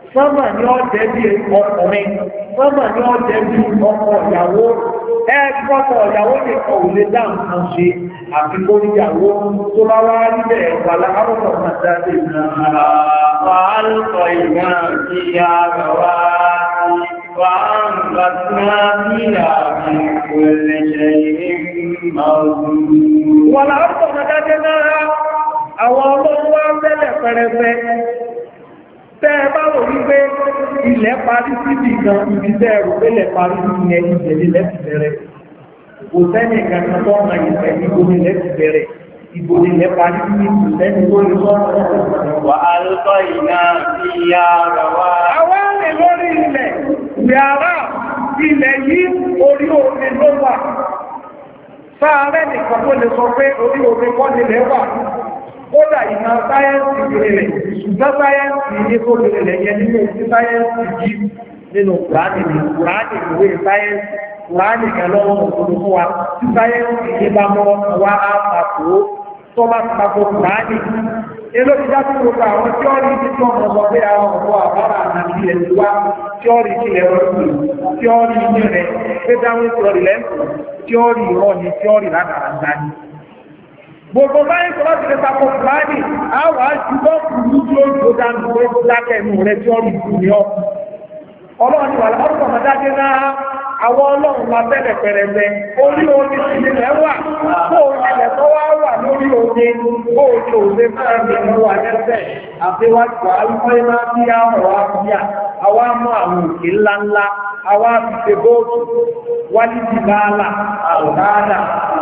sọ́mà ní ọ̀jẹ́ bí ọkùnrin, sọ́mà ní ọ̀jẹ́ bí ọkọ ìyàwó, ẹ̀ẹ́dọ́kọ̀ ìyàwó nìkan ò lè dá nǹkan ṣe àfi lórí ìyàwó tó bá wá níbẹ̀ wà láàárọ̀ náà dáadé náà. Wà á lọ ìgbà tí a rọ̀ wá, wà á ń bá tí wọ́n bí àmì ìpòlẹ̀ṣẹ̀ ìmọ̀ọ̀dún. Wà láàárọ̀ náà dáadé náà, àwọn ọlọ́wọ́ bẹ́lẹ̀ pẹrẹsẹ. Tẹ́ ẹ bá wò wípé ilẹ̀ parí síbì kan ibi tẹ́ ẹrù pélẹ̀ parí sí ilẹ̀ ìjẹ̀lẹ̀ lẹ́ti bẹ̀rẹ̀. Kò sẹ́ni ìgbàkan tó ọmọ ìfẹ́ ìbò ní lẹ́ti bẹ̀rẹ̀. Ìbò ní ilẹ̀ parí sí ìbò sẹ́ni tó lè sọ́rọ̀. Wà á lọ́tọ̀ ìná sí ya rẹ̀ wá. Àwọn rẹ̀ lórí ilẹ̀, yàrá ilẹ̀ yìí orí omi ló wà. Sáàrẹ́ nìkan tó lè sọ pé orí omi kọ́ nílẹ̀ wà. Kódà ìmọ̀ sáyẹ́ǹsì ìrìnlẹ̀, ṣùgbọ́n sáyẹ́ǹsì ní kó lè yẹ nínú sí sáyẹ́ǹsì jí nínú Kùránì ní Kùránì ìwé sáyẹ́ǹsì, Kùránì kẹlọ́wọ́ òkúrú fún wa, tí sáyẹ́ǹsì ní bá mọ́ wá àpapọ̀ tó bá ti papọ̀ Kùránì. Eló ti dá sí gbogbo àwọn tí ó rí títí ọmọ ọmọ pé àwọn ọmọ àbára àti ilẹ̀ ti wá, tí ó rí ilẹ̀ rọrùn, tí ó rí inú rẹ̀, pé dáwọn tí ó rí lẹ́sùn, tí ó rí ìrọ̀ ni, tí ó rí ládàá gbogbo báyìí tó láti lè tapọ̀ fúláàdì àwọ̀ àjúbọ́ kùrú tí ó jò dánù pé lákẹ́ ẹnu rẹ̀ tí ó rí ìlú ní ọ. Ọlọ́run wà lọ́pọ̀ mọ̀dájé náà àwọn ọlọ́run la bẹ̀rẹ̀ pẹ̀rẹ̀bẹ̀ orí omi ìlẹ̀ wà kó ilẹ̀ tó wá wà lórí omi kó ojú òde máa ń bẹ̀rẹ̀ wà lẹ́sẹ̀ àbíwájú alùpàá máa bí àwọ̀ àbíyà àwọn amọ̀ àwọn òkè ńláńlá àwọn àbíṣe bóòtù wálé jìbáàlà àwòrán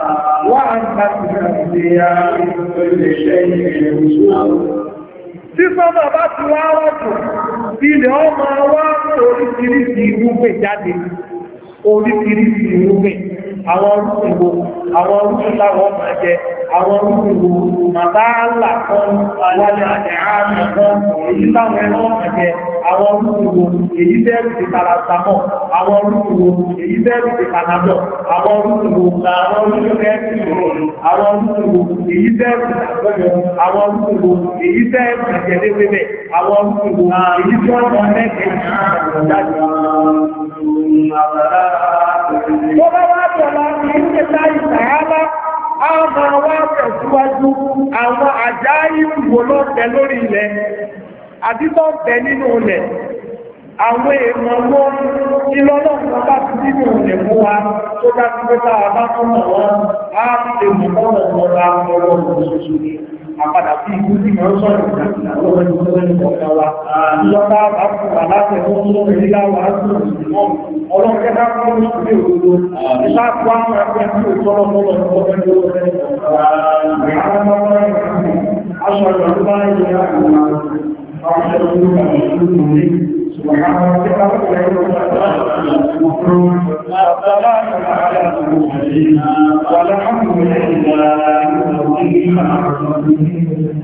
Tí sọ́mọ̀ bá ti wá rọ̀tù, ilẹ̀ ọmọ wá oríṣiríṣi irúgbìn jáde, oríṣiríṣi irúgbìn, àwọn orúkùnwò, àwọn orúkùn láwọn ọmọ ẹjẹ, àwọn orúkùnwò, màbáàlà kan, wálé àjẹ́ àmì kan, èyí láwọn ẹran ọmọ ẹjẹ, àwọn orúkùnwò, èyí bẹ́rù ti paracetamol, àwọn orúkùnwò, èyí bẹ́rù ti panadol, àwọn orúkùnwò, àwọn orúkùnwò, àwọn orúkùnwò, èyí bẹ́rù ti àgbọ̀yọ̀, àwọn orúkùnwò, èyí bẹ́rù ti jẹ̀lẹ́wẹ́lẹ̀, àwọn orúkùnwò, èyí tí wọ́n mọ̀ a máa wá tẹ̀síwájú àwọn àjá ìwò lọ́pẹ̀ lórí ilẹ̀ àdítọ́ bẹ̀ nínú ilẹ̀ àwọn èèmọ̀ wọ́n tí lọ́lọ́pọ̀ bá ti nínú ilẹ̀ fún wa tó dá sí pẹ́ta àbá fún àwọn ààrùn àpadà sí ìlú tí mọ̀ sọ́rọ̀ ìjọba bá fún wà láti ẹ̀kọ́ tó lọ́rọ̀ ìlà wà á tún ìwọ̀n ọlọ́kẹ́dá fún ìṣúlé òdodo ìṣàkó àwọn ẹgbẹ́ tí ó tọ́lọ́ mọ́lọ̀ سبحان ربك رب العزة عما يصفون وسلام على المرسلين والحمد لله رب العالمين